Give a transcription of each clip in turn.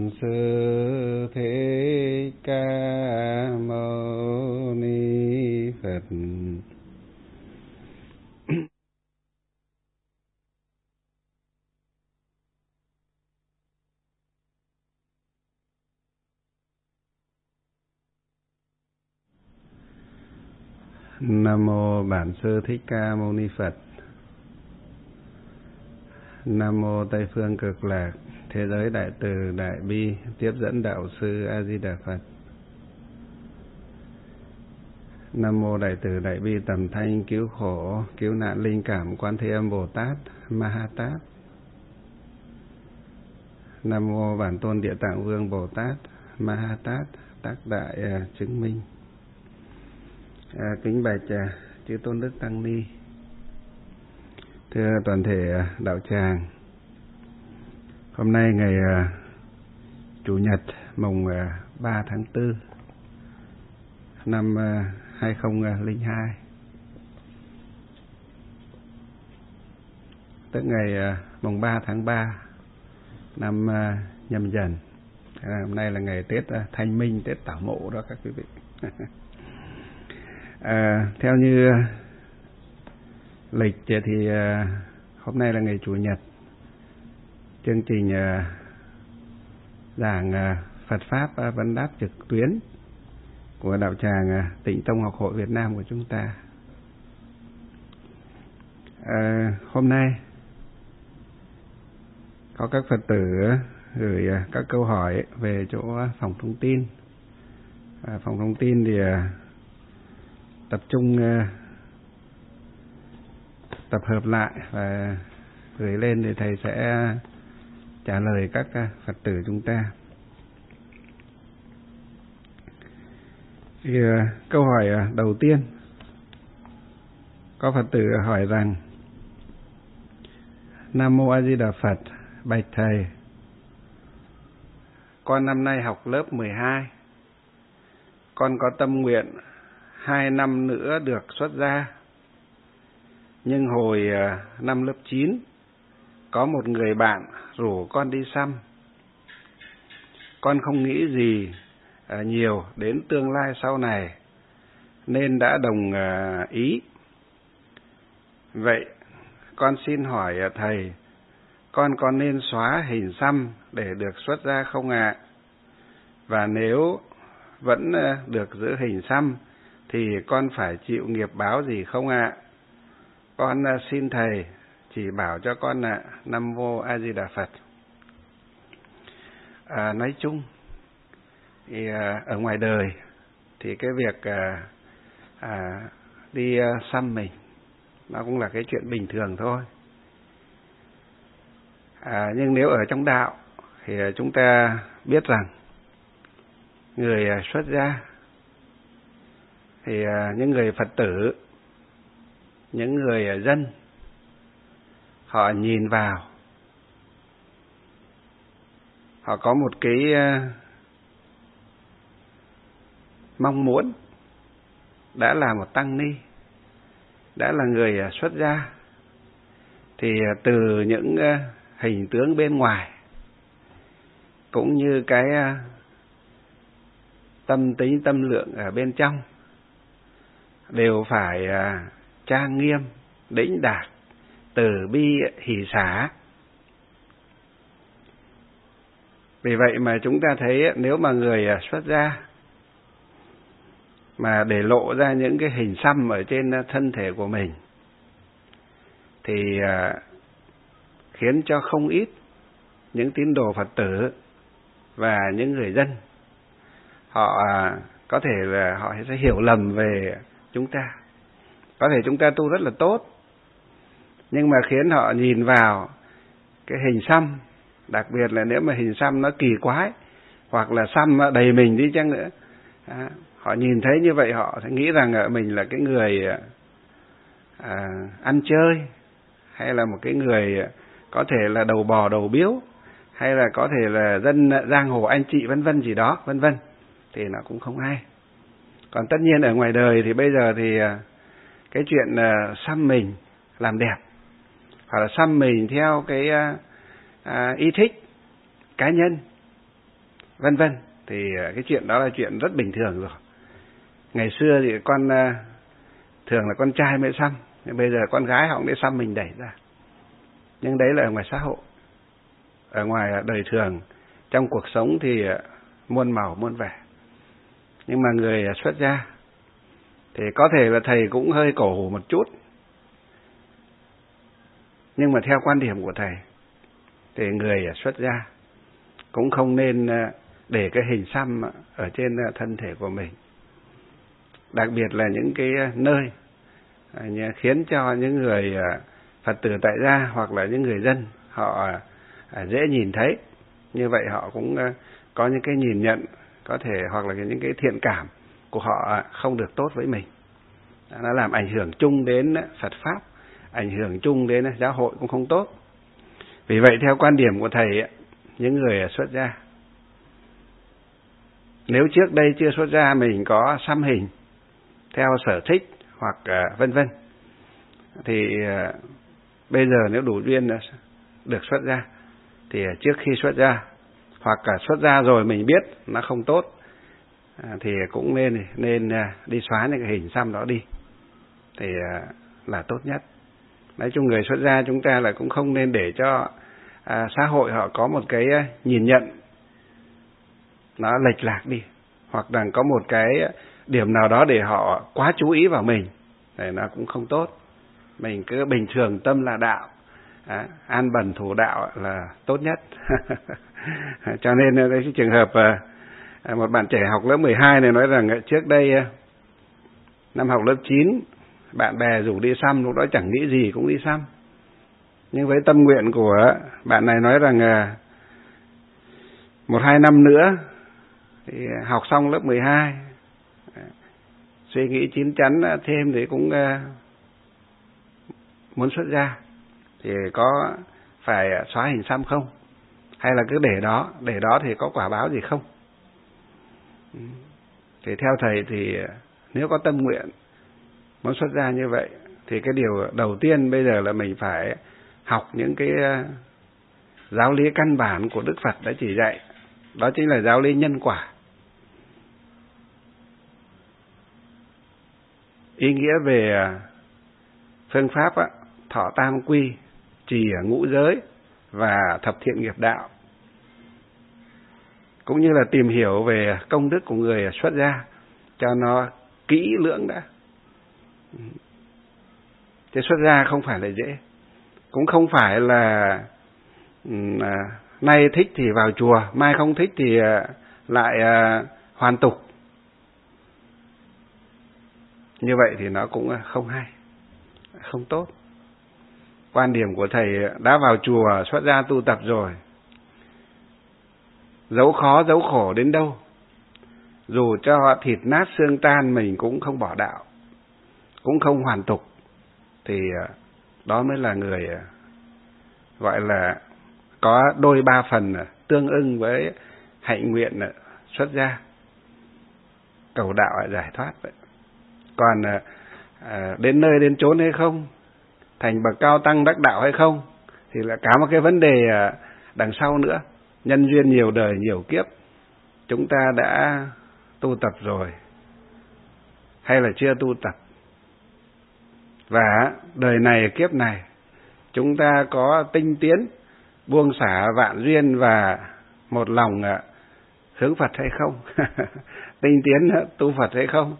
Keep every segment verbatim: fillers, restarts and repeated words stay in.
Bản Sư Thích Ca Mâu Ni Phật. Nam mô Bản Sư Thích Ca Mâu Ni Phật. Nam mô Tây Phương Cực Lạc Thế Giới Đại Từ Đại Bi Tiếp Dẫn Đạo Sư A Di Đà Phật. Nam mô Đại Từ Đại Bi Tầm Thanh Cứu Khổ Cứu Nạn Linh Cảm Quan Thế Âm Bồ Tát Ma Ha Tát. Nam mô Bản Tôn Địa Tạng Vương Bồ Tát Ma Ha Tát Tác Đại uh, Chứng Minh. À, kính bạch uh, chư Tôn Đức Tăng Ni, thưa toàn thể uh, đạo tràng. Hôm nay ngày uh, Chủ nhật mùng uh, ba tháng tư năm uh, hai không không hai, tức ngày uh, mùng ba tháng ba năm uh, Nhâm Dần. À, hôm nay là ngày Tết uh, Thanh Minh, Tết Tảo Mộ đó các quý vị. À, theo như uh, lịch thì uh, hôm nay là ngày Chủ nhật. Chương trình uh, giảng uh, Phật Pháp uh, vấn đáp trực tuyến của đạo tràng uh, Tịnh Tông Học Hội Việt Nam của chúng ta. Uh, hôm nay có các Phật tử uh, gửi uh, các câu hỏi về chỗ uh, phòng thông tin. Uh, phòng thông tin thì uh, tập trung uh, tập hợp lại và gửi lên thì thầy sẽ trả lời các Phật tử chúng ta. Thì, uh, câu hỏi uh, đầu tiên, có Phật tử hỏi rằng: Nam Mô A Di Đà Phật, bạch thầy, con năm nay học lớp mười hai, con có tâm nguyện hai năm nữa được xuất gia. Nhưng hồi uh, năm lớp chín, có một người bạn rủ con đi xăm. Con không nghĩ gì à, nhiều đến tương lai sau này, nên đã đồng à, ý. Vậy con xin hỏi à, thầy, con có nên xóa hình xăm để được xuất gia không ạ? Và nếu vẫn à, được giữ hình xăm thì con phải chịu nghiệp báo gì không ạ? Con à, xin thầy chỉ bảo cho con ạ. À, Nam Mô A Di Đà Phật. À, nói chung thì à, ở ngoài đời thì cái việc à, à, đi à, xăm mình nó cũng là cái chuyện bình thường thôi. À, nhưng nếu ở trong đạo thì chúng ta biết rằng người à, xuất gia thì à, những người Phật tử, những người à, dân, họ nhìn vào, họ có một cái uh, mong muốn, đã là một tăng ni, đã là người uh, xuất gia, thì uh, từ những uh, hình tướng bên ngoài cũng như cái uh, tâm tính tâm lượng ở bên trong đều phải uh, trang nghiêm, đĩnh đạc, từ bi hỷ xả. Vì vậy mà chúng ta thấy nếu mà người xuất gia mà để lộ ra những cái hình xăm ở trên thân thể của mình thì khiến cho không ít những tín đồ Phật tử và những người dân họ có thể là họ sẽ hiểu lầm về chúng ta. Có thể chúng ta tu rất là tốt, nhưng mà khiến họ nhìn vào cái hình xăm, đặc biệt là nếu mà hình xăm nó kỳ quái hoặc là xăm đầy mình đi chăng nữa, à, họ nhìn thấy như vậy họ sẽ nghĩ rằng mình là cái người à, ăn chơi, hay là một cái người có thể là đầu bò đầu biếu, hay là có thể là dân giang hồ anh chị vân vân gì đó vân vân, thì nó cũng không hay. Còn tất nhiên ở ngoài đời thì bây giờ thì cái chuyện xăm mình làm đẹp hoặc là xăm mình theo cái à, ý thích cá nhân vân vân. Thì cái chuyện đó là chuyện rất bình thường rồi. Ngày xưa thì con thường là con trai mới xăm, nhưng bây giờ con gái họ cũng để xăm mình đẩy ra. Nhưng đấy là ở ngoài xã hội. Ở ngoài đời thường, trong cuộc sống thì muôn màu muôn vẻ. Nhưng mà người xuất gia thì có thể là thầy cũng hơi cổ hủ một chút. Nhưng mà theo quan điểm của thầy thì người xuất gia cũng không nên để cái hình xăm ở trên thân thể của mình. Đặc biệt là những cái nơi khiến cho những người Phật tử tại gia hoặc là những người dân họ dễ nhìn thấy. Như vậy họ cũng có những cái nhìn nhận có thể hoặc là những cái thiện cảm của họ không được tốt với mình. Nó làm ảnh hưởng chung đến Phật Pháp, ảnh hưởng chung đến giáo hội cũng không tốt. Vì vậy theo quan điểm của thầy, những người xuất gia, nếu trước đây chưa xuất gia mình có xăm hình theo sở thích hoặc vân vân, thì bây giờ nếu đủ duyên được xuất gia thì trước khi xuất gia hoặc là xuất gia rồi mình biết nó không tốt thì cũng nên nên đi xóa những cái hình xăm đó đi thì là tốt nhất. Nói chung người xuất gia chúng ta là cũng không nên để cho à, xã hội họ có một cái nhìn nhận nó lệch lạc đi, hoặc là có một cái điểm nào đó để họ quá chú ý vào mình, thì nó cũng không tốt. Mình cứ bình thường tâm là đạo, à, an bần thủ đạo là tốt nhất. Cho nên cái trường hợp à, một bạn trẻ học lớp mười hai này nói rằng trước đây năm học lớp chín bạn bè rủ đi xăm, lúc đó chẳng nghĩ gì cũng đi xăm. Nhưng với tâm nguyện của bạn này nói rằng à, một hai năm nữa thì học xong lớp mười hai, suy nghĩ chín chắn thêm thì cũng uh, muốn xuất gia, thì có phải xóa hình xăm không? Hay là cứ để đó, để đó thì có quả báo gì không? Thì theo thầy thì nếu có tâm nguyện muốn xuất gia như vậy, thì cái điều đầu tiên bây giờ là mình phải học những cái uh, giáo lý căn bản của Đức Phật đã chỉ dạy. Đó chính là giáo lý nhân quả. Ý nghĩa về phương pháp á, thọ tam quy, trì ngũ giới và thập thiện nghiệp đạo, cũng như là tìm hiểu về công đức của người xuất gia cho nó kỹ lưỡng đã. Thế xuất gia không phải là dễ, cũng không phải là à, nay thích thì vào chùa, mai không thích thì lại à, hoàn tục. Như vậy thì nó cũng không hay, không tốt. Quan điểm của thầy đã vào chùa xuất gia tu tập rồi, dẫu khó dẫu khổ đến đâu, dù cho thịt nát xương tan mình cũng không bỏ đạo, cũng không hoàn tục, thì đó mới là người gọi là có đôi ba phần tương ưng với hạnh nguyện xuất gia, cầu đạo giải thoát vậy. Còn à, đến nơi đến chốn hay không, thành bậc cao tăng đắc đạo hay không, thì là cả một cái vấn đề đằng sau nữa. Nhân duyên nhiều đời nhiều kiếp, chúng ta đã tu tập rồi hay là chưa tu tập, và đời này kiếp này chúng ta có tinh tiến buông xả vạn duyên và một lòng hướng Phật hay không? Tinh tiến tu Phật hay không?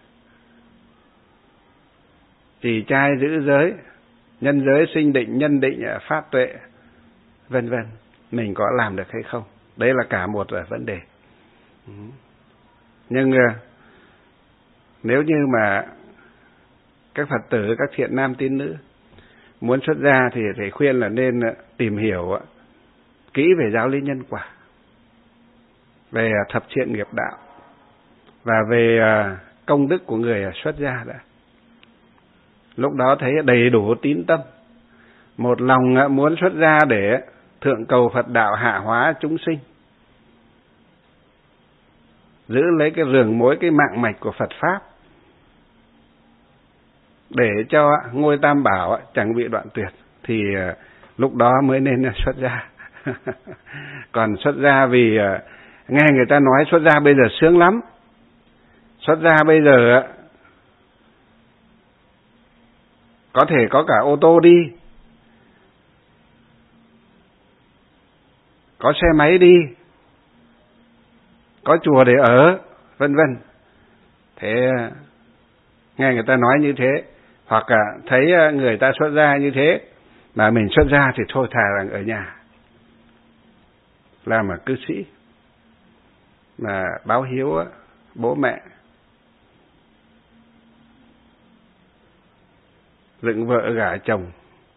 Trì trai giữ giới, nhân giới sinh định, nhân định phát tuệ, vân vân, mình có làm được hay không? Đấy là cả một vấn đề. Nhưng nếu như mà các Phật tử, các thiện nam tín nữ muốn xuất gia thì thầy khuyên là nên tìm hiểu kỹ về giáo lý nhân quả, về thập thiện nghiệp đạo và về công đức của người xuất gia đã. Lúc đó thấy đầy đủ tín tâm, một lòng muốn xuất gia để thượng cầu Phật đạo, hạ hóa chúng sinh, giữ lấy cái rường mối, cái mạng mạch của Phật Pháp, để cho ngôi Tam Bảo chẳng bị đoạn tuyệt, thì lúc đó mới nên xuất gia. Còn xuất gia vì Nghe người ta nói xuất gia bây giờ sướng lắm. Xuất gia bây giờ có thể có cả ô tô đi, có xe máy đi, có chùa để ở, vân vân. Thế nghe người ta nói như thế, hoặc là thấy người ta xuất gia như thế mà mình xuất gia thì thôi thà rằng ở nhà làm mà cư sĩ, mà báo hiếu bố mẹ, dựng vợ gả chồng,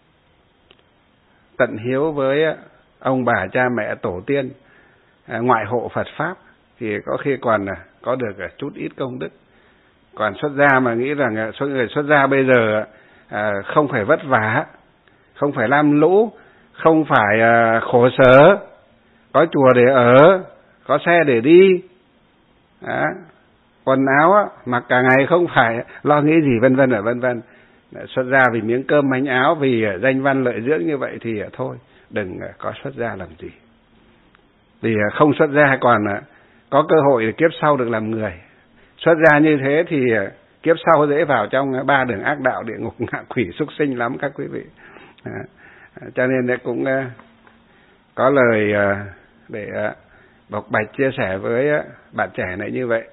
tận hiếu với ông bà cha mẹ tổ tiên, ngoại hộ Phật pháp, thì có khi còn có được chút ít công đức. Còn xuất gia mà nghĩ rằng số người xuất gia bây giờ không phải vất vả, không phải lam lũ, không phải khổ sở, có chùa để ở, có xe để đi, đó, quần áo mặc cả ngày, không phải lo nghĩ gì, vân vân ở vân vân. Xuất gia vì miếng cơm manh áo, vì danh văn lợi dưỡng như vậy thì thôi, đừng có xuất gia làm gì. Vì không xuất gia còn có cơ hội để kiếp sau được làm người. Xuất gia như thế thì kiếp sau dễ vào trong ba đường ác đạo, địa ngục, ngạ quỷ, súc sinh lắm các quý vị. À, cho nên cũng có lời để bộc bạch chia sẻ với bạn trẻ này như vậy.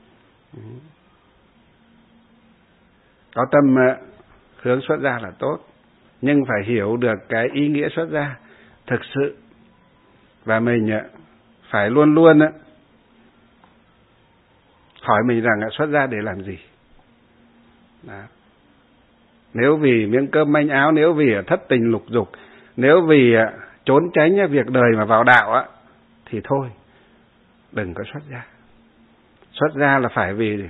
Có tâm hướng xuất gia là tốt, nhưng phải hiểu được cái ý nghĩa xuất gia thực sự, và mình phải luôn luôn hỏi mình rằng xuất gia để làm gì. Đó. Nếu vì miếng cơm manh áo, nếu vì thất tình lục dục, nếu vì trốn tránh việc đời mà vào đạo á, thì thôi, đừng có xuất gia. Xuất gia là phải vì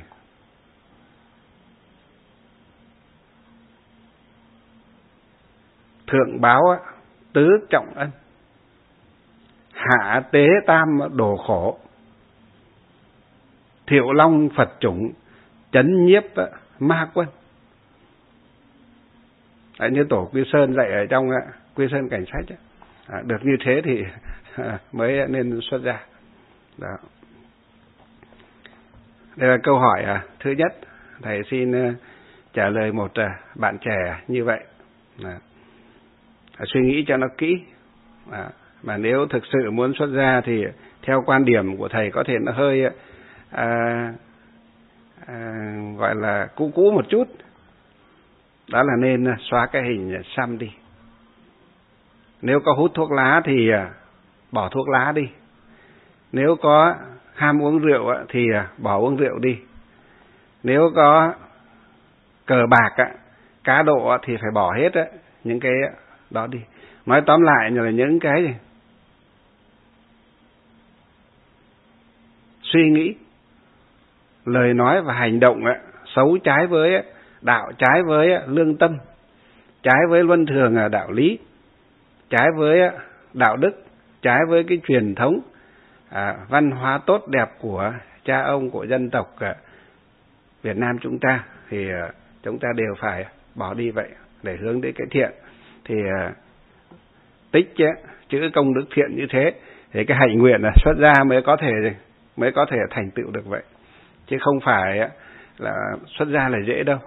thượng báo tứ trọng ân, hạ tế tam đồ khổ, thiệu long Phật chủng, chấn nhiếp ma quân. Đấy, như tổ Quy Sơn dạy ở trong Quy Sơn Cảnh Sách ấy. À, được như thế thì mới nên xuất gia. Đó. Đây là câu hỏi thứ nhất, thầy xin trả lời một bạn trẻ như vậy. Đó. Suy nghĩ cho nó kỹ. Đó. Mà nếu thực sự muốn xuất gia thì theo quan điểm của thầy có thể nó hơi à, à, gọi là cũ cũ một chút. Đó là nên xóa cái hình xăm đi. Nếu có hút thuốc lá thì bỏ thuốc lá đi. Nếu có ham uống rượu thì bỏ uống rượu đi. Nếu có cờ bạc, cá độ thì phải bỏ hết những cái đó đi. Nói tóm lại là những cái gì? Suy nghĩ, lời nói và hành động xấu, trái với đạo, trái với lương tâm, trái với luân thường đạo lý, trái với đạo đức, trái với cái truyền thống à, văn hóa tốt đẹp của cha ông, của dân tộc à, Việt Nam chúng ta, thì à, chúng ta đều phải bỏ đi vậy để hướng đến cái thiện. Thì à, tích chứ, chữ công đức thiện như thế thì cái hạnh nguyện là xuất gia mới có thể mới có thể thành tựu được vậy, chứ không phải là xuất gia là dễ đâu.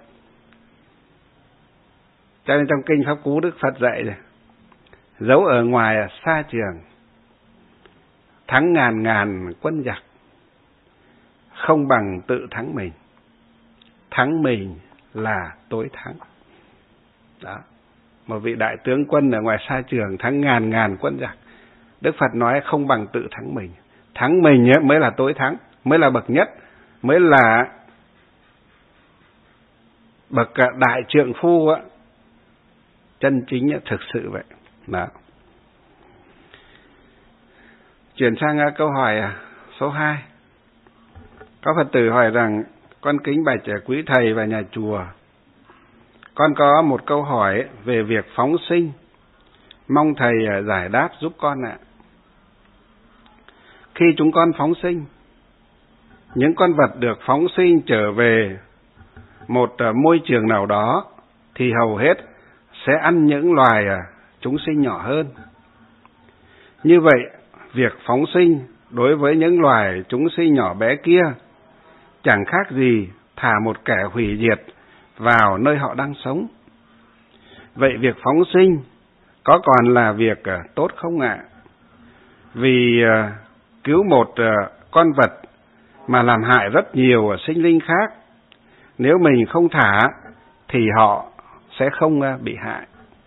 Cho nên trong kinh Pháp Cú Đức Phật dạy rồi, dẫu ở ngoài xa trường, thắng ngàn ngàn quân giặc, không bằng tự thắng mình. Thắng mình là tối thắng. Đó. Một vị đại tướng quân ở ngoài xa trường thắng ngàn ngàn quân giặc, Đức Phật nói không bằng tự thắng mình. Thắng mình mới là tối thắng, mới là bậc nhất, mới là bậc đại trượng phu chân chính thực sự vậy. Đó. Chuyển sang câu hỏi số hai. Có Phật tử hỏi rằng: con kính bạch quý thầy và nhà chùa, con có một câu hỏi về việc phóng sinh, mong thầy giải đáp giúp con ạ. Khi chúng con phóng sinh, những con vật được phóng sinh trở về một môi trường nào đó thì hầu hết sẽ ăn những loài chúng sinh nhỏ hơn. Như vậy, việc phóng sinh đối với những loài chúng sinh nhỏ bé kia chẳng khác gì thả một kẻ hủy diệt vào nơi họ đang sống. Vậy việc phóng sinh có còn là việc tốt không ạ? Vì cứu một con vật mà làm hại rất nhiều sinh linh khác, nếu mình không thả thì họ sẽ không bị hại.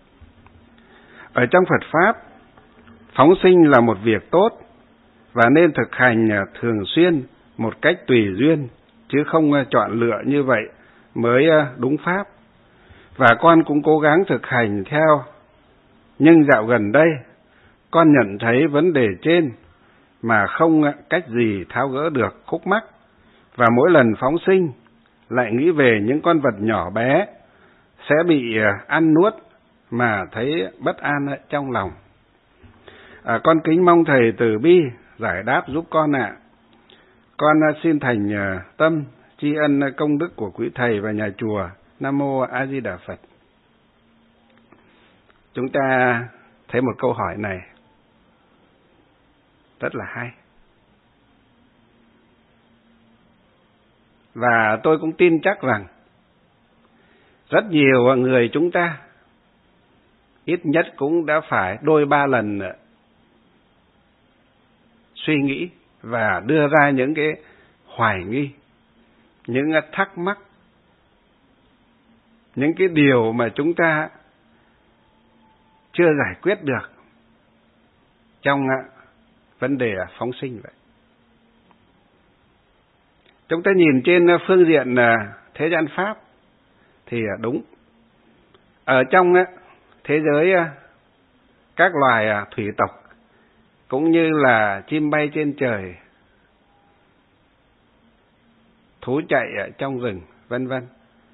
Ở trong Phật Pháp, phóng sinh là một việc tốt và nên thực hành thường xuyên một cách tùy duyên, chứ không chọn lựa như vậy mới đúng Pháp. Và con cũng cố gắng thực hành theo. Nhưng dạo gần đây, con nhận thấy vấn đề trên mà không cách gì tháo gỡ được khúc mắc, và mỗi lần phóng sinh lại nghĩ về những con vật nhỏ bé sẽ bị ăn nuốt mà thấy bất an trong lòng. À, con kính mong Thầy từ bi giải đáp giúp con ạ. À. Con xin thành tâm tri ân công đức của quý Thầy và nhà chùa. Nam Mô A Di Đà Phật. Chúng ta thấy một câu hỏi này rất là hay. Và tôi cũng tin chắc rằng rất nhiều người chúng ta ít nhất cũng đã phải đôi ba lần suy nghĩ và đưa ra những cái hoài nghi, những thắc mắc, những cái điều mà chúng ta chưa giải quyết được trong vấn đề phóng sinh vậy. Chúng ta nhìn trên phương diện thế gian Pháp thì đúng. Ở trong thế giới các loài thủy tộc cũng như là chim bay trên trời, thú chạy ở trong rừng, vân vân.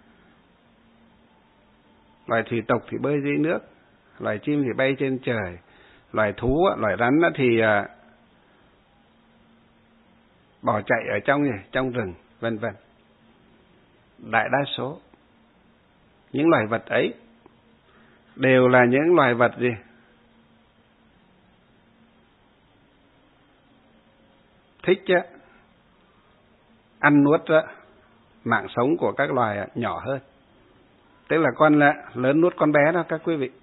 Loài thủy tộc thì bơi dưới nước, loài chim thì bay trên trời, loài thú, loài rắn thì bỏ chạy ở trong trong rừng, vân vân. Đại đa số những loài vật ấy đều là những loài vật gì? Thích á, ăn nuốt á, mạng sống của các loài nhỏ hơn. Tức là con là lớn nuốt con bé đó các quý vị.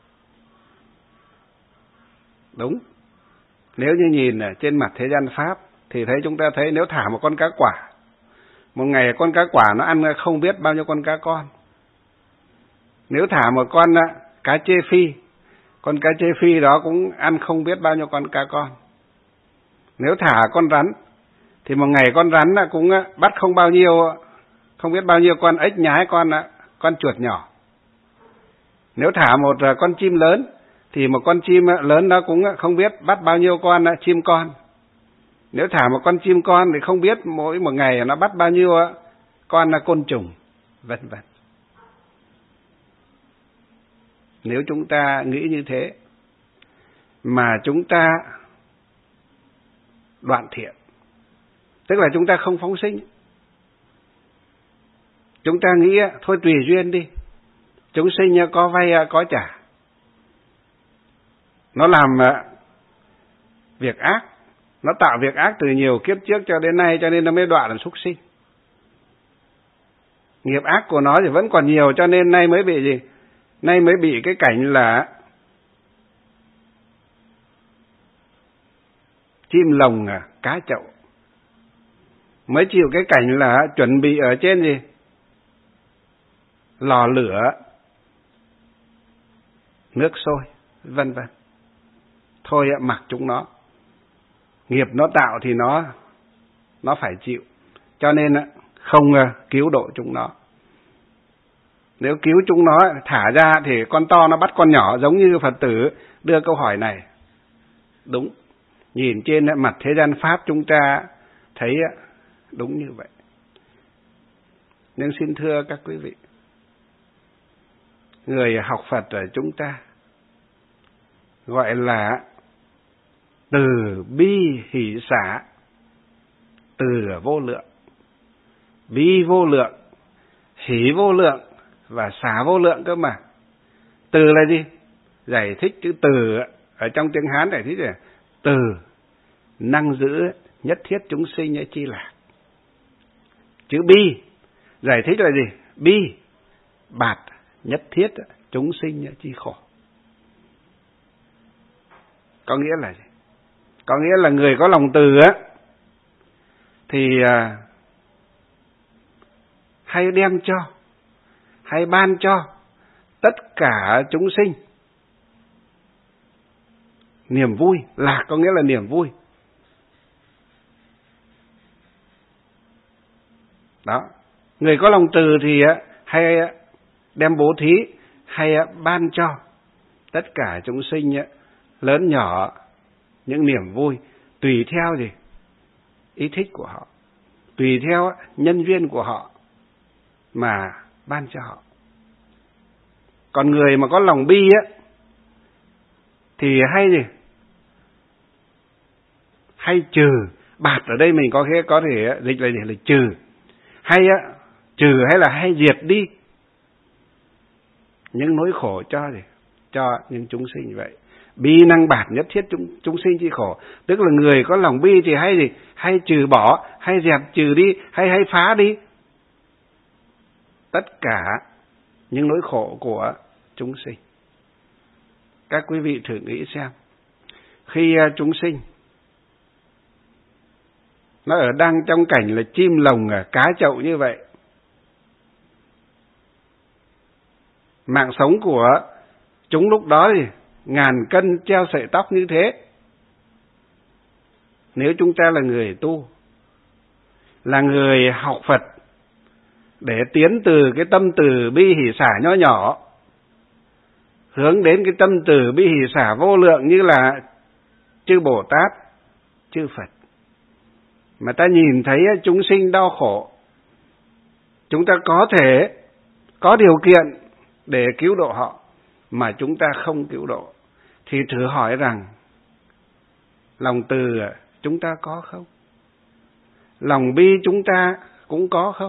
Đúng. Nếu như nhìn ở trên mặt thế gian Pháp thì thấy chúng ta thấy nếu thả một con cá quả, một ngày con cá quả nó ăn không biết bao nhiêu con cá con. Nếu thả một con cá chê phi, con cá chê phi đó cũng ăn không biết bao nhiêu con cá con. Nếu thả con rắn thì một ngày con rắn cũng bắt không bao nhiêu, không biết bao nhiêu con ếch nhái, con con chuột nhỏ. Nếu thả một con chim lớn thì một con chim lớn đó cũng không biết bắt bao nhiêu con chim con. Nếu thả một con chim con thì không biết mỗi một ngày nó bắt bao nhiêu con côn trùng, vân vân. Nếu chúng ta nghĩ như thế mà chúng ta đoạn thiện, tức là chúng ta không phóng sinh, chúng ta nghĩ thôi tùy duyên đi, chúng sinh có vay có trả, nó làm việc ác, nó tạo việc ác từ nhiều kiếp trước cho đến nay, cho nên nó mới đọa làm súc sinh. Nghiệp ác của nó thì vẫn còn nhiều, cho nên nay mới bị gì? Nay mới bị cái cảnh là chim lồng cá chậu, mới chịu cái cảnh là chuẩn bị ở trên gì? Lò lửa, nước sôi, vân vân. Thôi mặc chúng nó, nghiệp nó tạo thì nó nó phải chịu, cho nên không cứu độ chúng nó. Nếu cứu chúng nó thả ra thì con to nó bắt con nhỏ, giống như Phật tử đưa câu hỏi này. Đúng, nhìn trên mặt thế gian Pháp chúng ta thấy đúng như vậy. Nhưng xin thưa các quý vị, người học Phật ở chúng ta gọi là từ bi hỷ xả, từ vô lượng, bi vô lượng, hỷ vô lượng và xả vô lượng cơ mà. Từ là gì? Giải thích chữ từ ở trong tiếng Hán giải thích là từ, năng giữ nhất thiết chúng sinh ấy chi lạc. Chữ bi giải thích là gì? Bi bạt nhất thiết chúng sinh chi khổ. Có nghĩa là gì? Có nghĩa là người có lòng từ á thì à, hay đem cho, hay ban cho tất cả chúng sinh niềm vui. Lạc có nghĩa là niềm vui. Đó, người có lòng từ thì hay đem bố thí, hay ban cho tất cả chúng sinh lớn nhỏ những niềm vui, tùy theo gì? Ý thích của họ, tùy theo nhân duyên của họ mà ban cho họ. Còn người mà có lòng bi á thì hay gì? Hay trừ. Bạt ở đây mình có thể có thể dịch là gì? Là trừ. Hay á, trừ hay là hay diệt đi những nỗi khổ cho gì? Cho những chúng sinh vậy. Bi năng bạt nhất thiết chúng, chúng sinh chi khổ. Tức là người có lòng bi thì hay gì? Hay trừ bỏ, hay dẹp trừ đi, hay hay phá đi tất cả những nỗi khổ của chúng sinh. Các quý vị thử nghĩ xem, khi chúng sinh nó ở đang trong cảnh là chim lồng cá chậu như vậy, mạng sống của chúng lúc đó thì ngàn cân treo sợi tóc như thế. Nếu chúng ta là người tu, là người học Phật để tiến từ cái tâm từ bi hỷ xả nho nhỏ hướng đến cái tâm từ bi hỷ xả vô lượng như là chư Bồ Tát, chư Phật, mà ta nhìn thấy chúng sinh đau khổ, chúng ta có thể có điều kiện để cứu độ họ mà chúng ta không cứu độ, thì thử hỏi rằng lòng từ chúng ta có không? Lòng bi chúng ta cũng có không?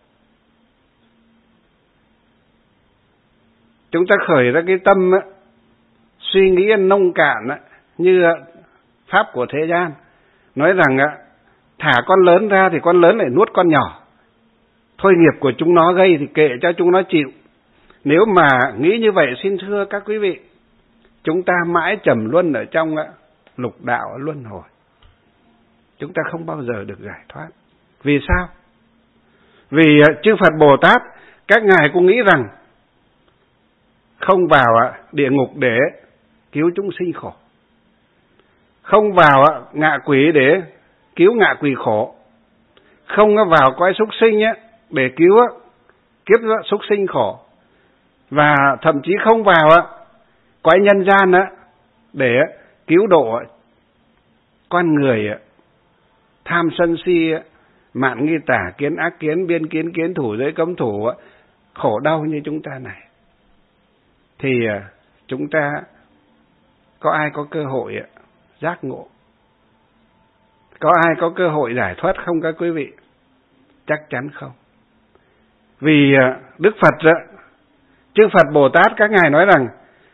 Chúng ta khởi ra cái tâm á, suy nghĩ nông cạn á, như pháp của thế gian nói rằng á, thả con lớn ra thì con lớn lại nuốt con nhỏ. Thôi nghiệp của chúng nó gây thì kệ cho chúng nó chịu. Nếu mà nghĩ như vậy, xin thưa các quý vị, chúng ta mãi trầm luân ở trong á, lục đạo luân hồi. Chúng ta không bao giờ được giải thoát. Vì sao? Vì chư Phật Bồ Tát, các ngài cũng nghĩ rằng không vào địa ngục để cứu chúng sinh khổ, không vào ngạ quỷ để cứu ngạ quỷ khổ, không vào cõi súc sinh để cứu kiếp súc sinh khổ, và thậm chí không vào cõi nhân gian để cứu độ con người tham sân si, mạn nghi tả, kiến ác kiến, biên kiến, kiến thủ, giới cấm thủ khổ đau như chúng ta này. Thì chúng ta có ai có cơ hội giác ngộ, có ai có cơ hội giải thoát không các quý vị? Chắc chắn không. Vì Đức Phật, chư Phật Bồ Tát các ngài nói rằng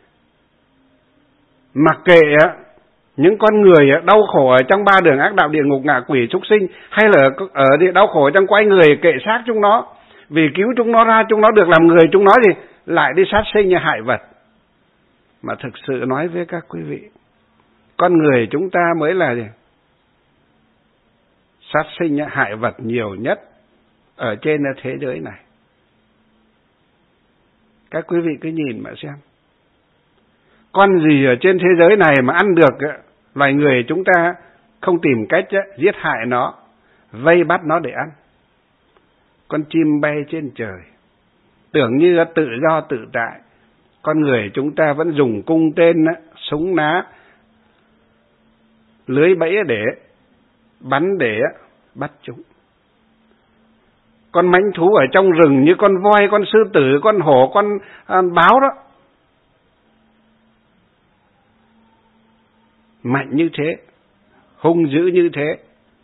mặc kệ những con người đau khổ ở trong ba đường ác đạo, địa ngục, ngạ quỷ, súc sinh, hay là ở đau khổ trong quái người, kệ xác chúng nó, vì cứu chúng nó ra, chúng nó được làm người, chúng nó thì lại đi sát sinh hại vật. Mà thực sự nói với các quý vị, con người chúng ta mới là gì? Sát sinh hại vật nhiều nhất ở trên thế giới này. Các quý vị cứ nhìn mà xem, con gì ở trên thế giới này mà ăn được loài người chúng ta không tìm cách giết hại nó, vây bắt nó để ăn? Con chim bay trên trời, tưởng như tự do tự tại. Con người chúng ta vẫn dùng cung tên, súng ná, lưới bẫy để bắn để bắt chúng. Con mãnh thú ở trong rừng như con voi, con sư tử, con hổ, con à, báo đó, mạnh như thế, hung dữ như thế,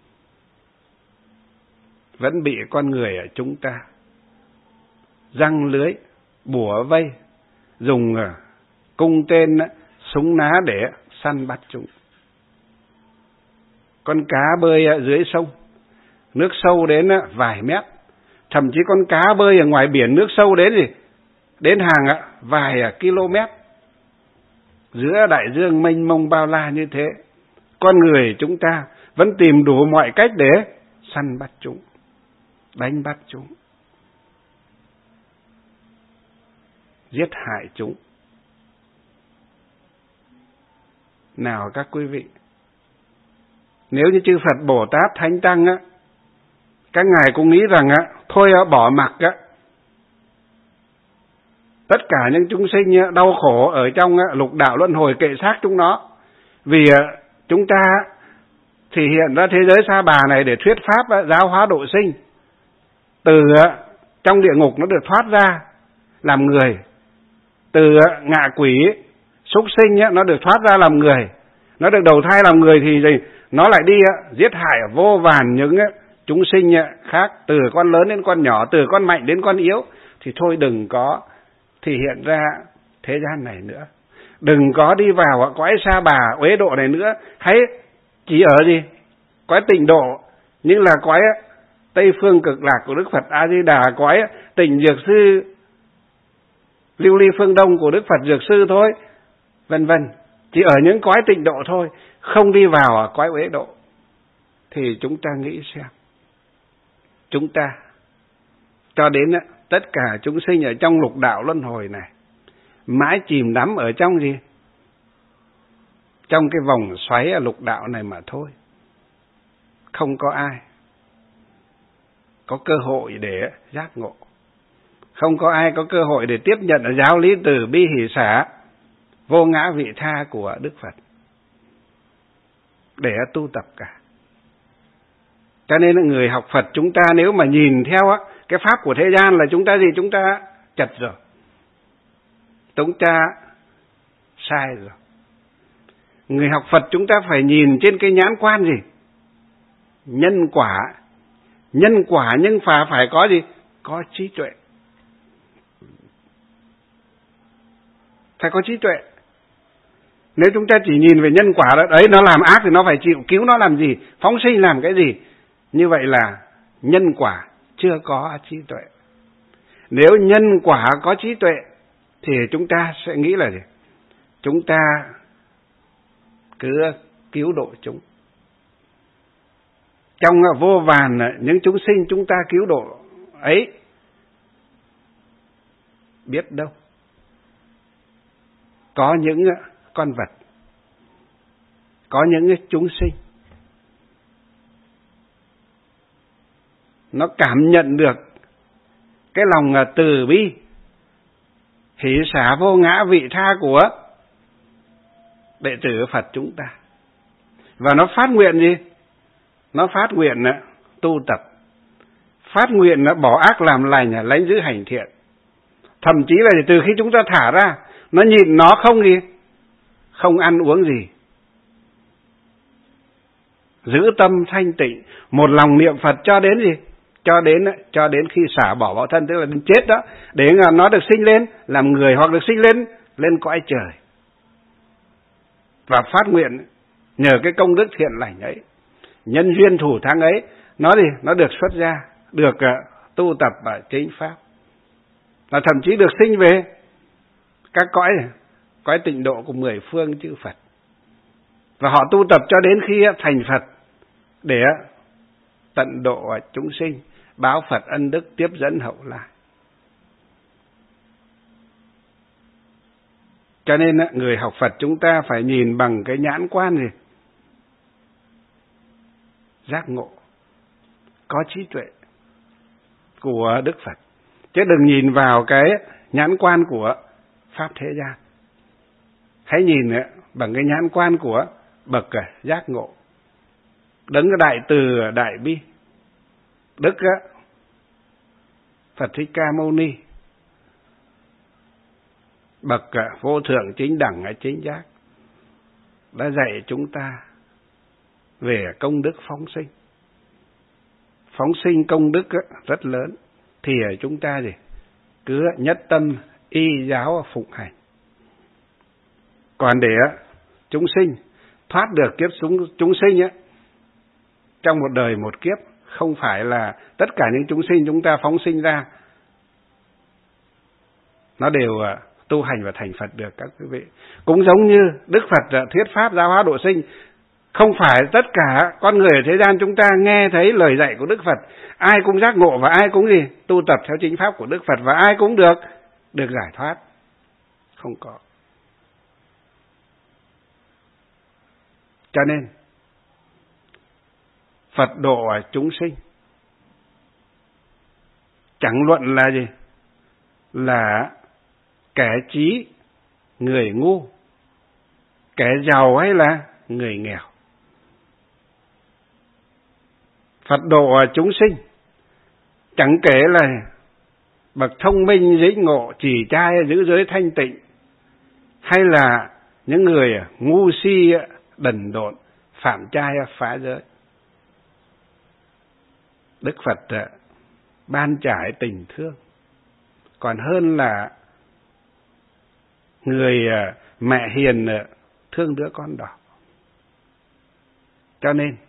vẫn bị con người ở chúng ta giăng lưới, bủa vây, dùng cung tên, súng ná để săn bắt chúng. con cá bơi ở dưới sông, nước sâu đến vài mét, thậm chí con cá bơi ở ngoài biển nước sâu đến gì đến hàng vài km, giữa đại dương mênh mông bao la như thế, con người chúng ta vẫn tìm đủ mọi cách để săn bắt chúng, đánh bắt chúng, giết hại chúng. Nào các quý vị, nếu như chư Phật Bồ Tát Thánh Tăng á, các ngài cũng nghĩ rằng á, thôi bỏ mặc á, tất cả những chúng sinh đau khổ ở trong lục đạo luân hồi kệ xác chúng nó, vì chúng ta thì hiện ra thế giới Sa Bà này để thuyết pháp giáo hóa độ sinh, từ trong địa ngục nó được thoát ra làm người, từ ngạ quỷ súc sinh nó được thoát ra làm người, nó được đầu thai làm người thì nó lại đi giết hại vô vàn những chúng sinh khác, từ con lớn đến con nhỏ, từ con mạnh đến con yếu. Thì thôi đừng có thì hiện ra thế gian này nữa, đừng có đi vào cõi Sa Bà uế độ này nữa, hãy chỉ ở gì cõi Tịnh Độ, nhưng là cõi Tây Phương Cực Lạc của Đức Phật A Di Đà, cõi Tịnh Dược Sư Lưu Ly Phương Đông của Đức Phật Dược Sư thôi, vân vân. Chỉ ở những cõi Tịnh Độ thôi, không đi vào ở cõi uế độ. Thì chúng ta nghĩ xem, chúng ta cho đến tất cả chúng sinh ở trong lục đạo luân hồi này mãi chìm đắm ở trong gì? Trong cái vòng xoáy ở lục đạo này mà thôi. Không có ai có cơ hội để giác ngộ, không có ai có cơ hội để tiếp nhận ở giáo lý từ bi hỷ xả vô ngã vị tha của Đức Phật để tu tập cả. Cho nên là người học Phật chúng ta nếu mà nhìn theo á, cái pháp của thế gian là chúng ta gì? Chúng ta chật rồi, chúng ta sai rồi. Người học Phật chúng ta phải nhìn trên cái nhãn quan gì? Nhân quả. Nhân quả nhưng phải phải có gì? Có trí tuệ. Phải có trí tuệ. Nếu chúng ta chỉ nhìn về nhân quả đó, đấy nó làm ác thì nó phải chịu, cứu nó làm gì? Phóng sinh làm cái gì? Như vậy là nhân quả chưa có trí tuệ. Nếu nhân quả có trí tuệ thì chúng ta sẽ nghĩ là gì? Chúng ta cứ cứu độ chúng. Trong vô vàn những chúng sinh chúng ta cứu độ ấy, biết đâu có những con vật, có những chúng sinh nó cảm nhận được cái lòng từ bi hỷ xả vô ngã vị tha của đệ tử Phật chúng ta, và nó phát nguyện gì? Nó phát nguyện tu tập, phát nguyện bỏ ác làm lành, lãnh giữ hành thiện. Thậm chí là từ khi chúng ta thả ra, nó nhịn nó không gì, không ăn uống gì, giữ tâm thanh tịnh, một lòng niệm Phật cho đến gì? Cho đến cho đến khi xả bỏ bỏ thân, tức là đến chết đó, để nó được sinh lên làm người hoặc được sinh lên lên cõi trời. Và phát nguyện nhờ cái công đức thiện lành ấy, nhân duyên thủ thắng ấy, nó gì? Nó được xuất ra, được uh, tu tập ở chính pháp, và thậm chí được sinh về các cõi cõi tịnh độ của mười phương chư Phật, và họ tu tập cho đến khi thành Phật để tận độ chúng sinh, báo Phật ân đức, tiếp dẫn hậu lại. Cho nên người học Phật chúng ta phải nhìn bằng cái nhãn quan gì? Giác ngộ, có trí tuệ của Đức Phật, chứ đừng nhìn vào cái nhãn quan của pháp thế gian. Hãy nhìn bằng cái nhãn quan của bậc giác ngộ, đấng đại từ đại bi, Đức Phật Thích Ca Mâu Ni, bậc vô thượng chính đẳng chính giác, đã dạy chúng ta về công đức phóng sinh. Phóng sinh công đức rất lớn, thì chúng ta gì? Cứ nhất tâm y giáo phụng hành. Còn để chúng sinh thoát được kiếp chúng, chúng sinh ấy, trong một đời một kiếp, không phải là tất cả những chúng sinh chúng ta phóng sinh ra nó đều tu hành và thành Phật được các quý vị. Cũng giống như Đức Phật thuyết pháp giáo hóa độ sinh, không phải tất cả con người ở thế gian chúng ta nghe thấy lời dạy của Đức Phật, ai cũng giác ngộ và ai cũng gì tu tập theo chính pháp của Đức Phật và ai cũng được được giải thoát. Không có. Cho nên Phật độ chúng sinh chẳng luận là gì, là kẻ trí, người ngu, kẻ giàu hay là người nghèo. Phật độ chúng sinh chẳng kể là bậc thông minh dễ ngộ, chỉ trai giữ giới thanh tịnh, hay là những người ngu si đần độn phạm trai phá giới. Đức Phật ban trải tình thương còn hơn là người mẹ hiền thương đứa con đỏ. Cho nên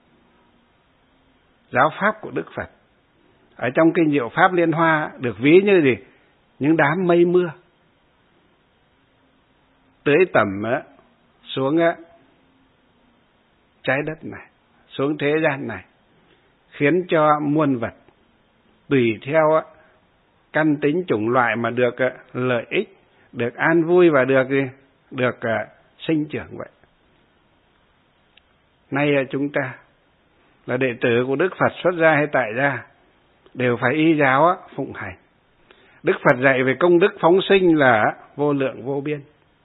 giáo pháp của Đức Phật ở trong kinh Diệu Pháp Liên Hoa được ví như gì? Những đám mây mưa tưới tẩm xuống trái đất này, xuống thế gian này, khiến cho muôn vật tùy theo căn tính chủng loại mà được lợi ích, được an vui và được được sinh trưởng vậy. Nay chúng ta là đệ tử của Đức Phật xuất gia hay tại gia đều phải y giáo phụng hành. Đức Phật dạy về công đức phóng sinh là vô lượng vô biên.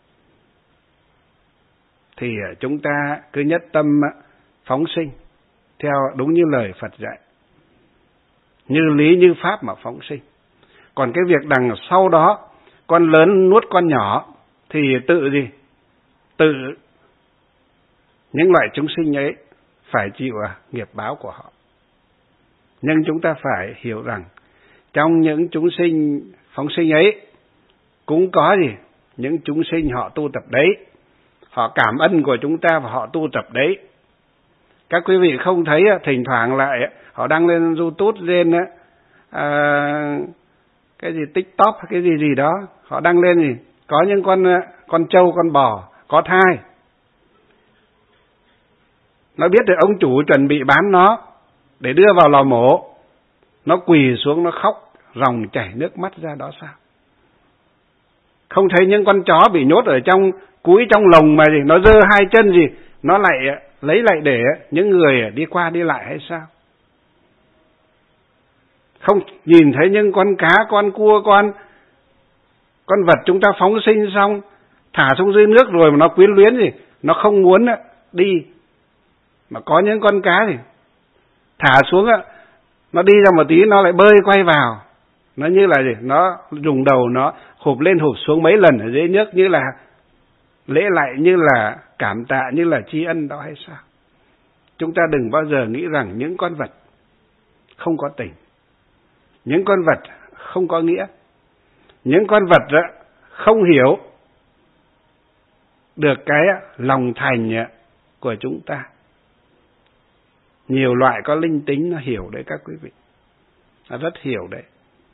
Thì chúng ta cứ nhất tâm phóng sinh theo đúng như lời Phật dạy, như lý như pháp mà phóng sinh. Còn cái việc đằng sau đó, con lớn nuốt con nhỏ thì tự gì? Tự những loại chúng sinh ấy phải chịu nghiệp báo của họ. Nhưng chúng ta phải hiểu rằng trong những chúng sinh phóng sinh ấy cũng có gì? Những chúng sinh họ tu tập đấy, họ cảm ơn của chúng ta và họ tu tập đấy. Các quý vị không thấy thỉnh thoảng lại họ đăng lên YouTube, lên à, cái gì TikTok cái gì gì đó, họ đăng lên gì có những con con trâu con bò có thai, nó biết được ông chủ chuẩn bị bán nó để đưa vào lò mổ, nó quỳ xuống nó khóc ròng chảy nước mắt ra đó sao? Không thấy những con chó bị nhốt ở trong cúi trong lồng mà gì nó giơ hai chân gì nó lại lấy lại để những người đi qua đi lại hay sao? Không nhìn thấy những con cá, con cua, con con vật chúng ta phóng sinh xong thả xuống dưới nước rồi mà nó quyến luyến gì, nó không muốn đi. Mà có những con cá thì thả xuống nó đi ra một tí nó lại bơi quay vào. Nó như là gì? Nó dùng đầu nó hụp lên hụp xuống mấy lần ở dưới nước, như là lễ lại, như là cảm tạ, như là tri ân đó hay sao? Chúng ta đừng bao giờ nghĩ rằng những con vật không có tình, những con vật không có nghĩa, những con vật không hiểu được cái lòng thành của chúng ta. Nhiều loại có linh tính nó hiểu đấy các quý vị, nó rất hiểu đấy.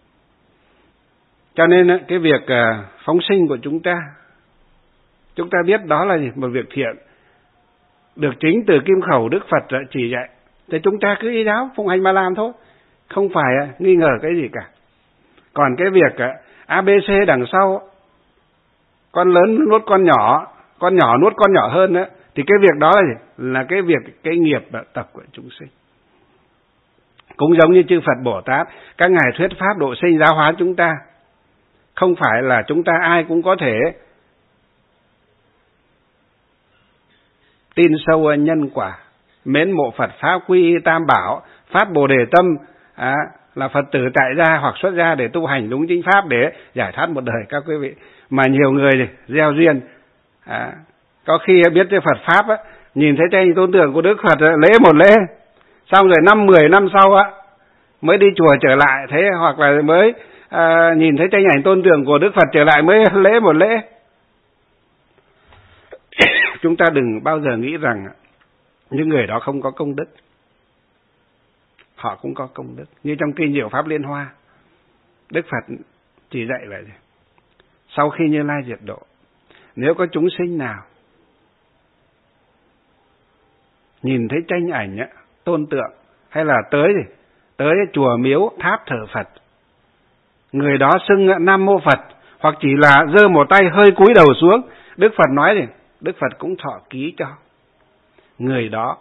Cho nên cái việc phóng sinh của chúng ta, chúng ta biết đó là một việc thiện, được chính từ kim khẩu Đức Phật chỉ dạy. Thì chúng ta cứ y giáo phụng hành mà làm thôi, không phải nghi ngờ cái gì cả. Còn cái việc a bê xê đằng sau, con lớn nuốt con nhỏ, con nhỏ nuốt con nhỏ hơn đó, thì cái việc đó là, là cái việc, cái nghiệp tập của chúng sinh. Cũng giống như chư Phật Bồ Tát, các ngài thuyết pháp độ sinh giáo hóa chúng ta, không phải là chúng ta ai cũng có thể tin sâu nhân quả, mến mộ Phật pháp, quy y tam bảo, phát bồ đề tâm, à, là Phật tử tại gia hoặc xuất gia để tu hành đúng chính pháp để giải thoát một đời các quý vị. Mà nhiều người gieo duyên, à, có khi biết cái Phật pháp á, nhìn thấy tranh tôn tượng của Đức Phật lễ một lễ, xong rồi năm mười năm sau á mới đi chùa trở lại, thế hoặc là mới à, nhìn thấy tranh ảnh tôn tượng của Đức Phật trở lại mới lễ một lễ. Chúng ta đừng bao giờ nghĩ rằng những người đó không có công đức. họ cũng có công đức. Như trong kinh Diệu Pháp Liên Hoa, Đức Phật chỉ dạy vậy. Sau khi Như Lai diệt độ, nếu có chúng sinh nào nhìn thấy tranh ảnh á, tôn tượng, hay là tới gì, tới chùa miếu tháp thờ Phật, người đó xưng Nam Mô Phật, hoặc chỉ là giơ một tay hơi cúi đầu xuống, Đức Phật nói gì, Đức Phật cũng thọ ký cho người đó.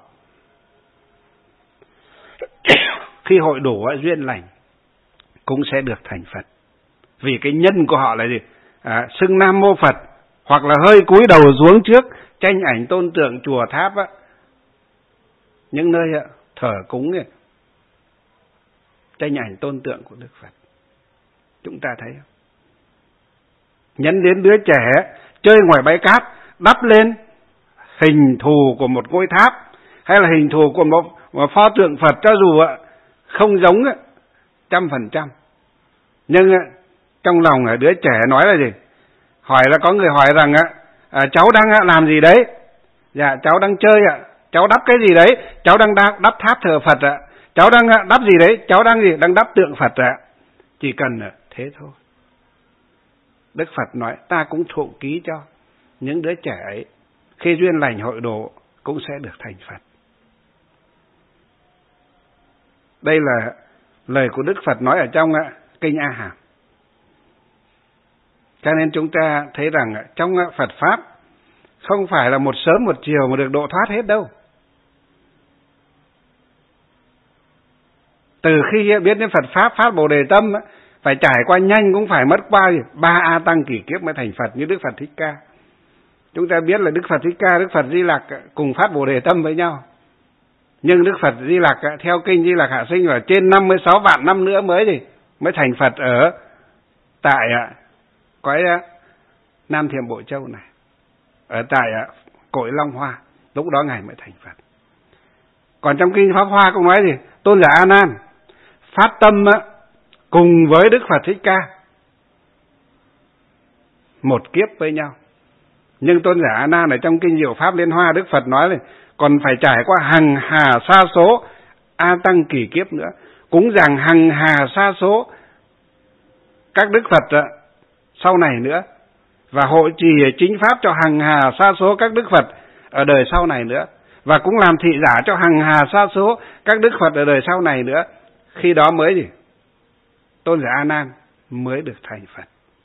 Khi hội đủ duyên lành cũng sẽ được thành Phật. Vì cái nhân của họ là gì? À, xưng Nam Mô Phật, hoặc là hơi cúi đầu xuống trước tranh ảnh tôn tượng chùa tháp á, những nơi á, thờ cúng ấy, tranh ảnh tôn tượng của Đức Phật. Chúng ta thấy không? Nhấn đến đứa trẻ chơi ngoài bãi cát, đắp lên hình thù của một ngôi tháp, hay là hình thù của một, một pho tượng Phật, cho dù không giống trăm phần trăm, nhưng trong lòng đứa trẻ nói là gì? Hỏi là có người hỏi rằng à, cháu đang làm gì đấy? Dạ cháu đang chơi ạ. Cháu đắp cái gì đấy? Cháu đang đắp tháp thờ Phật ạ. Cháu đang đắp gì đấy? Cháu đang gì? Đang đắp tượng Phật ạ. Chỉ cần thế thôi. Đức Phật nói ta cũng thụ ký cho những đứa trẻ ấy, khi duyên lành hội độ cũng sẽ được thành Phật. Đây là lời của Đức Phật nói ở trong kinh A Hàm. Cho nên chúng ta thấy rằng trong Phật Pháp không phải là một sớm một chiều mà được độ thoát hết đâu. Từ khi biết đến Phật Pháp, phát Bồ Đề Tâm, phải trải qua nhanh cũng phải mất qua ba A Tăng kỷ kiếp mới thành Phật, như Đức Phật Thích Ca. Chúng ta biết là Đức Phật Thích Ca, Đức Phật Di Lặc cùng phát Bồ Đề Tâm với nhau. Nhưng Đức Phật Di Lặc theo kinh Di Lặc Hạ Sinh là trên năm mươi sáu vạn năm nữa mới gì mới thành Phật ở tại cõi Nam Thiểm Bộ Châu này, ở tại cội Long Hoa, lúc đó ngài mới thành Phật. Còn trong kinh Pháp Hoa cũng nói gì? Tôn giả A Nan phát tâm cùng với Đức Phật Thích Ca một kiếp với nhau. Nhưng tôn giả A Nan ở trong kinh Diệu Pháp Liên Hoa, Đức Phật nói là còn phải trải qua hằng hà sa số A Tăng kỷ kiếp nữa, cũng rằng hằng hà sa số các Đức Phật sau này nữa, và hộ trì chính pháp cho hằng hà sa số các Đức Phật ở đời sau này nữa, và cũng làm thị giả cho hằng hà sa số các Đức Phật ở đời sau này nữa. Khi đó mới gì? Tôn giả A Nan mới được thành Phật.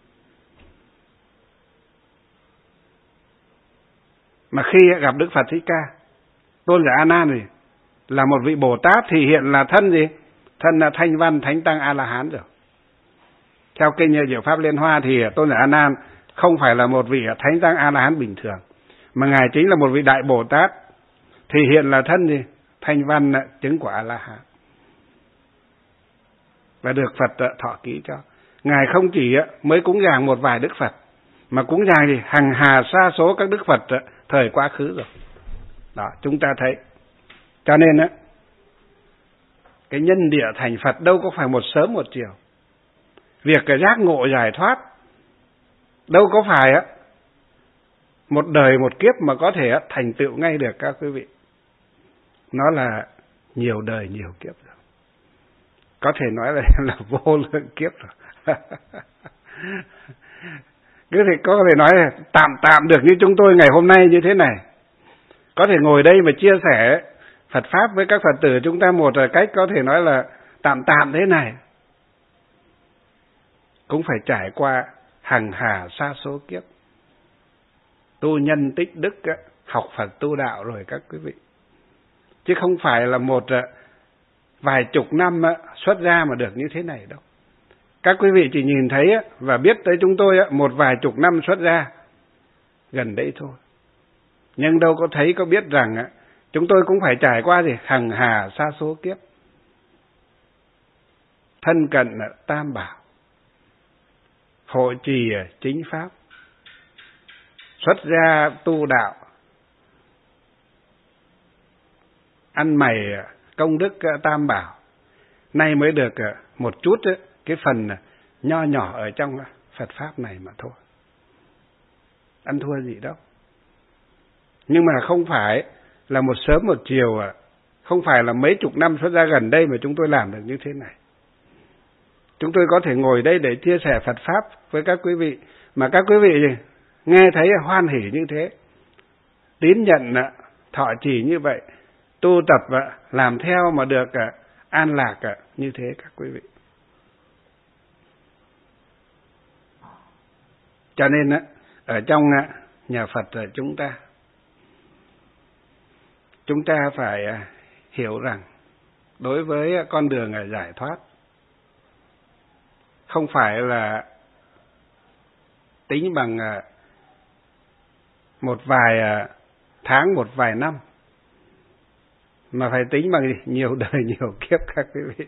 Mà khi gặp Đức Phật Thích Ca, tôn giả A Nan gì? Là một vị Bồ Tát thì hiện là thân gì? Thân là Thanh Văn Thánh Tăng A La Hán rồi. Theo kinh Diệu Pháp Liên Hoa thì tôn giả A Nan không phải là một vị Thánh Tăng A La Hán bình thường, mà ngài chính là một vị đại Bồ Tát thì hiện là thân gì? Thanh Văn chứng quả A La Hán, và được Phật thọ ký cho. Ngài không chỉ mới cúng dường một vài Đức Phật, mà cúng dường thì hằng hà sa số các Đức Phật thời quá khứ rồi. Đó, chúng ta thấy. Cho nên á, cái nhân địa thành Phật đâu có phải một sớm một chiều. Việc cái giác ngộ giải thoát đâu có phải á một đời một kiếp mà có thể thành tựu ngay được các quý vị. Nó là nhiều đời nhiều kiếp rồi. Có thể nói là, là vô lượng kiếp rồi. Cứ thể có thể nói là tạm tạm được như chúng tôi ngày hôm nay như thế này. Có thể ngồi đây mà chia sẻ Phật Pháp với các Phật tử chúng ta một cách có thể nói là tạm tạm thế này. Cũng phải trải qua hằng hà sa số kiếp. Tu nhân tích đức, học Phật tu đạo rồi các quý vị. Chứ không phải là một vài chục năm xuất gia mà được như thế này đâu. Các quý vị chỉ nhìn thấy và biết tới chúng tôi một vài chục năm xuất gia gần đấy thôi. Nhưng đâu có thấy có biết rằng chúng tôi cũng phải trải qua gì hằng hà sa số kiếp. Thân cận tam bảo, hộ trì chính pháp, xuất gia tu đạo, ăn mày công đức tam bảo. Nay mới được một chút cái phần nho nhỏ ở trong Phật Pháp này mà thôi. Ăn thua gì đâu. Nhưng mà không phải là một sớm một chiều Không phải là mấy chục năm xuất gia gần đây mà chúng tôi làm được như thế này. Chúng tôi có thể ngồi đây để chia sẻ Phật Pháp với các quý vị, mà các quý vị nghe thấy hoan hỉ như thế, tín nhận thọ trì như vậy, tu tập làm theo mà được an lạc như thế các quý vị. Cho nên ở trong nhà Phật chúng ta, chúng ta phải hiểu rằng đối với con đường giải thoát, không phải là tính bằng một vài tháng, một vài năm, mà phải tính bằng gì? Nhiều đời, nhiều kiếp các quý vị.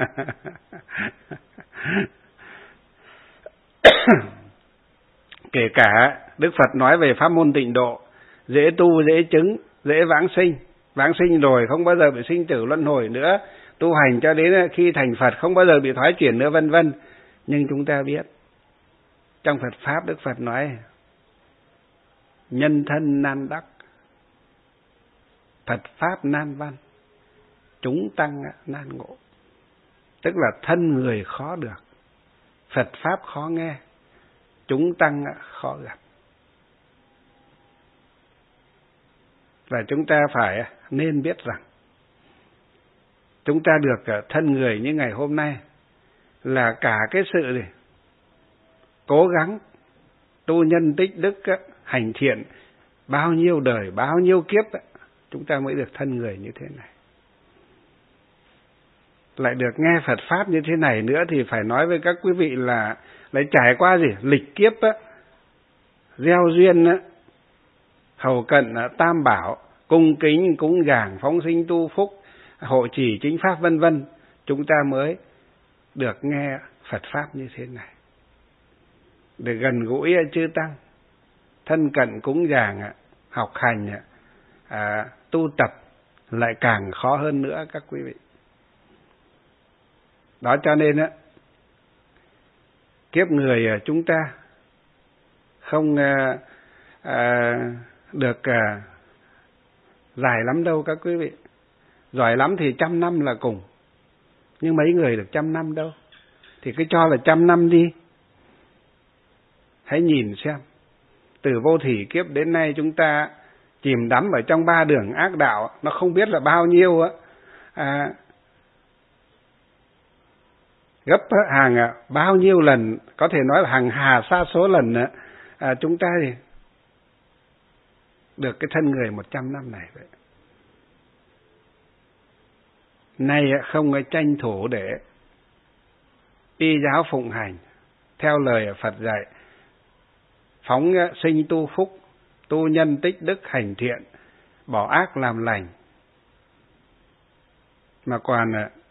Kể cả Đức Phật nói về pháp môn tịnh độ, dễ tu, dễ chứng, dễ vãng sinh. Vãng sinh rồi không bao giờ bị sinh tử luân hồi nữa, tu hành cho đến khi thành Phật không bao giờ bị thoái chuyển nữa, vân vân. Nhưng chúng ta biết, trong Phật Pháp Đức Phật nói nhân thân nan đắc, Phật Pháp nan văn, chúng tăng nan ngộ. Tức là thân người khó được, Phật Pháp khó nghe, chúng tăng khó gặp. Và chúng ta phải nên biết rằng chúng ta được thân người như ngày hôm nay là cả cái sự này, cố gắng tu nhân tích đức, hành thiện bao nhiêu đời, bao nhiêu kiếp chúng ta mới được thân người như thế này. Lại được nghe Phật Pháp như thế này nữa thì phải nói với các quý vị là lại trải qua gì? Lịch kiếp á, gieo duyên á, hầu cận tam bảo, cung kính cúng dường, phóng sinh tu phúc, hộ trì chính pháp vân vân, chúng ta mới được nghe Phật Pháp như thế này. Để gần gũi chư tăng, thân cận cúng dường, học hành, à, tu tập lại càng khó hơn nữa các quý vị. Đó cho nên á, kiếp người chúng ta không à, à, được à, dài lắm đâu các quý vị. Giỏi lắm thì trăm năm là cùng, nhưng mấy người được trăm năm đâu. Thì cứ cho là trăm năm đi. Hãy nhìn xem, từ vô thủy kiếp đến nay chúng ta chìm đắm ở trong ba đường ác đạo, nó không biết là bao nhiêu á, à, gấp hàng bao nhiêu lần, có thể nói là hàng hà sa số lần á, à, chúng ta thì được cái thân người một trăm năm này vậy. Nay không có tranh thủ để y giáo phụng hành theo lời Phật dạy, phóng sinh tu phúc, tu nhân tích đức hành thiện, bỏ ác làm lành, mà còn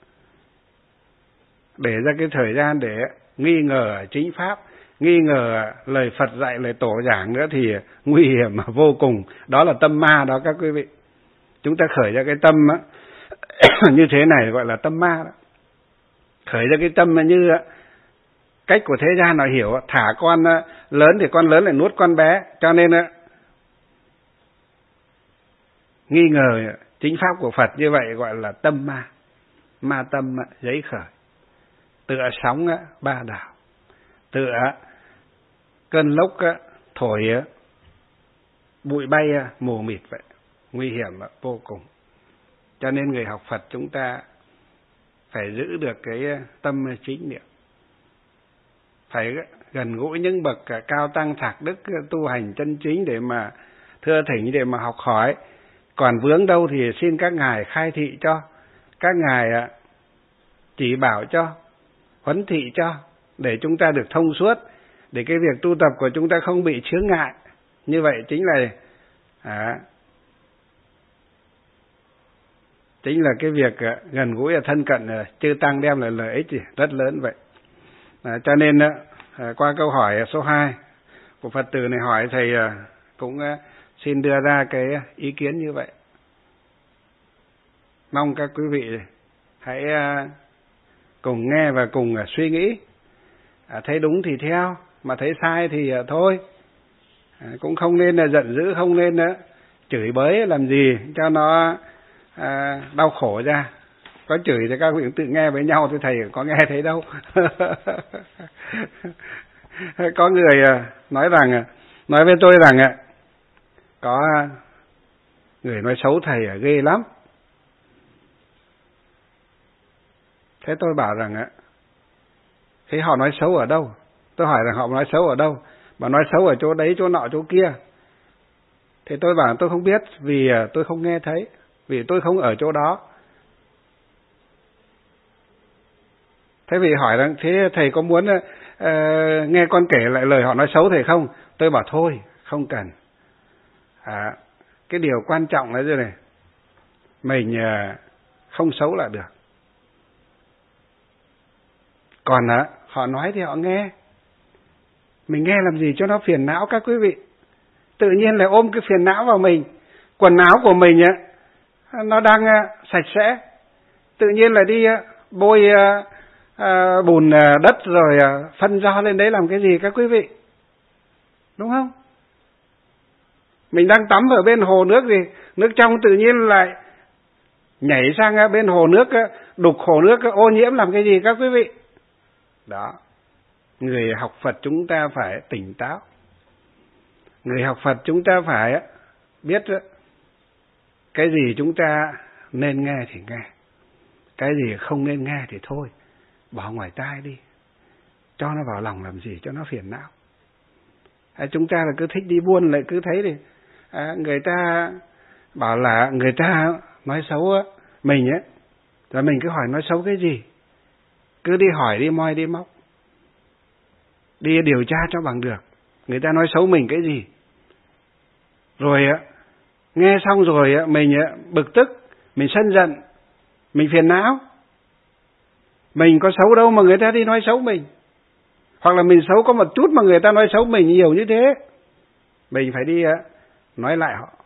để ra cái thời gian để nghi ngờ chính pháp, nghi ngờ lời Phật dạy, lời tổ giảng nữa thì nguy hiểm vô cùng. Đó là tâm ma đó các quý vị. Chúng ta khởi ra cái tâm á, như thế này gọi là tâm ma đó. Khởi ra cái tâm như cách của thế gian họ hiểu, thả con lớn thì con lớn lại nuốt con bé, cho nên nghi ngờ chính pháp của Phật như vậy gọi là tâm ma. Ma tâm giấy khởi, tựa sóng ba đảo, tựa cơn lốc thổi bụi bay mù mịt vậy, nguy hiểm vô cùng. Cho nên người học Phật chúng ta phải giữ được cái tâm chính niệm, phải gần gũi những bậc cao tăng thạc đức tu hành chân chính để mà thưa thỉnh, để mà học hỏi. Còn vướng đâu thì xin các ngài khai thị cho, các ngài chỉ bảo cho, huấn thị cho, để chúng ta được thông suốt, để cái việc tu tập của chúng ta không bị chướng ngại. Như vậy chính là à, chính là cái việc gần gũi và thân cận chư tăng đem lại lợi ích rất lớn vậy. À, cho nên à, qua câu hỏi số hai của Phật tử này hỏi, thầy à, cũng à, xin đưa ra cái ý kiến như vậy. Mong các quý vị hãy à, cùng nghe và cùng à, suy nghĩ. À, thấy đúng thì theo, mà thấy sai thì à, thôi. À, cũng không nên là giận dữ, không nên à, chửi bới làm gì cho nó à, đau khổ ra. Có chửi thì các vị tự nghe với nhau, thì thầy có nghe thấy đâu. Có người nói rằng, nói với tôi rằng có người nói xấu thầy ghê lắm. Thế tôi bảo rằng thế họ nói xấu ở đâu? Tôi hỏi rằng họ nói xấu ở đâu? Mà nói xấu ở chỗ đấy, chỗ nọ, chỗ kia. Thì tôi bảo tôi không biết, vì tôi không nghe thấy, vì tôi không ở chỗ đó. Thế vì hỏi rằng thế thầy có muốn uh, nghe con kể lại lời họ nói xấu thầy không? Tôi bảo thôi, không cần. À, cái điều quan trọng là thế này, mình uh, không xấu là được. Còn uh, họ nói thì họ nghe. Mình nghe làm gì cho nó phiền não các quý vị. Tự nhiên lại ôm cái phiền não vào mình. Quần áo của mình uh, nó đang uh, sạch sẽ, tự nhiên lại đi uh, bôi uh, À, bùn à, đất rồi à, phân do lên đấy làm cái gì các quý vị? Đúng không? Mình đang tắm ở bên hồ nước gì, nước trong tự nhiên lại nhảy sang à, bên hồ nước, à, đục hồ nước à, ô nhiễm làm cái gì các quý vị? Đó. Người học Phật chúng ta phải tỉnh táo. Người học Phật chúng ta phải à, biết à, cái gì chúng ta nên nghe thì nghe, cái gì không nên nghe thì thôi, bỏ ngoài tai đi, cho nó vào lòng làm gì cho nó phiền não. À, chúng ta là cứ thích đi buôn lại cứ thấy đi, à, người ta bảo là người ta nói xấu á, mình á, rồi mình cứ hỏi nói xấu cái gì, cứ đi hỏi đi moi đi móc, đi điều tra cho bằng được, người ta nói xấu mình cái gì, rồi á nghe xong rồi á mình á bực tức, mình sân giận, mình phiền não. Mình có xấu đâu mà người ta đi nói xấu mình. Hoặc là mình xấu có một chút mà người ta nói xấu mình nhiều như thế. Mình phải đi nói lại họ,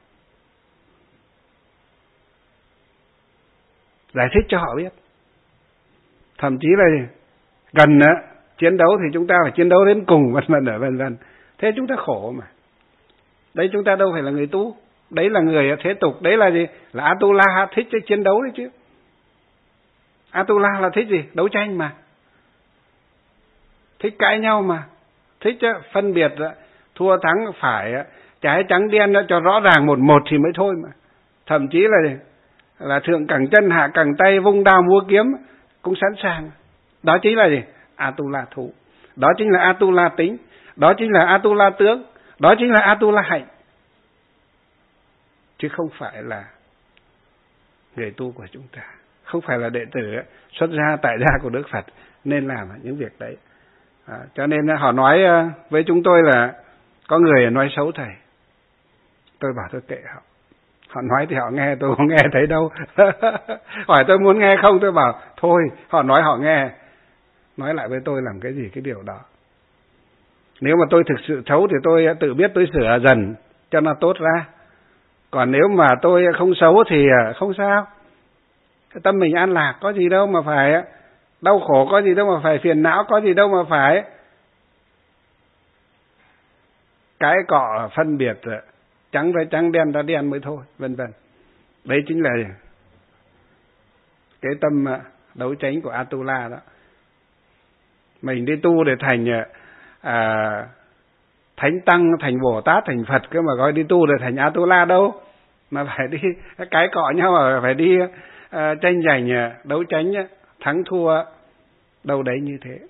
giải thích cho họ biết. Thậm chí là gần chiến đấu thì chúng ta phải chiến đấu đến cùng, vân vân vân vân. Thế chúng ta khổ mà. Đấy chúng ta đâu phải là người tu. Đấy là người thế tục. Đấy là gì? Là Atula thích cái chiến đấu đấy chứ. Atula là thích gì? Đấu tranh mà. Thích cãi nhau mà. Thích phân biệt thua thắng phải, trái trắng đen cho rõ ràng một một thì mới thôi mà. Thậm chí là gì? Là thượng cẳng chân hạ cẳng tay, vung đao múa kiếm cũng sẵn sàng. Đó chính là gì? Atula thủ. Đó chính là Atula tính. Đó chính là Atula tướng. Đó chính là Atula hạnh. Chứ không phải là người tu của chúng ta, không phải là đệ tử xuất gia tại gia của Đức Phật nên làm những việc đấy. À, cho nên họ nói với chúng tôi là có người nói xấu thầy. Tôi bảo tôi kệ họ. Họ nói thì họ nghe, tôi không nghe thấy đâu. Hỏi tôi muốn nghe không, tôi bảo thôi, họ nói họ nghe. Nói lại với tôi làm cái gì cái điều đó. Nếu mà tôi thực sự xấu thì tôi tự biết tôi sửa dần cho nó tốt ra. Còn nếu mà tôi không xấu thì không sao. Cái tâm mình an lạc, có gì đâu mà phải đau khổ, có gì đâu mà phải phiền não, có gì đâu mà phải cái cọ phân biệt trắng ra trắng, đen ra đen mới thôi, vân vân. Đấy chính là cái tâm đấu tranh của Atula đó. Mình đi tu để thành à, thánh tăng, thành Bồ Tát, thành Phật, cơ mà gọi đi tu để thành Atula đâu, mà phải đi cái cọ nhau, mà phải đi à, tranh giành, đấu tranh, thắng thua đâu đấy như thế.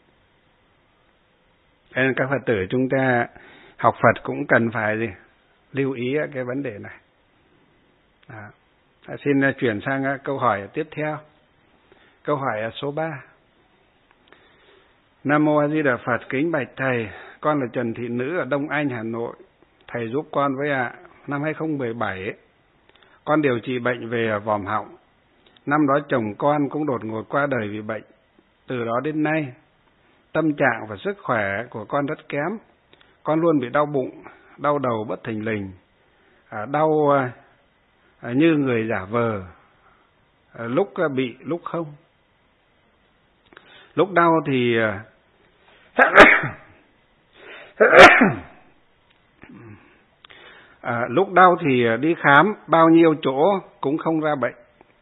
Nên các Phật tử chúng ta học Phật cũng cần phải gì? Lưu ý cái vấn đề này. À, xin chuyển sang câu hỏi tiếp theo. Câu hỏi số ba. Nam Mô A Di Đà Phật, kính bạch thầy, con là Trần Thị Nữ ở Đông Anh, Hà Nội. Thầy giúp con với ạ. À, năm hai không một bảy, con điều trị bệnh về vòm họng. Năm đó chồng con cũng đột ngột qua đời vì bệnh. Từ đó đến nay, tâm trạng và sức khỏe của con rất kém. Con luôn bị đau bụng, đau đầu bất thình lình, à, đau à, như người giả vờ, à, lúc bị lúc không. Lúc đau thì à, lúc đau thì đi khám bao nhiêu chỗ cũng không ra bệnh.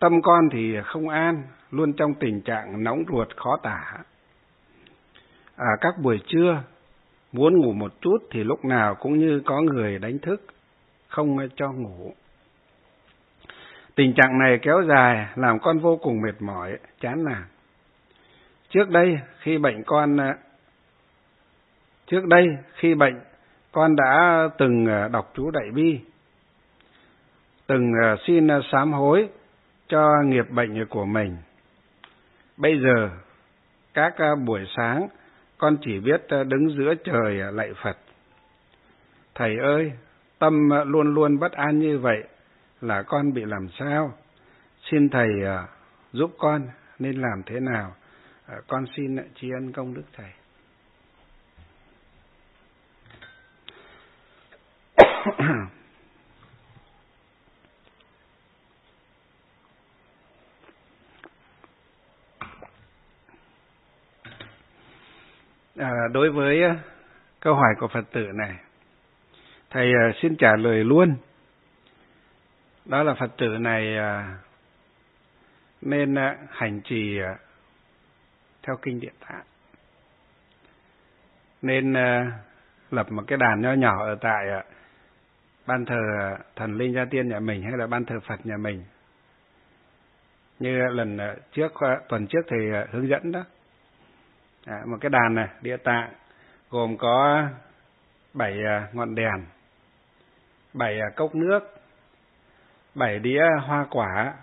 tâm con thì không an, luôn trong tình trạng nóng ruột khó tả. À, các buổi trưa muốn ngủ một chút thì lúc nào cũng như có người đánh thức, không cho ngủ. Tình trạng này kéo dài làm con vô cùng mệt mỏi, chán nản. Trước đây khi bệnh con trước đây khi bệnh con đã từng đọc chú Đại Bi, từng xin sám hối cho nghiệp bệnh của mình. Bây giờ các buổi sáng con chỉ biết đứng giữa trời lạy Phật. Thầy ơi, tâm luôn luôn bất an như vậy là con bị làm sao? Xin thầy giúp con nên làm thế nào? Con xin tri ân công đức thầy. À, đối với câu hỏi của Phật tử này, thầy xin trả lời luôn. Đó là Phật tử này nên hành trì theo kinh Địa Tạng, nên lập một cái đàn nho nhỏ ở tại ban thờ thần linh gia tiên nhà mình hay là ban thờ Phật nhà mình, như lần trước tuần trước thầy hướng dẫn đó. À, một cái đàn này Địa Tạng gồm có bảy ngọn đèn, bảy cốc nước, bảy đĩa hoa quả,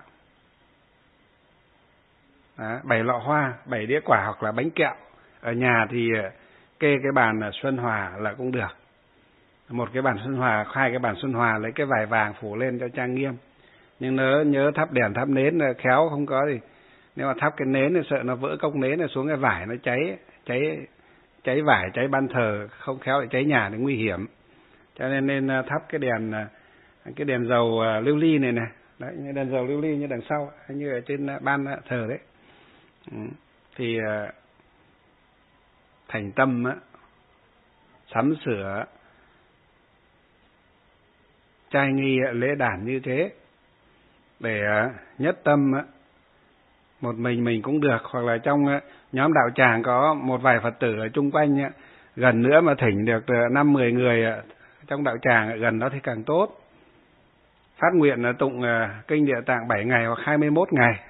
à, bảy lọ hoa, bảy đĩa quả hoặc là bánh kẹo. Ở nhà thì kê cái bàn Xuân Hòa là cũng được. Một cái bàn Xuân Hòa, hai cái bàn Xuân Hòa, lấy cái vải vàng phủ lên cho trang nghiêm. Nhưng nhớ nhớ thắp đèn thắp nến khéo, không có thì nếu mà thắp cái nến thì sợ nó vỡ cốc nến này xuống cái vải nó cháy, cháy cháy vải, cháy ban thờ, không khéo lại cháy nhà thì nguy hiểm. Cho nên nên thắp cái đèn cái đèn dầu lưu ly này này, đấy, như đèn dầu lưu ly như đằng sau, như ở trên ban thờ đấy. Thì thành tâm sắm sửa trai nghi lễ đàn như thế, để nhất tâm một mình mình cũng được, hoặc là trong nhóm đạo tràng có một vài Phật tử ở chung quanh, gần nữa mà thỉnh được năm mười người trong đạo tràng gần đó thì càng tốt. Phát nguyện tụng kinh Địa Tạng bảy ngày hoặc hai mươi mốt ngày,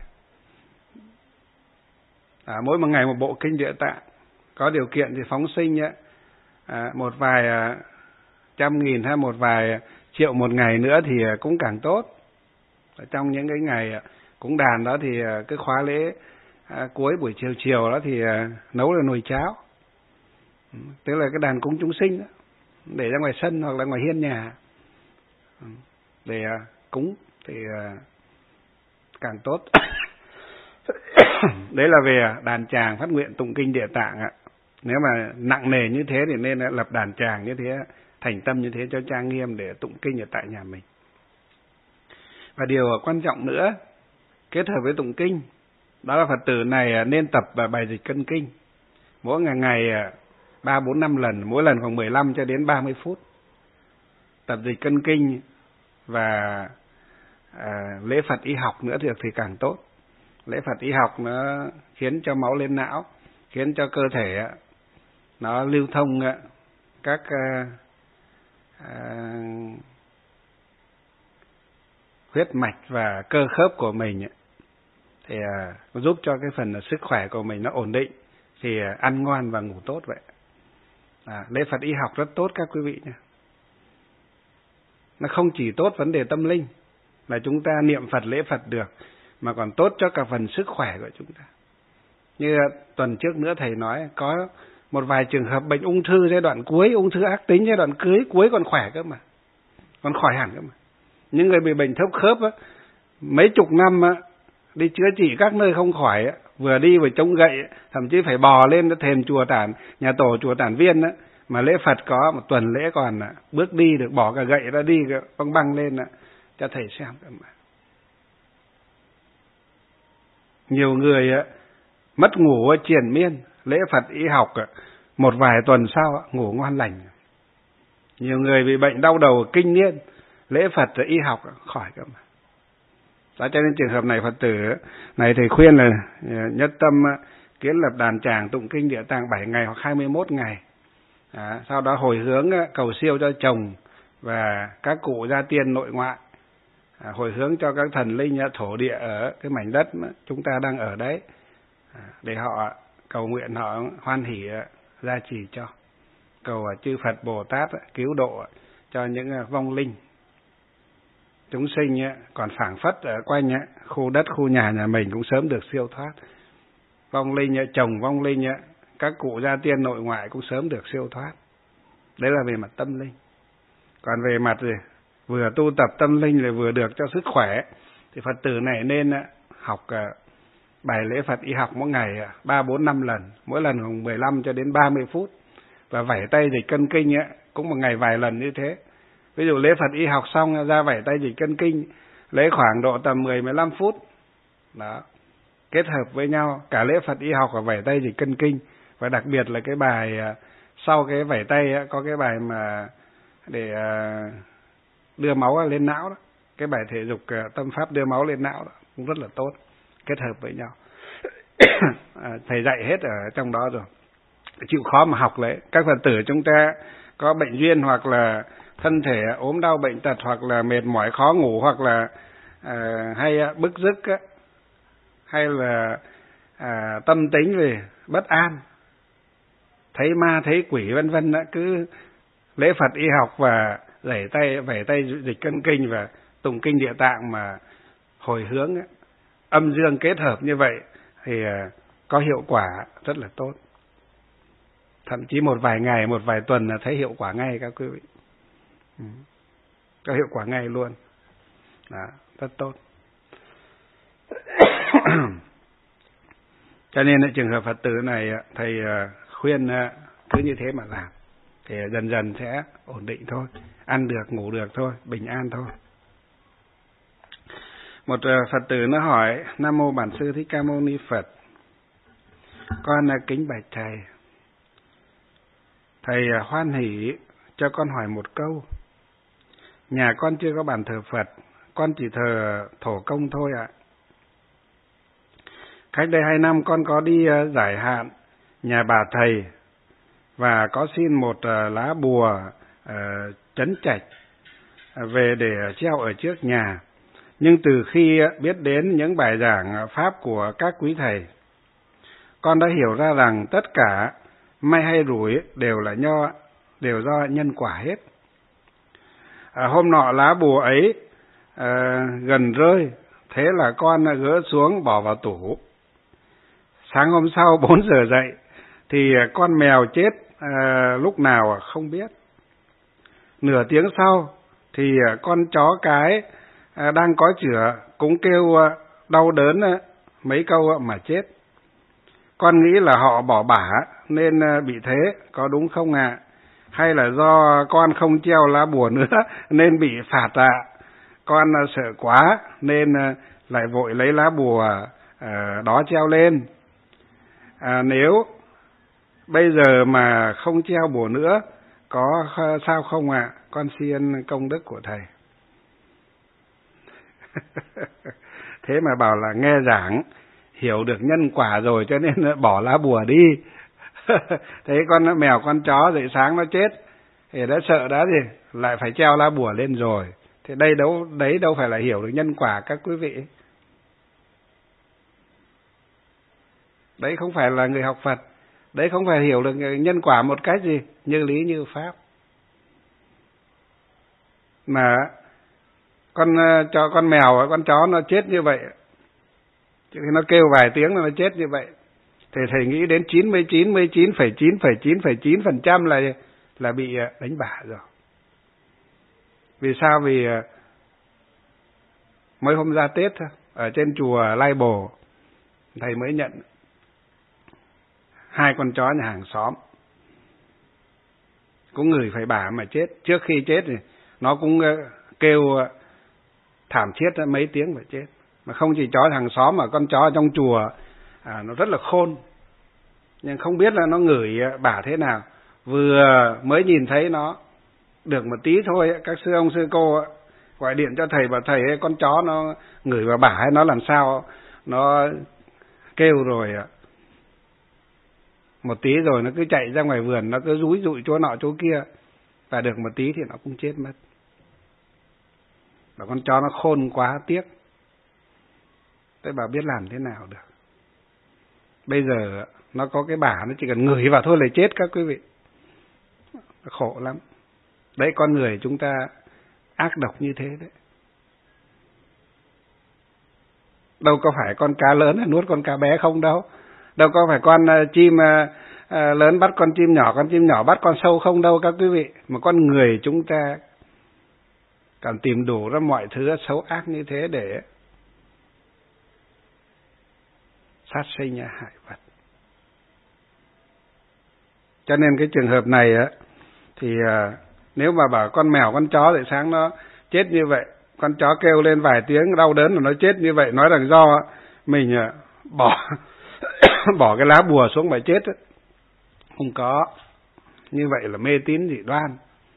à, mỗi một ngày một bộ kinh Địa Tạng. Có điều kiện thì phóng sinh à, một vài trăm nghìn hay một vài triệu một ngày nữa thì cũng càng tốt. Ở trong những cái ngày cúng đàn đó thì cái khóa lễ à, cuối buổi chiều chiều đó thì à, nấu là nồi cháo, tức là cái đàn cúng chúng sinh đó, để ra ngoài sân hoặc là ngoài hiên nhà để à, cúng thì à, càng tốt. Đấy là về đàn tràng phát nguyện tụng kinh Địa Tạng ạ. Nếu mà nặng nề như thế thì nên lập đàn tràng như thế, thành tâm như thế cho trang nghiêm để tụng kinh ở tại nhà mình. Và điều quan trọng nữa, kết hợp với tụng kinh, đó là Phật tử này nên tập bài dịch cân kinh. Mỗi ngày ngày ba bốn năm lần, mỗi lần khoảng mười lăm cho đến ba mươi phút. Tập dịch cân kinh và à, lễ Phật y học nữa được thì càng tốt. Lễ Phật y học nó khiến cho máu lên não, khiến cho cơ thể nó lưu thông các à, à, huyết mạch và cơ khớp của mình, thì à, giúp cho cái phần sức khỏe của mình nó ổn định, thì à, ăn ngon và ngủ tốt vậy. À, lễ Phật y học rất tốt các quý vị nha. Nó không chỉ tốt vấn đề tâm linh là chúng ta niệm Phật lễ Phật được, mà còn tốt cho cả phần sức khỏe của chúng ta. Như tuần trước nữa thầy nói có một vài trường hợp bệnh ung thư giai đoạn cuối, ung thư ác tính giai đoạn cưới cuối còn khỏe cơ mà, còn khỏi hẳn cơ mà. Những người bị bệnh thấp khớp á, mấy chục năm á, đi chữa trị các nơi không khỏi á, vừa đi vừa chống gậy, thậm chí phải bò lên thềm chùa Tản, nhà tổ chùa Tản Viên á, mà lễ Phật có một tuần lễ còn bước đi được, bỏ cả gậy ra đi băng băng lên cho thầy xem cơ mà. Nhiều người mất ngủ triền miên, lễ Phật y học một vài tuần sau ngủ ngon lành. Nhiều người bị bệnh đau đầu kinh niên, lễ Phật y học khỏi cơ mà. Đó, cho nên trường hợp này Phật tử này thầy khuyên là nhất tâm kiến lập đàn tràng tụng kinh Địa Tạng bảy ngày hoặc hai mươi mốt ngày. À, sau đó hồi hướng cầu siêu cho chồng và các cụ gia tiên nội ngoại, à, hồi hướng cho các thần linh thổ địa ở cái mảnh đất mà chúng ta đang ở đấy, à, để họ cầu nguyện, họ hoan hỷ gia trì cho, cầu chư Phật Bồ Tát cứu độ cho những vong linh chúng sinh còn phảng phất ở quanh khu đất khu nhà nhà mình cũng sớm được siêu thoát. Vong linh chồng vong linh các cụ gia tiên nội ngoại cũng sớm được siêu thoát. Đấy là về mặt tâm linh. Còn về mặt gì vừa tu tập tâm linh là vừa được cho sức khỏe thì Phật tử này nên học bài lễ Phật y học mỗi ngày ba bốn năm lần, mỗi lần khoảng mười lăm cho đến ba mươi phút, và vẩy tay dịch cân kinh cũng một ngày vài lần như thế. Ví dụ lễ Phật y học xong ra vẩy tay dịch cân kinh, lấy khoảng độ tầm mười mười lăm phút. Đó. Kết hợp với nhau cả lễ Phật y học và vẩy tay dịch cân kinh, và đặc biệt là cái bài sau cái vẩy tay có cái bài mà để đưa máu lên não đó, cái bài thể dục tâm pháp đưa máu lên não đó cũng rất là tốt, kết hợp với nhau. Thầy dạy hết ở trong đó rồi, chịu khó mà học lấy. Các Phật tử chúng ta có bệnh duyên hoặc là thân thể ốm đau bệnh tật, hoặc là mệt mỏi khó ngủ, hoặc là à, hay bức rứt á, hay là à, tâm tính về bất an, thấy ma thấy quỷ vân vân, cứ lễ Phật y học và vẩy tay vẩy tay dịch cân kinh và tụng kinh Địa Tạng mà hồi hướng á, âm dương kết hợp như vậy thì à, có hiệu quả rất là tốt. Thậm chí một vài ngày, một vài tuần là thấy hiệu quả ngay các quý vị. Ừ. Có hiệu quả ngay luôn. Đó, rất tốt. Cho nên trường hợp Phật tử này thầy khuyên cứ như thế mà làm, thì dần dần sẽ ổn định thôi, ăn được, ngủ được thôi, bình an thôi. Một Phật tử nó hỏi: Nam mô Bản Sư Thích Ca Mâu Ni Phật, con kính bạch thầy, thầy hoan hỷ cho con hỏi một câu. Nhà con chưa có bàn thờ Phật, con chỉ thờ thổ công thôi ạ. Cách đây hai năm con có đi giải hạn nhà bà thầy và có xin một lá bùa uh, trấn trạch về để treo ở trước nhà. Nhưng từ khi biết đến những bài giảng pháp của các quý thầy, con đã hiểu ra rằng tất cả may hay rủi đều là nho, đều do nhân quả hết. À, hôm nọ lá bùa ấy à, gần rơi, thế là con gỡ xuống bỏ vào tủ. Sáng hôm sau bốn giờ dậy thì con mèo chết à, lúc nào không biết. Nửa tiếng sau thì con chó cái à, đang có chửa cũng kêu à, đau đớn à, mấy câu mà chết. Con nghĩ là họ bỏ bả nên à, bị thế, có đúng không ạ? À? Hay là do con không treo lá bùa nữa nên bị phạt ạ? À? Con à, sợ quá nên à, lại vội lấy lá bùa à, đó treo lên. À, nếu bây giờ mà không treo bùa nữa có sao không ạ? À? Con xin công đức của thầy. Thế mà bảo là nghe giảng hiểu được nhân quả rồi cho nên bỏ lá bùa đi. Thế con mèo con chó dậy sáng nó chết thì đã sợ đã gì lại phải treo lá bùa lên rồi. Thế đây đâu đấy đâu phải là hiểu được nhân quả các quý vị. Đấy không phải là người học Phật. Đấy không phải hiểu được nhân quả một cách gì như lý như pháp. Mà con cho con mèo con chó nó chết như vậy, chứ nó kêu vài tiếng nó chết như vậy, thì thầy nghĩ đến chín mươi chín phẩy chín phẩy chín phẩy chín phẩy chín phần trăm là là bị đánh bả rồi. Vì sao? Vì mới hôm ra Tết ở trên chùa Lai Bồ, thầy mới nhận hai con chó nhà hàng xóm cũng ngửi phải bả mà chết. Trước khi chết thì nó cũng kêu thảm thiết mấy tiếng phải chết. Mà không chỉ chó hàng xóm mà con chó trong chùa à, nó rất là khôn, nhưng không biết là nó ngửi bả thế nào. Vừa mới nhìn thấy nó được một tí thôi, các sư ông sư cô gọi điện cho thầy, bảo thầy ơi, con chó nó ngửi vào bả hay nó làm sao, nó kêu rồi một tí rồi nó cứ chạy ra ngoài vườn, nó cứ rúi rụi chỗ nọ chỗ kia, và được một tí thì nó cũng chết mất. Và con chó nó khôn quá tiếc. Thế bà biết làm thế nào được? Bây giờ nó có cái bả, nó chỉ cần ngửi vào thôi là chết các quý vị. Khổ lắm. Đấy, con người chúng ta ác độc như thế đấy. Đâu có phải con cá lớn là nuốt con cá bé không đâu. Đâu có phải con chim lớn bắt con chim nhỏ, con chim nhỏ bắt con sâu không đâu các quý vị. Mà con người chúng ta còn tìm đủ ra mọi thứ xấu ác như thế để sát sinh hại vật. Cho nên cái trường hợp này á, thì à, nếu mà bảo con mèo con chó thì sáng nó chết như vậy, con chó kêu lên vài tiếng đau đớn là nó chết như vậy, nói rằng do mình à, bỏ bỏ cái lá bùa xuống mà chết ấy. Không có. Như vậy là mê tín dị đoan,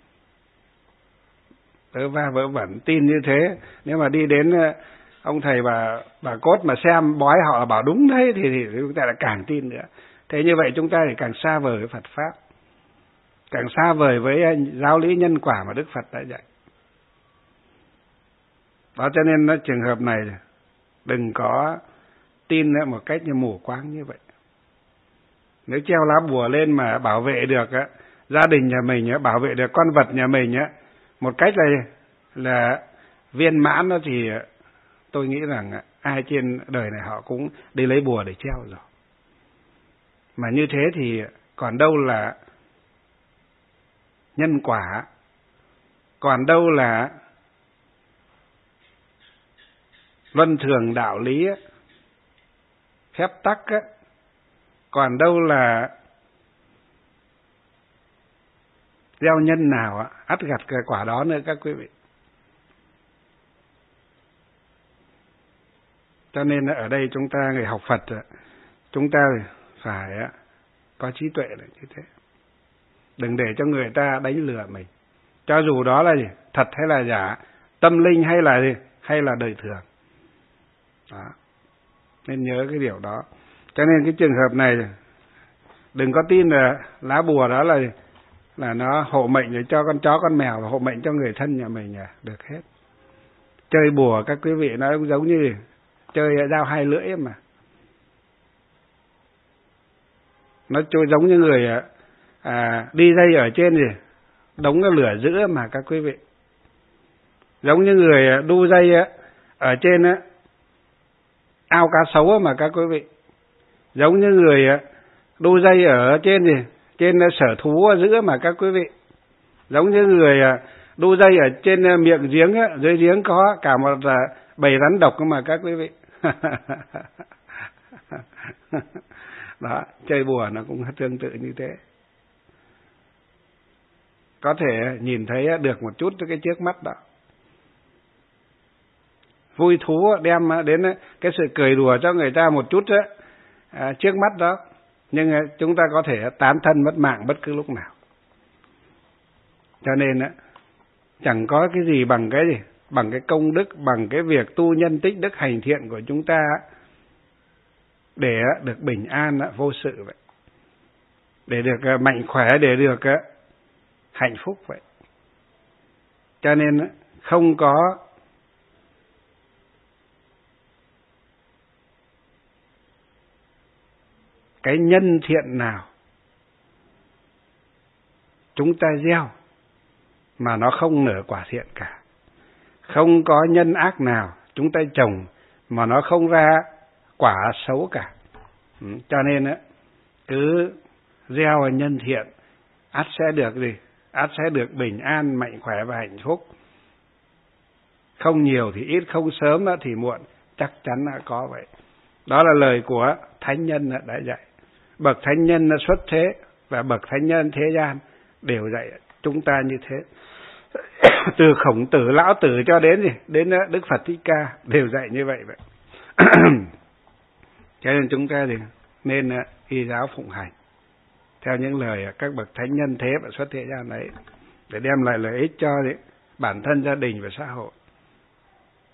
vớ va vớ vẩn tin như thế. Nếu mà đi đến ông thầy bà bà cốt mà xem bói họ là bảo đúng đấy thì, thì chúng ta lại càng tin nữa. Thế như vậy chúng ta thì càng xa vời với Phật pháp, càng xa vời với giáo lý nhân quả mà Đức Phật đã dạy. Đó, cho nên nó trường hợp này đừng có tin một cách như mù quáng như vậy. Nếu treo lá bùa lên mà bảo vệ được á, gia đình nhà mình, bảo vệ được con vật nhà mình á, một cách là là viên mãn đó, thì tôi nghĩ rằng ai trên đời này họ cũng đi lấy bùa để treo rồi. Mà như thế thì còn đâu là nhân quả, còn đâu là luân thường đạo lý, phép tắc, còn đâu là gieo nhân nào ắt gặt cái quả đó nữa các quý vị. Cho nên ở đây chúng ta người học Phật, chúng ta phải có trí tuệ là như thế. Đừng để cho người ta đánh lừa mình, cho dù đó là gì, thật hay là giả, tâm linh hay là gì, hay là đời thường. Đó. Nên nhớ cái điều đó. Cho nên cái trường hợp này đừng có tin là lá bùa đó là là nó hộ mệnh để cho con chó con mèo, và hộ mệnh cho người thân nhà mình à, được hết. Chơi bùa các quý vị nó cũng giống như chơi dao hai lưỡi mà. Nó trôi giống như người à, đi dây ở trên gì đống cái lửa giữa mà các quý vị. Giống như người đu dây á, ở trên á, ao cá sấu mà các quý vị. Giống như người đu dây ở trên gì, trên sở thú ở giữa mà các quý vị. Giống như người đu dây ở trên miệng giếng á, dưới giếng có cả một bầy rắn độc mà các quý vị. Đó, chơi bùa nó cũng tương tự như thế. Có thể nhìn thấy được một chút cái trước mắt đó, vui thú đem đến cái sự cười đùa cho người ta một chút đó, à, trước mắt đó, nhưng chúng ta có thể tán thân mất mạng bất cứ lúc nào. Cho nên chẳng có cái gì bằng cái gì, bằng cái công đức, bằng cái việc tu nhân tích đức hành thiện của chúng ta để được bình an vô sự vậy, để được mạnh khỏe, để được hạnh phúc vậy. Cho nên không có cái nhân thiện nào chúng ta gieo mà nó không nở quả thiện cả. Không có nhân ác nào chúng ta trồng mà nó không ra quả xấu cả. Ừ, cho nên á, cứ gieo nhân thiện, ắt sẽ được gì? Ắt sẽ được bình an, mạnh khỏe và hạnh phúc. Không nhiều thì ít, không sớm thì muộn, chắc chắn là có vậy. Đó là lời của thánh nhân đã dạy. Bậc thánh nhân xuất thế và bậc thánh nhân thế gian đều dạy chúng ta như thế. Từ Khổng Tử, Lão Tử cho đến gì, đến Đức Phật Thích Ca đều dạy như vậy vậy. Cho nên chúng ta thì nên y giáo phụng hành theo những lời các bậc thánh nhân thế và xuất thế gian ấy, để đem lại lợi ích cho bản thân, gia đình và xã hội.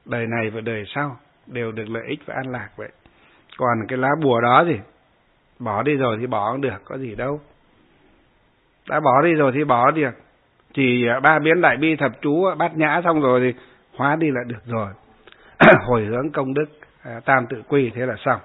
đời này và đời sau đều được lợi ích và an lạc vậy. Còn cái lá bùa đó gì, bỏ đi rồi thì bỏ cũng được, có gì đâu. Đã bỏ đi rồi thì bỏ được. Chỉ ba biến đại bi thập chú bát nhã xong rồi thì hóa đi là được rồi. Hồi hướng công đức, tam tự quy, thế là xong.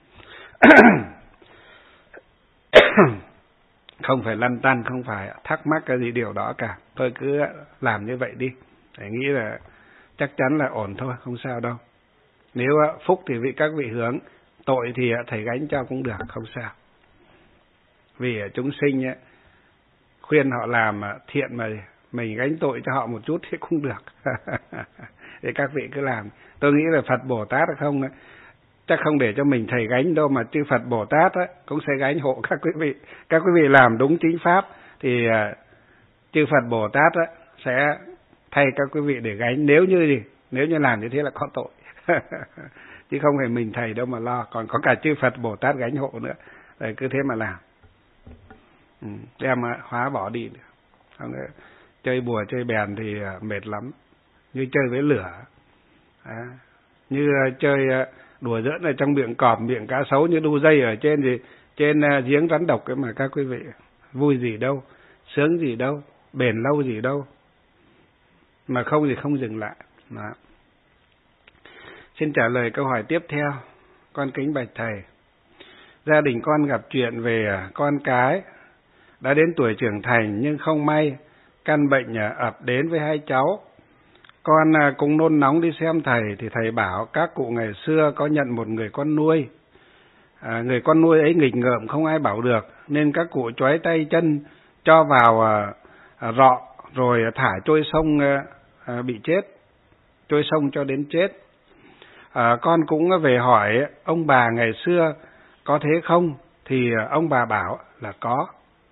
Không phải lăn tăn, không phải thắc mắc cái gì điều đó cả. Thôi cứ làm như vậy đi. Thầy nghĩ là chắc chắn là ổn thôi, không sao đâu. Nếu phúc thì vị các vị hướng, tội thì thầy gánh cho cũng được, không sao. Vì chúng sinh khuyên họ làm thiện mà mình gánh tội cho họ một chút thì cũng được. Để các vị cứ làm. Tôi nghĩ là Phật Bồ Tát không, chắc không để cho mình thầy gánh đâu, mà chư Phật Bồ Tát á, cũng sẽ gánh hộ các quý vị. Các quý vị làm đúng chính pháp thì chư Phật Bồ Tát á, sẽ thay các quý vị để gánh. Nếu như gì, nếu như làm như thế là có tội. Chứ không phải mình thầy đâu mà lo, còn có cả chư Phật Bồ Tát gánh hộ nữa. Rồi cứ thế mà làm. Ừ, đem hóa bỏ đi. Không, chơi bùa chơi bèn thì mệt lắm, như chơi với lửa. À, như chơi đùa giỡn ở trong miệng cọp, miệng cá sấu, như đu dây ở trên thì trên giếng rắn độc ấy mà các quý vị. Vui gì đâu, sướng gì đâu, bền lâu gì đâu. Mà không thì không dừng lại. Đó. Xin trả lời câu hỏi tiếp theo. Con kính bạch thầy. Gia đình con gặp chuyện về con cái đã đến tuổi trưởng thành nhưng không may căn bệnh ập đến với hai cháu. Con cũng nôn nóng đi xem thầy thì thầy bảo các cụ ngày xưa có nhận một người con nuôi. À, người con nuôi ấy nghịch ngợm không ai bảo được nên các cụ trói tay chân cho vào à, à, rọ rồi thả trôi sông à, bị chết, trôi sông cho đến chết. À, con cũng về hỏi ông bà ngày xưa có thế không thì ông bà bảo là có.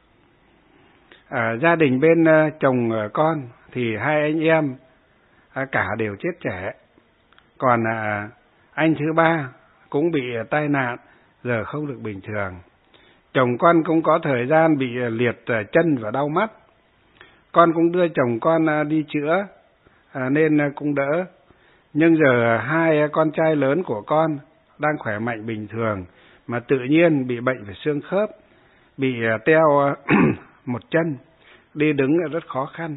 À, gia đình bên uh, chồng uh, con thì hai anh em uh, cả đều chết trẻ. Còn uh, anh thứ ba cũng bị uh, tai nạn, giờ không được bình thường. Chồng con cũng có thời gian bị uh, liệt uh, chân và đau mắt. Con cũng đưa chồng con uh, đi chữa uh, nên uh, cũng đỡ. Nhưng giờ uh, hai uh, con trai lớn của con đang khỏe mạnh bình thường mà tự nhiên bị bệnh về xương khớp, bị uh, teo uh, một chân, đi đứng rất khó khăn.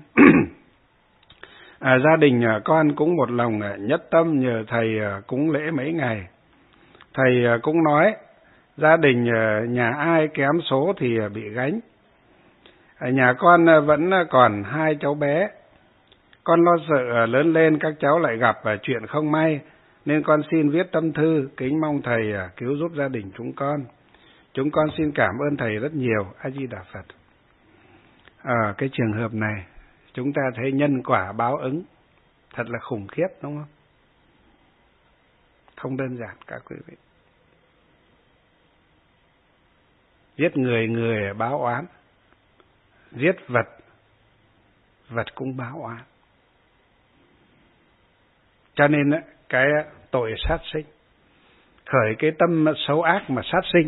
À, gia đình con cũng một lòng nhất tâm nhờ thầy cúng lễ mấy ngày. Thầy cũng nói gia đình nhà ai kém số thì bị gánh. À, nhà con vẫn còn hai cháu bé. Con lo sợ lớn lên các cháu lại gặp chuyện không may nên con xin viết tâm thư kính mong thầy cứu giúp gia đình chúng con. Chúng con xin cảm ơn thầy rất nhiều. A Di Đà Phật. Ở cái trường hợp này chúng ta thấy nhân quả báo ứng thật là khủng khiếp, đúng không? Không đơn giản các quý vị. Giết người, người báo oán. Giết vật, vật cũng báo oán. Cho nên cái tội sát sinh, khởi cái tâm xấu ác mà sát sinh,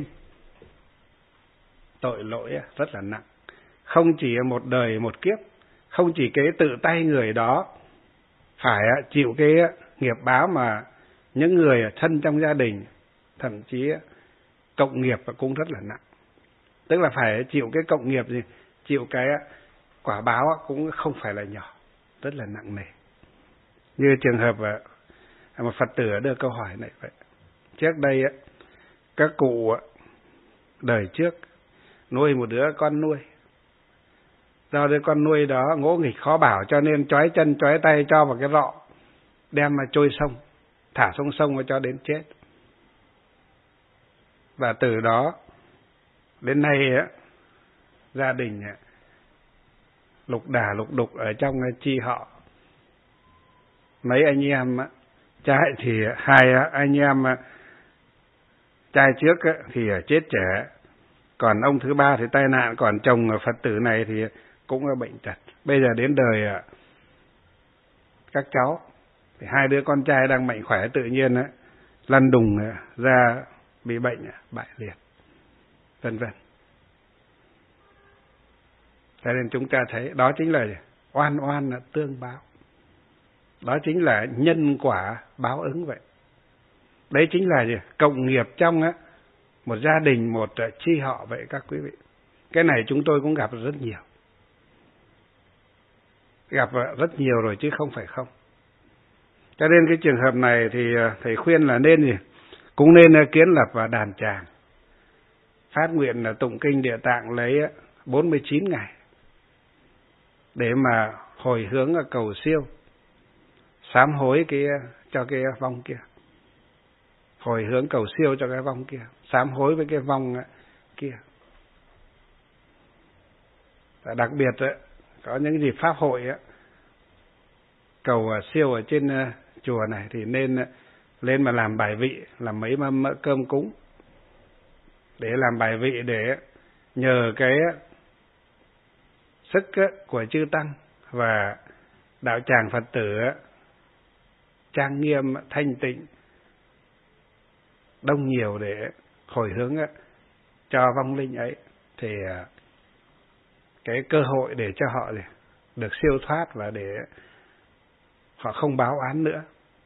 tội lỗi rất là nặng. Không chỉ một đời một kiếp, không chỉ cái tự tay người đó phải chịu cái nghiệp báo mà những người thân trong gia đình, thậm chí cộng nghiệp cũng rất là nặng. Tức là phải chịu cái cộng nghiệp gì, chịu cái quả báo cũng không phải là nhỏ, rất là nặng nề. Như trường hợp một Phật tử đưa câu hỏi này vậy. Trước đây các cụ đời trước nuôi một đứa con nuôi. Do đứa con nuôi đó ngỗ nghịch khó bảo cho nên trói chân trói tay cho vào cái rọ, đem mà trôi sông, thả xuống sông mà cho đến chết. Và từ đó đến nay á, gia đình lục đà lục đục ở trong chi họ. Mấy anh em trai thì hai anh em trai trước thì chết trẻ, còn ông thứ ba thì tai nạn, còn chồng Phật tử này thì cũng bệnh tật. Bây giờ đến đời các cháu thì hai đứa con trai đang mạnh khỏe tự nhiên lăn đùng ra bị bệnh bại liệt, vân vân. Cho nên chúng ta thấy đó chính là oan oan là tương báo. Đó chính là nhân quả báo ứng vậy. Đấy chính là gì? Cộng nghiệp trong á, một gia đình, một chi họ vậy các quý vị. Cái này chúng tôi cũng gặp rất nhiều. Gặp rất nhiều rồi chứ không phải không. Cho nên cái trường hợp này thì thầy khuyên là nên gì? Cũng nên kiến lập đàn tràng. Phát nguyện là tụng kinh Địa Tạng lấy bốn mươi chín ngày. Để mà hồi hướng cầu siêu. Sám hối cái, cho cái vong kia. Hồi hướng cầu siêu cho cái vong kia. Sám hối với cái vong kia. Và đặc biệt có những dịp pháp hội cầu siêu ở trên chùa này thì nên lên mà làm bài vị, làm mấy mâm cơm cúng. Để làm bài vị để nhờ cái sức của chư Tăng và đạo tràng Phật tử trang nghiêm, thanh tịnh, đông nhiều để hồi hướng cho vong linh ấy, thì cái cơ hội để cho họ được siêu thoát và để họ không báo oán nữa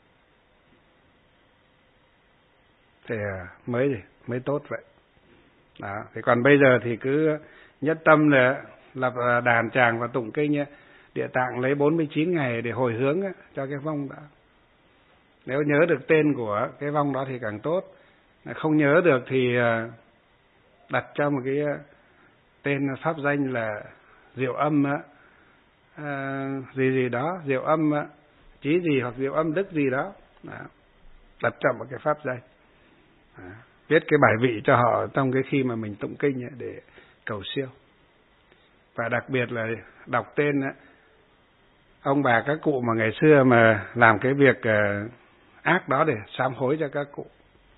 thì mới mới tốt vậy. Đó. Thì còn bây giờ thì cứ nhất tâm là lập đàn tràng và tụng kinh Địa Tạng lấy bốn mươi chín ngày để hồi hướng cho cái vong đó. Nếu nhớ được tên của cái vong đó thì càng tốt. Không nhớ được thì đặt cho một cái tên pháp danh là Diệu Âm à, gì gì đó, Diệu Âm Chí gì hoặc Diệu Âm Đức gì đó. Đó. Đặt cho một cái pháp danh. Đó. Viết cái bài vị cho họ trong cái khi mà mình tụng kinh để cầu siêu. Và đặc biệt là đọc tên ông bà các cụ mà ngày xưa mà làm cái việc ác đó để sám hối cho các cụ.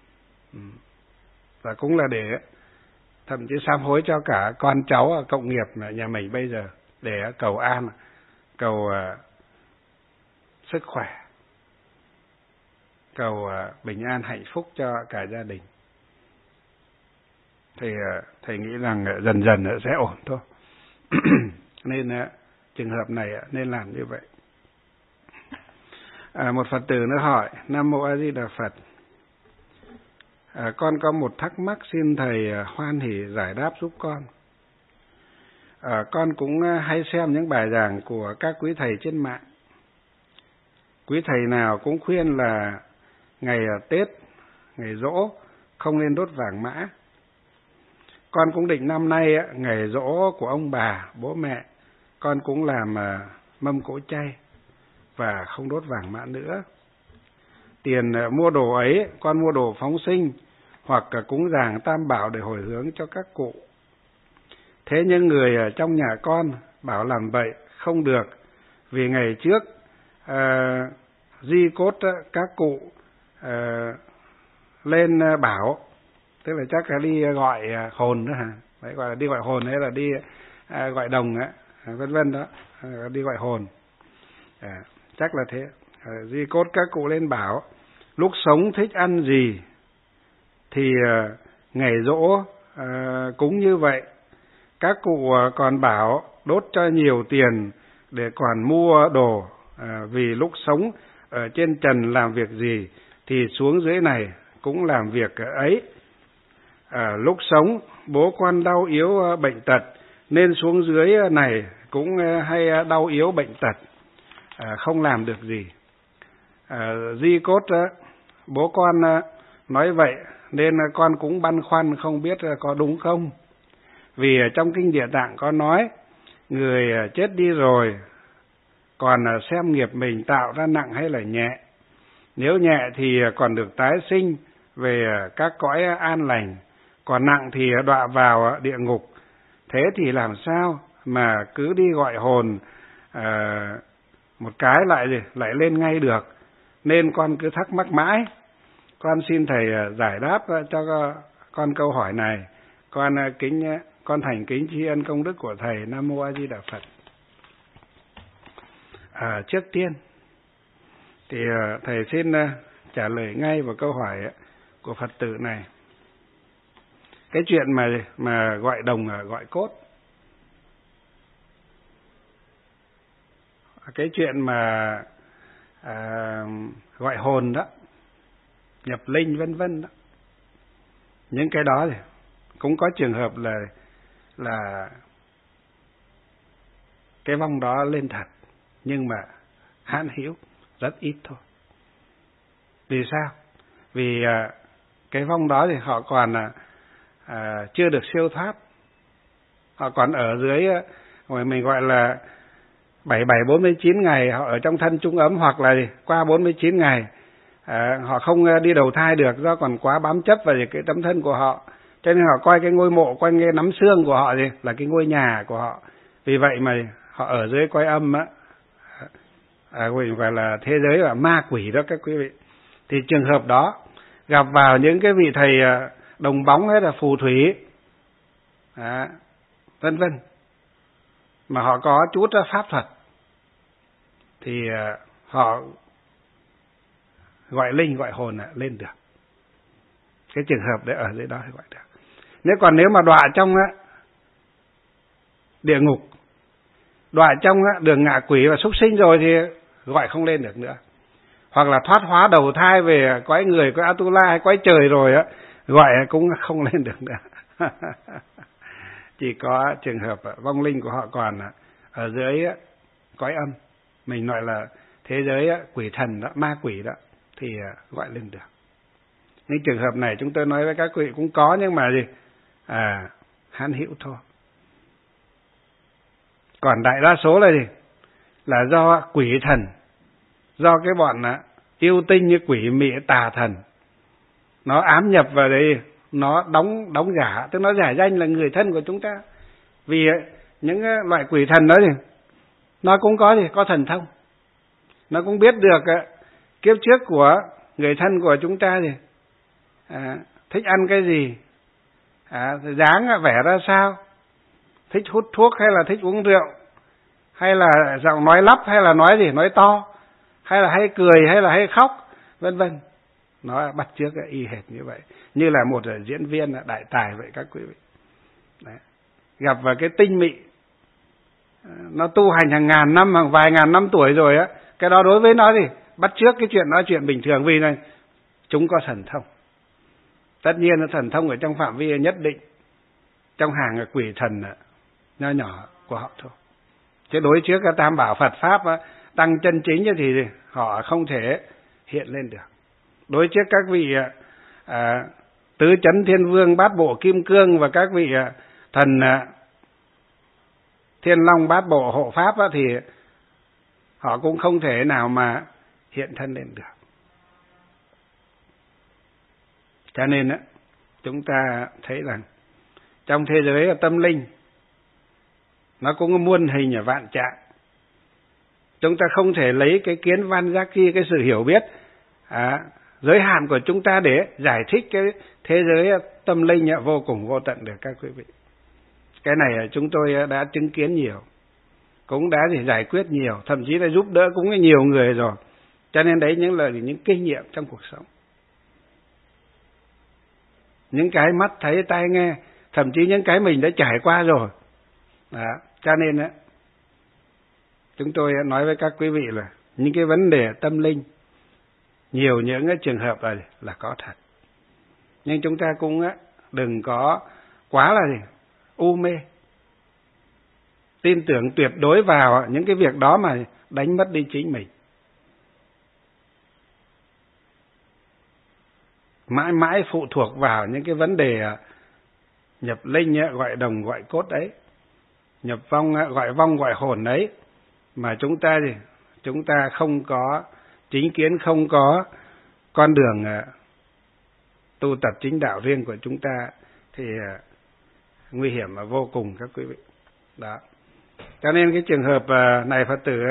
Và cũng là để thậm chí sám hối cho cả con cháu cộng nghiệp nhà mình bây giờ để cầu an, cầu uh, sức khỏe, cầu uh, bình an hạnh phúc cho cả gia đình. Thì uh, thầy nghĩ rằng uh, dần dần uh, sẽ ổn thôi. Nên uh, trường hợp này uh, nên làm như vậy. À, một Phật tử nữa hỏi: Nam Mô A Di Đà Phật. À, con có một thắc mắc xin thầy hoan hỉ giải đáp giúp con. À, con cũng hay xem những bài giảng của các quý thầy trên mạng. Quý thầy nào cũng khuyên là ngày Tết, ngày Giỗ không nên đốt vàng mã. Con cũng định năm nay ngày Giỗ của ông bà, bố mẹ, con cũng làm mâm cỗ chay và không đốt vàng mã nữa. Tiền mua đồ ấy, con mua đồ phóng sinh hoặc cúng dường tam bảo để hồi hướng cho các cụ. Thế nhưng người ở trong nhà con bảo làm vậy không được, vì ngày trước uh, di cốt các cụ uh, lên bảo, tức là chắc là đi gọi hồn đó hả? Đấy, gọi là đi gọi hồn hay là đi uh, gọi đồng á, vân vân đó, uh, đi gọi hồn. Uh, chắc là thế. Uh, di cốt các cụ lên bảo lúc sống thích ăn gì thì uh, ngày Giỗ uh, cúng như vậy. Các cụ uh, còn bảo đốt cho nhiều tiền để còn mua đồ, uh, vì lúc sống ở trên trần làm việc gì thì xuống dưới này cũng làm việc ấy. Uh, lúc sống bố con đau yếu uh, bệnh tật nên xuống dưới này cũng uh, hay đau yếu bệnh tật, uh, không làm được gì. Uh, di cốt uh, bố con uh, nói vậy nên uh, con cũng băn khoăn không biết uh, có đúng không. Vì uh, trong kinh Địa Tạng có nói người uh, chết đi rồi còn uh, xem nghiệp mình tạo ra nặng hay là nhẹ. Nếu nhẹ thì uh, còn được tái sinh về uh, các cõi an lành, còn nặng thì uh, đọa vào uh, địa ngục. Thế thì làm sao mà cứ đi gọi hồn uh, một cái lại gì lại lên ngay được. Nên con cứ thắc mắc mãi. Con xin thầy giải đáp cho con câu hỏi này. Con kính con thành kính tri ân công đức của thầy. Nam Mô A Di Đà Phật. À, trước tiên thì thầy xin trả lời ngay vào câu hỏi của Phật tử này. Cái chuyện mà mà gọi đồng gọi cốt, cái chuyện mà à, gọi hồn đó, nhập linh vân vân đó. Những cái đó thì cũng có trường hợp là là cái vong đó lên thật, nhưng mà hãn hữu, rất ít thôi. Vì sao? Vì à, cái vong đó thì họ còn à, à, chưa được siêu thoát, họ còn ở dưới, à, mình gọi là bảy bảy bốn mươi chín ngày, họ ở trong thân trung ấm, hoặc là gì? Qua bốn mươi chín ngày à, họ không đi đầu thai được do còn quá bám chấp vào cái tấm thân của họ, cho nên họ coi cái ngôi mộ, coi cái nắm xương của họ gì là cái ngôi nhà của họ. Vì vậy mà họ ở dưới cõi âm á, à, gọi là thế giới là ma quỷ đó các quý vị. Thì trường hợp đó gặp vào những cái vị thầy đồng bóng hay là phù thủy, à, vân vân, mà họ có chút pháp thuật, thì à, họ gọi linh gọi hồn à, lên được. Cái trường hợp đấy ở dưới đó thì gọi được. Nếu còn nếu mà đọa trong á, địa ngục, đọa trong á, đường ngạ quỷ và súc sinh rồi thì gọi không lên được nữa. Hoặc là thoát hóa đầu thai về cõi người, cõi Atula hay cõi trời rồi á, gọi cũng không lên được nữa. Chỉ có trường hợp vong linh của họ còn ở dưới cõi âm, mình gọi là thế giới quỷ thần đó, ma quỷ đó, thì gọi lên được. Những trường hợp này chúng tôi nói với các quý vị cũng có, nhưng mà gì? À, hãn hữu thôi. Còn đại đa số là gì? Là do quỷ thần, do cái bọn yêu tinh như quỷ mị tà thần, nó ám nhập vào đây, nó đóng đóng giả, tức nó giả danh là người thân của chúng ta. Vì những loại quỷ thần đó thì nó cũng có gì? Có thần thông, nó cũng biết được kiếp trước của người thân của chúng ta thì à, thích ăn cái gì, à, dáng vẻ ra sao, thích hút thuốc hay là thích uống rượu, hay là giọng nói lắp hay là nói gì, nói to, hay là hay cười hay là hay khóc, vân vân. Nó bắt chước y hệt như vậy, như là một diễn viên đại tài vậy các quý vị. Đấy. Gặp vào cái tinh mị, nó tu hành hàng ngàn năm, hàng vài ngàn năm tuổi rồi á, cái đó đối với nó thì bắt chước cái chuyện nói chuyện bình thường, vì này chúng có thần thông. Tất nhiên nó thần thông ở trong phạm vi nhất định, trong hàng quỷ thần nho nhỏ của họ thôi. Chứ đối trước cái tam bảo Phật Pháp tăng chân chính thì họ không thể hiện lên được. Đối trước các vị à, tứ chấn thiên vương, bát bộ kim cương và các vị à, thần à, thiên long bát bộ hộ pháp á, thì họ cũng không thể nào mà hiện thân lên được. Cho nên á, chúng ta thấy rằng trong thế giới tâm linh nó cũng có muôn hình ở vạn trạng. Chúng ta không thể lấy cái kiến văn giác chi, cái sự hiểu biết à, giới hạn của chúng ta để giải thích cái thế giới tâm linh vô cùng vô tận được các quý vị. Cái này chúng tôi đã chứng kiến nhiều, cũng đã thì giải quyết nhiều, thậm chí là giúp đỡ cũng nhiều người rồi. Cho nên đấy những lời những kinh nghiệm trong cuộc sống, những cái mắt thấy tai nghe, thậm chí những cái mình đã trải qua rồi. Đó. Cho nên á, chúng tôi nói với các quý vị là những cái vấn đề tâm linh, nhiều những cái trường hợp này là có thật. Nhưng chúng ta cũng á, đừng có quá là gì? U mê, tin tưởng tuyệt đối vào những cái việc đó mà đánh mất đi chính mình. Mãi mãi phụ thuộc vào những cái vấn đề nhập linh gọi đồng gọi cốt ấy, nhập vong gọi vong gọi hồn đấy, mà chúng ta thì chúng ta không có chính kiến, không có con đường tu tập chính đạo riêng của chúng ta thì nguy hiểm và vô cùng các quý vị. Đó. Cho nên cái trường hợp này Phật tử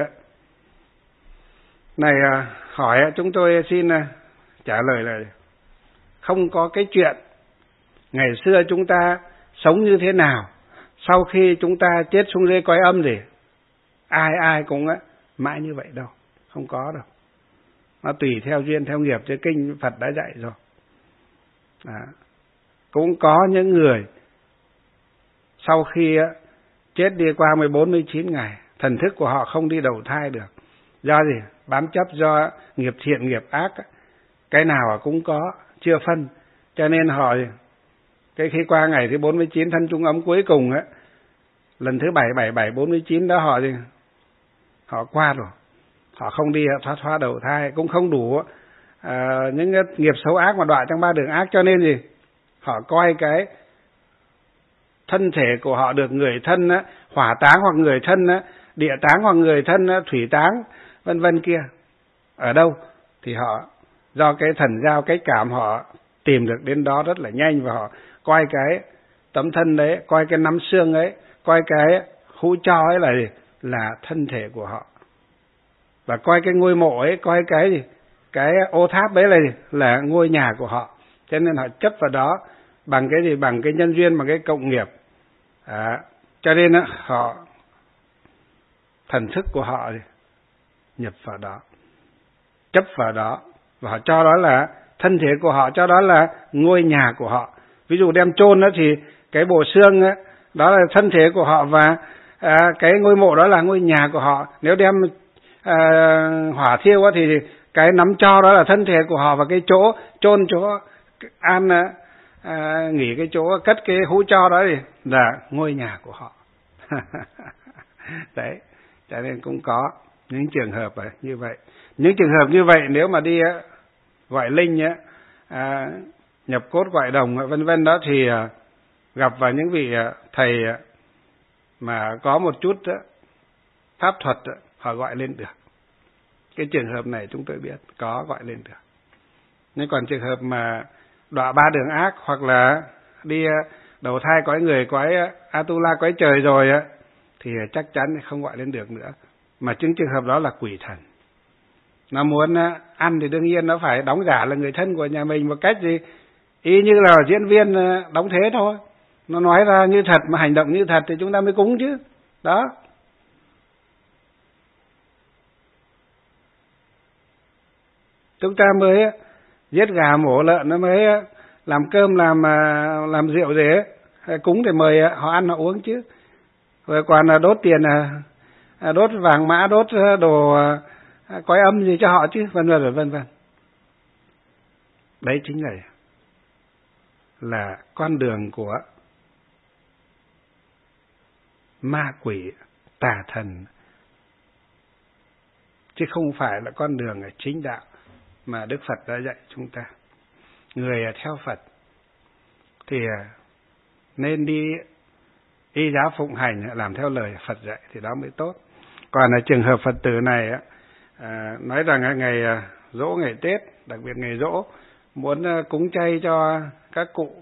này hỏi, chúng tôi xin trả lời là không có cái chuyện ngày xưa chúng ta sống như thế nào, sau khi chúng ta chết xuống dưới cõi âm gì, ai ai cũng mãi như vậy đâu, không có đâu. Nó tùy theo duyên theo nghiệp, chứ kinh Phật đã dạy rồi. Đó. Cũng có những người sau khi chết đi qua mười bốn, mười chín ngày, thần thức của họ không đi đầu thai được, Do gì? Bám chấp do nghiệp thiện nghiệp ác, cái nào cũng có, chưa phân. Cho nên họ, cái khi qua ngày thứ bốn mươi chín thân trung ấm cuối cùng á, lần thứ bảy bảy bảy bốn mươi chín đó họ gì? Họ qua rồi. Họ không đi thoát thoát đầu thai, cũng không đủ à, những cái nghiệp xấu ác mà đọa trong ba đường ác. Cho nên gì? Họ coi cái thân thể của họ được người thân á, hỏa táng hoặc người thân á, địa táng hoặc người thân á, thủy táng vân vân kia ở đâu thì họ do cái thần giao cách cảm họ tìm được đến đó rất là nhanh, và họ coi cái tấm thân đấy, coi cái nắm xương ấy, coi cái hũ tro ấy là gì? Là thân thể của họ, và coi cái ngôi mộ ấy, coi cái gì? Cái ô tháp đấy là gì? Là ngôi nhà của họ. Cho nên họ chấp vào đó bằng cái gì? Bằng cái nhân duyên, bằng cái cộng nghiệp. À, cho nên á, họ thần thức của họ thì nhập vào đó, chấp vào đó, và họ cho đó là thân thể của họ, cho đó là ngôi nhà của họ. Ví dụ đem chôn đó thì cái bộ xương đó, đó là thân thể của họ, và à, cái ngôi mộ đó là ngôi nhà của họ. Nếu đem à, hỏa thiêu đó thì cái nắm tro đó là thân thể của họ, và cái chỗ chôn, chỗ an à, nghỉ, cái chỗ cất cái hũ tro đó thì là ngôi nhà của họ. Đấy, cho nên cũng có những trường hợp như vậy. Những trường hợp như vậy nếu mà đi gọi linh á, à, nhập cốt gọi đồng vân vân đó thì à, gặp vào những vị thầy mà có một chút pháp thuật, họ gọi lên được. Cái trường hợp này chúng tôi biết có gọi lên được. Nhưng còn trường hợp mà đọa ba đường ác, hoặc là đi đầu thai cõi người, cõi Atula, cõi trời rồi á, thì chắc chắn không gọi lên được nữa. Mà chứng trường hợp đó là quỷ thần. Nó muốn ăn thì đương nhiên nó phải đóng giả là người thân của nhà mình một cách gì y như là diễn viên đóng thế thôi. Nó nói ra như thật mà hành động như thật thì chúng ta mới cúng chứ. Đó. Chúng ta mới giết gà mổ lợn, nó mới làm cơm, làm làm rượu gì ấy, cúng để mời họ ăn họ uống chứ. Rồi còn là đốt tiền, đốt vàng mã, đốt đồ cõi âm gì cho họ chứ, vân vân vân vân. Đấy chính là là con đường của ma quỷ tà thần, chứ không phải là con đường chính đạo mà Đức Phật đã dạy chúng ta. Người theo Phật thì nên đi y giáo phụng hành, làm theo lời Phật dạy thì đó mới tốt. Còn là trường hợp Phật tử này à, nói rằng ngày giỗ, ngày Tết, đặc biệt ngày giỗ, muốn cúng chay cho các cụ,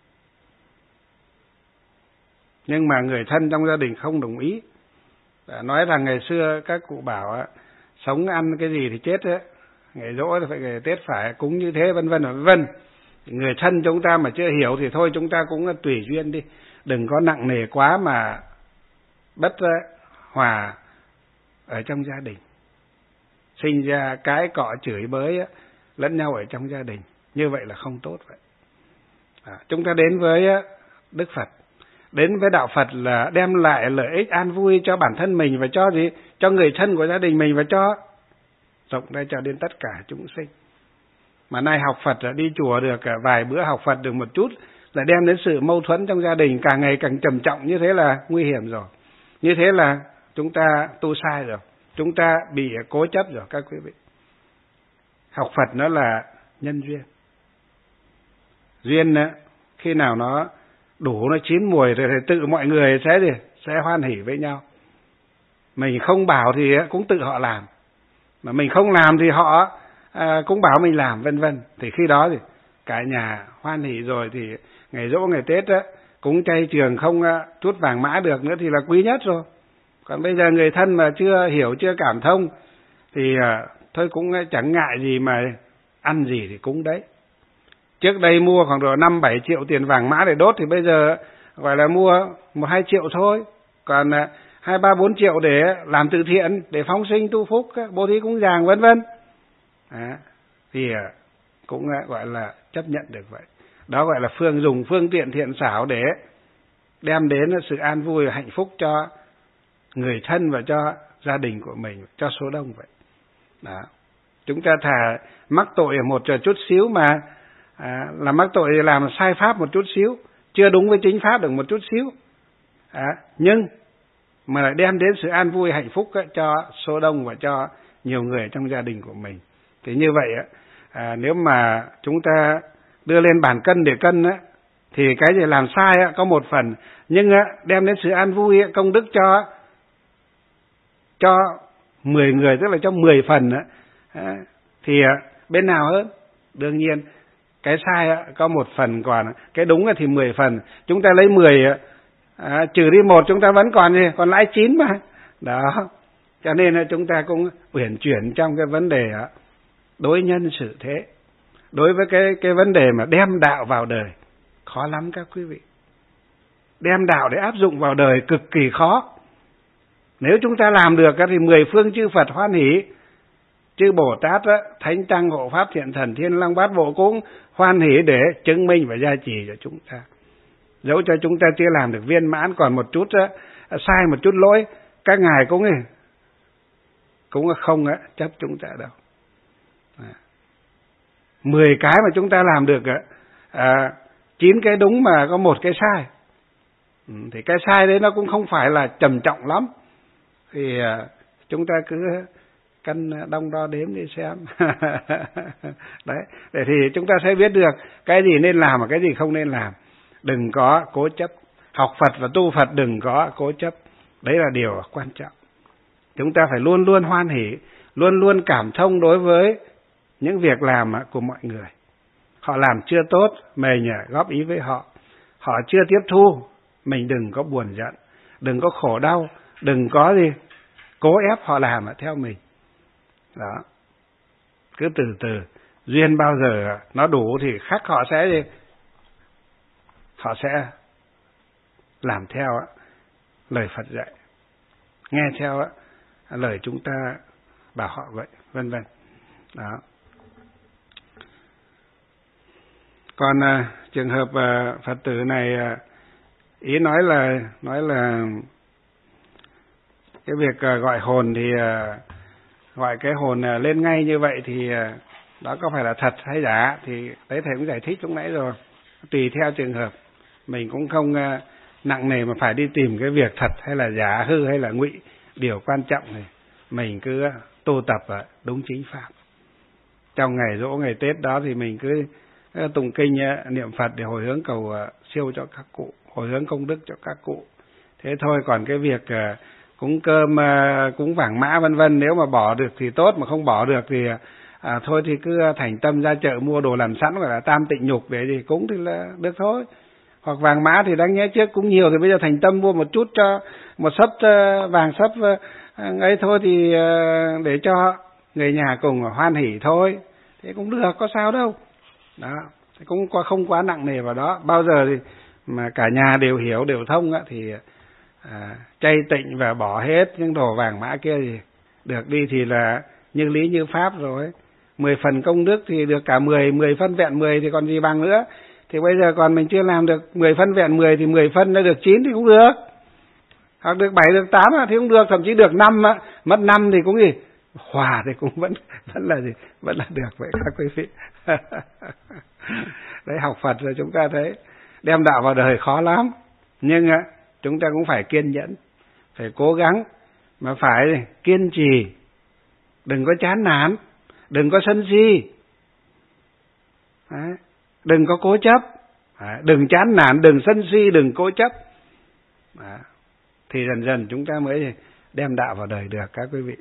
nhưng mà người thân trong gia đình không đồng ý. À, nói rằng ngày xưa các cụ bảo sống ăn cái gì thì chết ấy, ngày giỗ thì phải, ngày Tết phải cúng như thế, vân vân vân vân. Người thân chúng ta mà chưa hiểu thì thôi chúng ta cũng tùy duyên đi, đừng có nặng nề quá mà bất hòa ở trong gia đình, sinh ra cái cọ chửi bới lẫn nhau ở trong gia đình, như vậy là không tốt vậy. À, chúng ta đến với Đức Phật, đến với đạo Phật là đem lại lợi ích an vui cho bản thân mình và cho gì, cho người thân của gia đình mình, và cho rộng ra cho đến tất cả chúng sinh. Mà nay học Phật là đi chùa được vài bữa, học Phật được một chút là đem đến sự mâu thuẫn trong gia đình càng ngày càng trầm trọng, như thế là nguy hiểm rồi. Như thế là chúng ta tu sai rồi, chúng ta bị cố chấp rồi các quý vị. Học Phật nó là nhân duyên. Duyên khi nào nó đủ, nó chín mùi rồi thì tự mọi người sẽ gì? Sẽ hoan hỉ với nhau. Mình không bảo thì cũng tự họ làm, mà mình không làm thì họ à, cũng bảo mình làm, vân vân. Thì khi đó thì cả nhà hoan hỉ rồi thì ngày giỗ, ngày Tết á, cúng chay trường không chút vàng mã được nữa thì là quý nhất rồi. Còn bây giờ người thân mà chưa hiểu, chưa cảm thông thì à, thôi cũng chẳng ngại gì mà ăn gì thì cúng đấy. Trước đây mua khoảng độ năm bảy triệu tiền vàng mã để đốt thì bây giờ gọi là mua một hai triệu thôi. Còn hai ba bốn triệu để làm từ thiện, để phóng sinh tu phúc, bố thí cúng dường vân vân. À, thì cũng gọi là chấp nhận được vậy. Đó gọi là phương dùng phương tiện thiện xảo để đem đến sự an vui và hạnh phúc cho người thân và cho gia đình của mình, cho số đông vậy. Đó. Chúng ta thà mắc tội ở một chút xíu mà à, là mắc tội làm sai pháp một chút xíu, chưa đúng với chính pháp được một chút xíu, à, nhưng mà lại đem đến sự an vui hạnh phúc á, cho số đông và cho nhiều người trong gia đình của mình. Thì như vậy á, à, nếu mà chúng ta đưa lên bàn cân để cân á, thì cái gì làm sai á, có một phần, nhưng á, đem đến sự an vui á, công đức cho cho mười người, tức là cho mười phần á, à, thì à, bên nào hơn? Đương nhiên cái sai á, có một phần, còn cái đúng thì mười phần. Chúng ta lấy mười à, trừ đi một, chúng ta vẫn còn gì? Còn lãi chín mà. Đó. Cho nên là chúng ta cũng uyển chuyển trong cái vấn đề á, đối nhân xử thế. Đối với cái cái vấn đề mà đem đạo vào đời khó lắm các quý vị. Đem đạo để áp dụng vào đời cực kỳ khó. Nếu chúng ta làm được thì mười phương chư Phật hoan hỷ, chư Bồ Tát, Thánh Tăng, Hộ Pháp, Thiện Thần, Thiên Long Bát Bộ cũng hoan hỷ để chứng minh và gia trì cho chúng ta. Dẫu cho chúng ta chưa làm được viên mãn, còn một chút sai, một chút lỗi, các ngài cũng cũng không chấp chúng ta đâu. Mười cái mà chúng ta làm được à, chín cái đúng mà có một cái sai, thì cái sai đấy nó cũng không phải là trầm trọng lắm. Thì à, chúng ta cứ cân đong đo đếm đi xem. Đấy, để thì chúng ta sẽ biết được cái gì nên làm và cái gì không nên làm. Đừng có cố chấp. Học Phật và tu Phật đừng có cố chấp. Đấy là điều quan trọng. Chúng ta phải luôn luôn hoan hỷ, luôn luôn cảm thông đối với những việc làm của mọi người. Họ làm chưa tốt, mình góp ý với họ. Họ chưa tiếp thu, mình đừng có buồn giận, đừng có khổ đau, đừng có gì cố ép họ làm theo mình. Đó. Cứ từ từ, duyên bao giờ nó đủ thì khắc họ sẽ gì? Họ sẽ làm theo lời Phật dạy, nghe theo lời chúng ta bảo họ vậy, vân vân. Đó. Còn uh, trường hợp uh, Phật tử này uh, ý nói là nói là cái việc uh, gọi hồn thì uh, gọi cái hồn uh, lên ngay như vậy thì uh, đó có phải là thật hay giả, thì đấy thầy cũng giải thích lúc nãy rồi. Tùy theo trường hợp, mình cũng không uh, nặng nề mà phải đi tìm cái việc thật hay là giả, hư hay là ngụy. Điều quan trọng này mình cứ uh, tu tập uh, đúng chính pháp. Trong ngày giỗ, ngày Tết đó thì mình cứ tụng kinh niệm Phật để hồi hướng cầu siêu cho các cụ, hồi hướng công đức cho các cụ. Thế thôi, còn cái việc cúng cơm, cúng vàng mã vân vân, nếu mà bỏ được thì tốt, mà không bỏ được thì à, thôi thì cứ thành tâm ra chợ mua đồ làm sẵn, gọi là tam tịnh nhục để gì cúng thì là được thôi. Hoặc vàng mã thì đáng nhẽ trước cúng nhiều thì bây giờ thành tâm mua một chút cho một sấp vàng sấp ấy thôi, thì để cho người nhà cùng hoan hỷ thôi, thế cũng được, có sao đâu. Đó, cũng không quá nặng nề vào đó. Bao giờ thì mà cả nhà đều hiểu, đều thông á, thì à, chay tịnh và bỏ hết những đồ vàng mã kia thì được đi, thì là như lý như pháp rồi. Mười phần công đức thì được cả mười, mười phân vẹn mười thì còn gì bằng nữa. Thì bây giờ còn mình chưa làm được mười phân vẹn mười thì mười phân đã được chín thì cũng được. Hoặc được bảy, được tám thì cũng được, thậm chí được năm á, mất năm thì cũng gì? Hòa thì cũng vẫn vẫn là gì? Vẫn là được vậy các quý vị. Đấy, học Phật rồi chúng ta thấy đem đạo vào đời khó lắm, nhưng á chúng ta cũng phải kiên nhẫn, phải cố gắng, mà phải kiên trì, đừng có chán nản, đừng có sân si, đấy, đừng có cố chấp, đấy, đừng chán nản, đừng sân si, đừng cố chấp. Đấy, thì dần dần chúng ta mới đem đạo vào đời được các quý vị.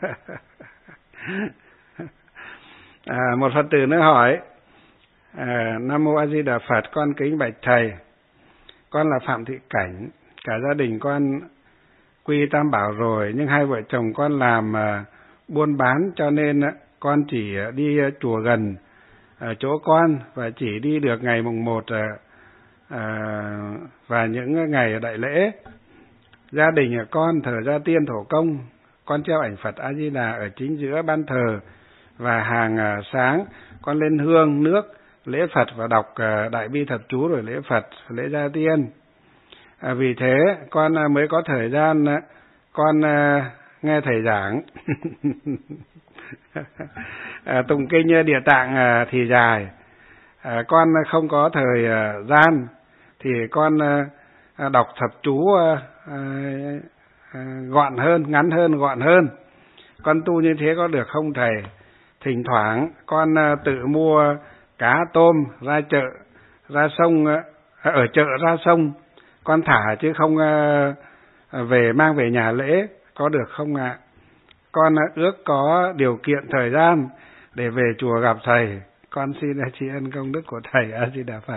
À, một Phật tử nữa hỏi: à, Nam Mô A Di Đà Phật, con kính bạch thầy, con là Phạm Thị Cảnh, cả gia đình con quy Tam Bảo rồi, nhưng hai vợ chồng con làm à, buôn bán, cho nên à, con chỉ đi à, chùa gần à, chỗ con, và chỉ đi được ngày mùng một à, à, và những ngày đại lễ. Gia đình à, con thờ gia tiên thổ công, con treo ảnh Phật A Di Đà ở chính giữa ban thờ, và hàng à, sáng con lên hương nước lễ Phật và đọc à, đại bi thập chú rồi lễ Phật, lễ gia tiên. À, vì thế con à, mới có thời gian à, con à, nghe thầy giảng. À, tụng kinh Địa Tạng à, thì dài, à, con không có thời à, gian thì con à, đọc thập chú à, à, gọn hơn, ngắn hơn, gọn hơn. Con tu như thế có được không thầy? Thỉnh thoảng con à, tự mua cá tôm ra chợ, ra sông, à, ở chợ ra sông, con thả chứ không à, về mang về nhà lễ, có được không ạ? À? Con ước có điều kiện thời gian để về chùa gặp thầy. Con xin tri ân công đức của thầy. A Di Đà Phật.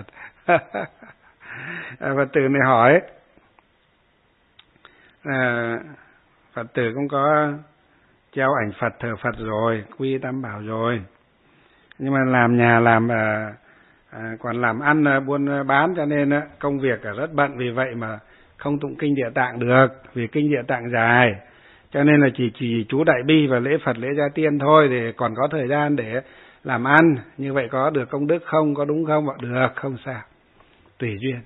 Phật tử này hỏi, à, Phật tử cũng có treo ảnh Phật, thờ Phật rồi, quy tam bảo rồi, nhưng mà làm nhà làm à, à, còn làm ăn à, buôn bán, cho nên à, công việc à, rất bận, vì vậy mà không tụng kinh Địa Tạng được, vì kinh Địa Tạng dài. Cho nên là chỉ chỉ chú Đại Bi và lễ Phật, lễ Gia Tiên thôi, để còn có thời gian để làm ăn. Như vậy có được công đức không? Có đúng không? Được, không sao. Tùy duyên.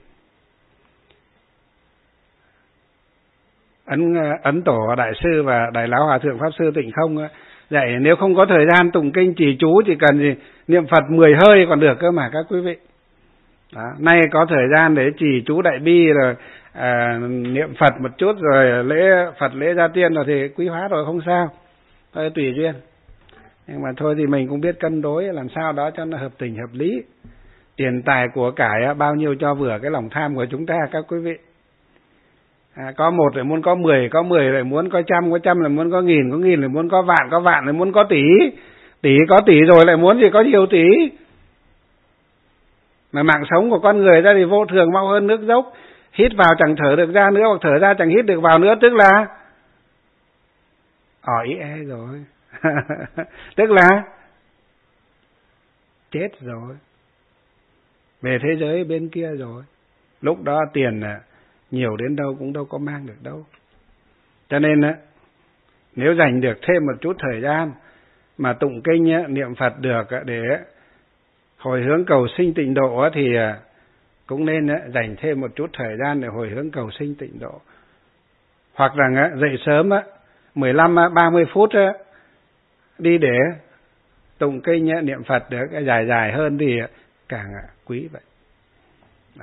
Ấn, Ấn Tổ Đại Sư và Đại Lão Hòa Thượng Pháp Sư Tịnh Không dạy nếu không có thời gian tụng kinh trì chú, chỉ cần gì niệm Phật mười hơi còn được cơ mà các quý vị. Đó. Nay có thời gian để trì chú Đại Bi rồi à, niệm Phật một chút rồi lễ Phật, lễ Gia Tiên rồi thì quý hóa rồi, không sao. Thôi tùy duyên. Nhưng mà thôi thì mình cũng biết cân đối làm sao đó cho nó hợp tình hợp lý. Tiền tài của cải bao nhiêu cho vừa cái lòng tham của chúng ta các quý vị. À, có một lại muốn có mười, có mười lại muốn có trăm, có trăm lại muốn có nghìn, có nghìn lại muốn có vạn, có vạn lại muốn có tỷ. Tỷ có tỷ rồi lại muốn gì có nhiều tỷ. Mà mạng sống của con người ra thì vô thường mau hơn nước dốc. Hít vào chẳng thở được ra nữa, hoặc thở ra chẳng hít được vào nữa, tức là ỏi e rồi. Tức là chết rồi, về thế giới bên kia rồi. Lúc đó tiền nhiều đến đâu cũng đâu có mang được đâu. Cho nên nếu dành được thêm một chút thời gian mà tụng kinh niệm Phật được để hồi hướng cầu sinh tịnh độ thì cũng nên dành thêm một chút thời gian để hồi hướng cầu sinh tịnh độ. Hoặc là dậy sớm mười lăm ba mươi phút đi để tụng kinh niệm Phật được dài dài hơn thì càng quý vậy. Đó.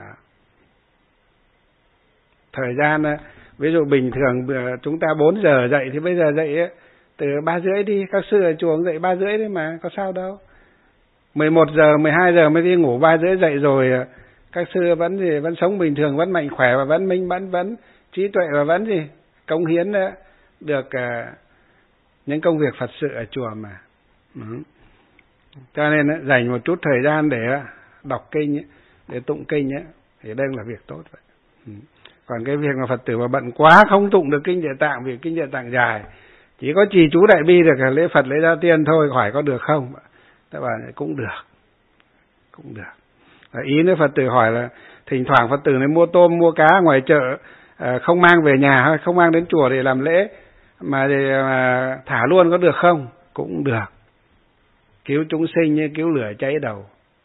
Thời gian ví dụ bình thường chúng ta bốn giờ dậy thì bây giờ dậy từ ba rưỡi đi, các sư ở chùa dậy ba rưỡi đấy mà, có sao đâu. mười một giờ, mười hai giờ mới đi ngủ, ba rưỡi dậy rồi các sư vẫn gì vẫn sống bình thường, vẫn mạnh khỏe và vẫn minh mẫn, vẫn trí tuệ và vẫn gì cống hiến được những công việc Phật sự ở chùa mà. Ừ. Cho nên dành một chút thời gian để đọc kinh, để tụng kinh thì đây là việc tốt vậy. Ừ. Còn cái việc mà Phật tử mà bận quá không tụng được kinh Địa Tạng vì kinh Địa Tạng dài, chỉ có trì chú Đại Bi được lễ Phật, lễ Gia Tiên thôi, hỏi có được không? Các bạn cũng được, cũng được. Và ý nữa Phật tử hỏi là thỉnh thoảng Phật tử này mua tôm, mua cá ngoài chợ, không mang về nhà, không mang đến chùa để làm lễ, mà để thả luôn có được không? Cũng được. Cứu chúng sinh như cứu lửa cháy đầu.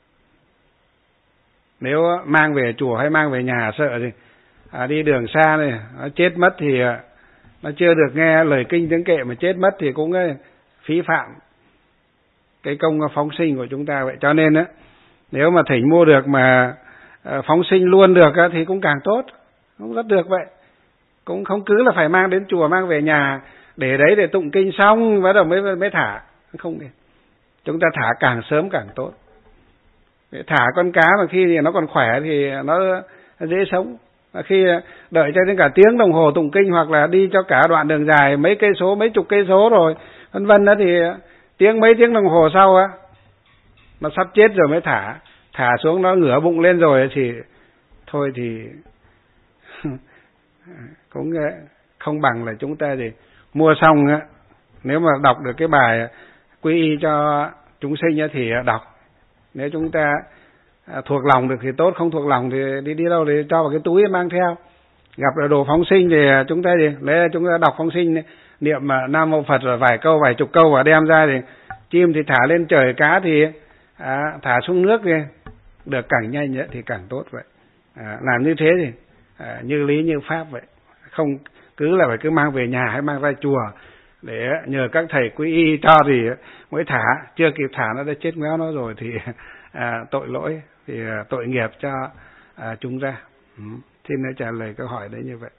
Nếu mang về chùa hay mang về nhà sợ thì à, đi đường xa này, nó chết mất thì nó chưa được nghe lời kinh tiếng kệ mà chết mất thì cũng phí phạm cái công phóng sinh của chúng ta vậy. Cho nên á, nếu mà thỉnh mua được mà phóng sinh luôn được thì cũng càng tốt, cũng rất được vậy. Cũng không cứ là phải mang đến chùa, mang về nhà để đấy để tụng kinh xong bắt đầu mới mới thả, không được. Chúng ta thả càng sớm càng tốt. Thả con cá mà khi nó còn khỏe thì nó dễ sống. Và khi đợi cho đến cả tiếng đồng hồ tụng kinh hoặc là đi cho cả đoạn đường dài mấy cây số, mấy chục cây số rồi vân vân đó thì tiếng mấy tiếng đồng hồ sau á nó sắp chết rồi mới thả, thả xuống nó ngửa bụng lên rồi thì thôi thì cũng không bằng là chúng ta thì mua xong á, nếu mà đọc được cái bài quy y cho chúng sinh thì đọc. Nếu chúng ta thuộc lòng được thì tốt, không thuộc lòng thì đi đi đâu thì cho vào cái túi mang theo. Gặp là đồ phóng sinh thì chúng ta gì lấy chúng ta đọc phóng sinh, niệm Nam Mô Phật rồi vài câu, vài chục câu và đem ra thì chim thì thả lên trời, cá thì à, thả xuống nước thì được càng nhanh thì càng tốt vậy. À, làm như thế thì à, như lý như pháp vậy, không cứ là phải cứ mang về nhà hay mang ra chùa để nhờ các thầy quy y cho thì mới thả, chưa kịp thả nó đã chết méo nó rồi thì à, tội lỗi, thì à, tội nghiệp cho à, chúng ra. Ừ. Xin hãy trả lời câu hỏi đấy như vậy.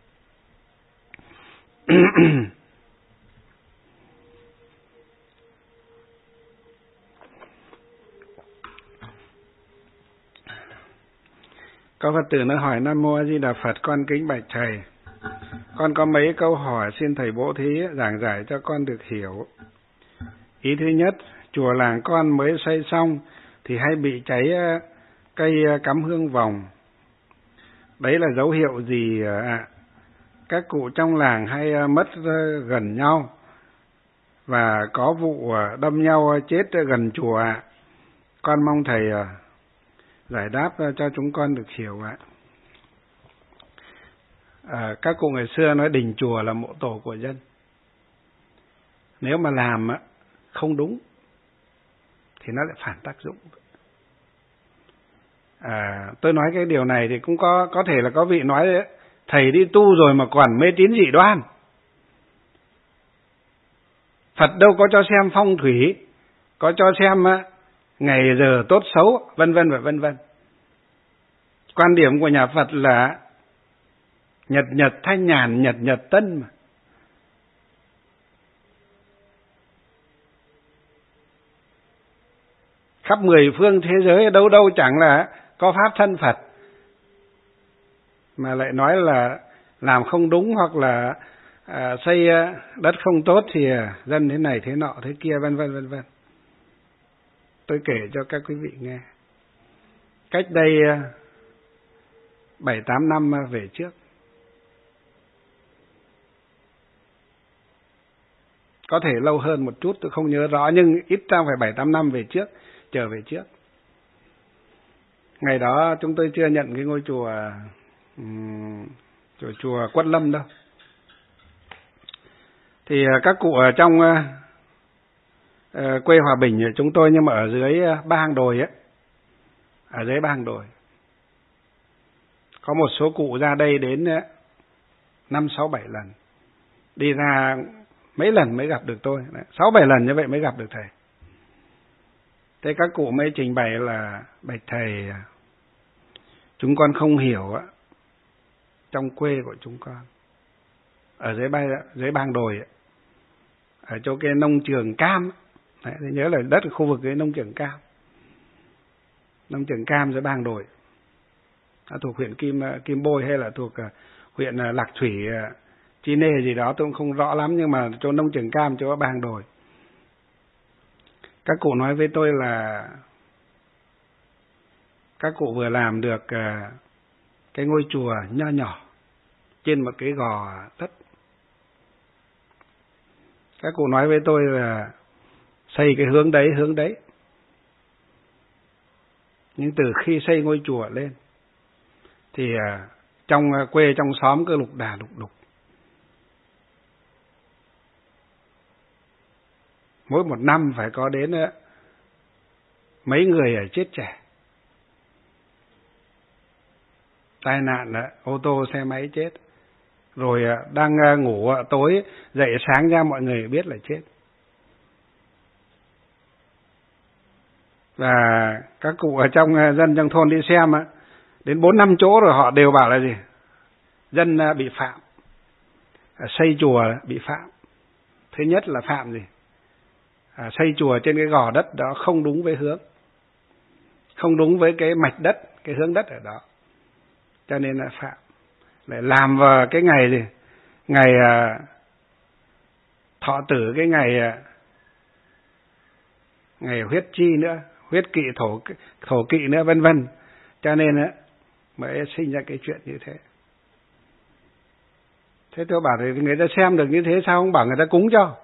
Có Phật tử nó hỏi: Nam Mô A Di Đà Phật, con kính bạch thầy, con có mấy câu hỏi xin thầy bố thí giảng giải cho con được hiểu. Ý thứ nhất, chùa làng con mới xây xong thì hay bị cháy cây cắm hương vòng. Đấy là dấu hiệu gì ạ? Các cụ trong làng hay mất gần nhau và có vụ đâm nhau chết gần chùa ạ. Con mong thầy giải đáp cho chúng con được hiểu ạ. À, các cụ ngày xưa nói đình chùa là mộ tổ của dân. Nếu mà làm không đúng thì nó lại phản tác dụng. À, tôi nói cái điều này thì cũng có có thể là có vị nói đấy, thầy đi tu rồi mà còn mê tín dị đoan. Phật đâu có cho xem phong thủy, có cho xem ngày giờ tốt xấu, vân vân và vân vân. Quan điểm của nhà Phật là nhật nhật thanh nhàn, nhật nhật tân mà. Khắp mười phương thế giới đâu đâu chẳng là có pháp thân Phật, mà lại nói là làm không đúng hoặc là à, xây đất không tốt thì dân thế này thế nọ thế kia vân vân vân vân. Tôi kể cho các quý vị nghe. Cách đây bảy tám năm về trước, có thể lâu hơn một chút tôi không nhớ rõ, nhưng ít ra phải bảy tám năm về trước, trở về trước. Ngày đó chúng tôi chưa nhận cái ngôi chùa um, chùa, chùa Quất Lâm đâu. Thì các cụ ở trong uh, uh, quê Hòa Bình của chúng tôi, nhưng mà ở dưới uh, Ba Hàng Đồi ấy, ở dưới Ba Hàng Đồi có một số cụ ra đây đến năm sáu bảy lần, đi ra mấy lần mới gặp được tôi, sáu bảy lần như vậy mới gặp được thầy. Thế các cụ mới trình bày là: bạch thầy, chúng con không hiểu trong quê của chúng con ở dưới ba dưới Ba Hàng Đồi, ở chỗ cái nông trường cam, đấy, nhớ là đất khu vực cái nông trường cam, nông trường cam dưới Ba Hàng Đồi, thuộc huyện Kim Kim Bôi hay là thuộc huyện Lạc Thủy, Chi Nê gì đó tôi cũng không rõ lắm, nhưng mà chỗ nông trường cam, chỗ Ba Hàng Đồi. Các cụ nói với tôi là các cụ vừa làm được cái ngôi chùa nho nhỏ trên một cái gò đất. Các cụ nói với tôi là xây cái hướng đấy, hướng đấy. Nhưng từ khi xây ngôi chùa lên thì trong quê, trong xóm cứ lục đà lục đục. Mỗi một năm phải có đến mấy người ở chết trẻ. Tai nạn ô tô, xe máy chết. Rồi đang ngủ tối, dậy sáng ra mọi người biết là chết. Và các cụ ở trong dân trong thôn đi xem đến bốn năm chỗ rồi họ đều bảo là gì? Dân bị phạm. Xây chùa bị phạm. Thứ nhất là phạm gì? À, xây chùa trên cái gò đất đó không đúng với hướng, không đúng với cái mạch đất, cái hướng đất ở đó, cho nên là phạm. Lại làm vào cái ngày gì? Ngày à, thọ tử, cái ngày à, ngày huyết chi nữa, huyết kỵ thổ thổ kỵ nữa, vân vân. Cho nên á mới sinh ra cái chuyện như thế. Thế tôi bảo thì người ta xem được như thế sao không bảo người ta cúng cho?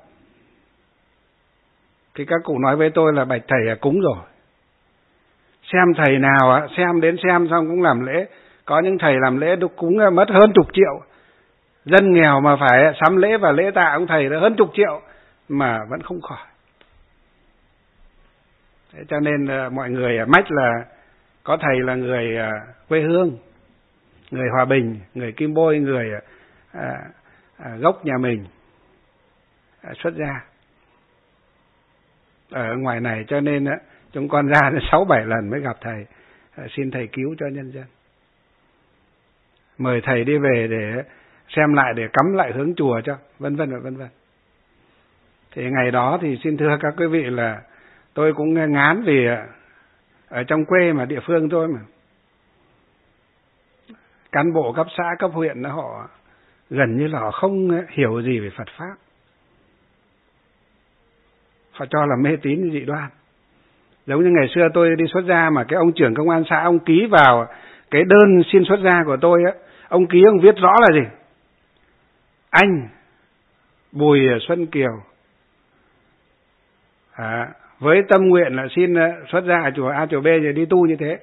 Thì các cụ nói với tôi là bạch thầy cúng rồi. Xem thầy nào xem đến xem xong cũng làm lễ. Có những thầy làm lễ đúc cúng mất hơn chục triệu. Dân nghèo mà phải sắm lễ và lễ tạ ông thầy là hơn chục triệu mà vẫn không khỏi. Thế cho nên mọi người mách là có thầy là người quê hương, người Hòa Bình, người Kim Bôi, người à, à, gốc nhà mình. xuất gia ở ngoài này, cho nên chúng con ra đến sáu bảy lần mới gặp thầy, xin thầy cứu cho nhân dân. Mời thầy đi về để xem lại, để cắm lại hướng chùa cho, vân vân và vân vân. Thì ngày đó thì xin thưa các quý vị là tôi cũng ngán vì ở trong quê mà, địa phương tôi mà, cán bộ cấp xã, cấp huyện họ gần như là họ không hiểu gì về Phật Pháp. Họ cho là mê tín dị đoan. Giống như ngày xưa tôi đi xuất gia mà cái ông trưởng công an xã, ông ký vào cái đơn xin xuất gia của tôi á, ông ký, ông viết rõ là gì? Anh Bùi Xuân Kiều à, với tâm nguyện là xin xuất gia ở chùa A chùa B rồi đi tu như thế.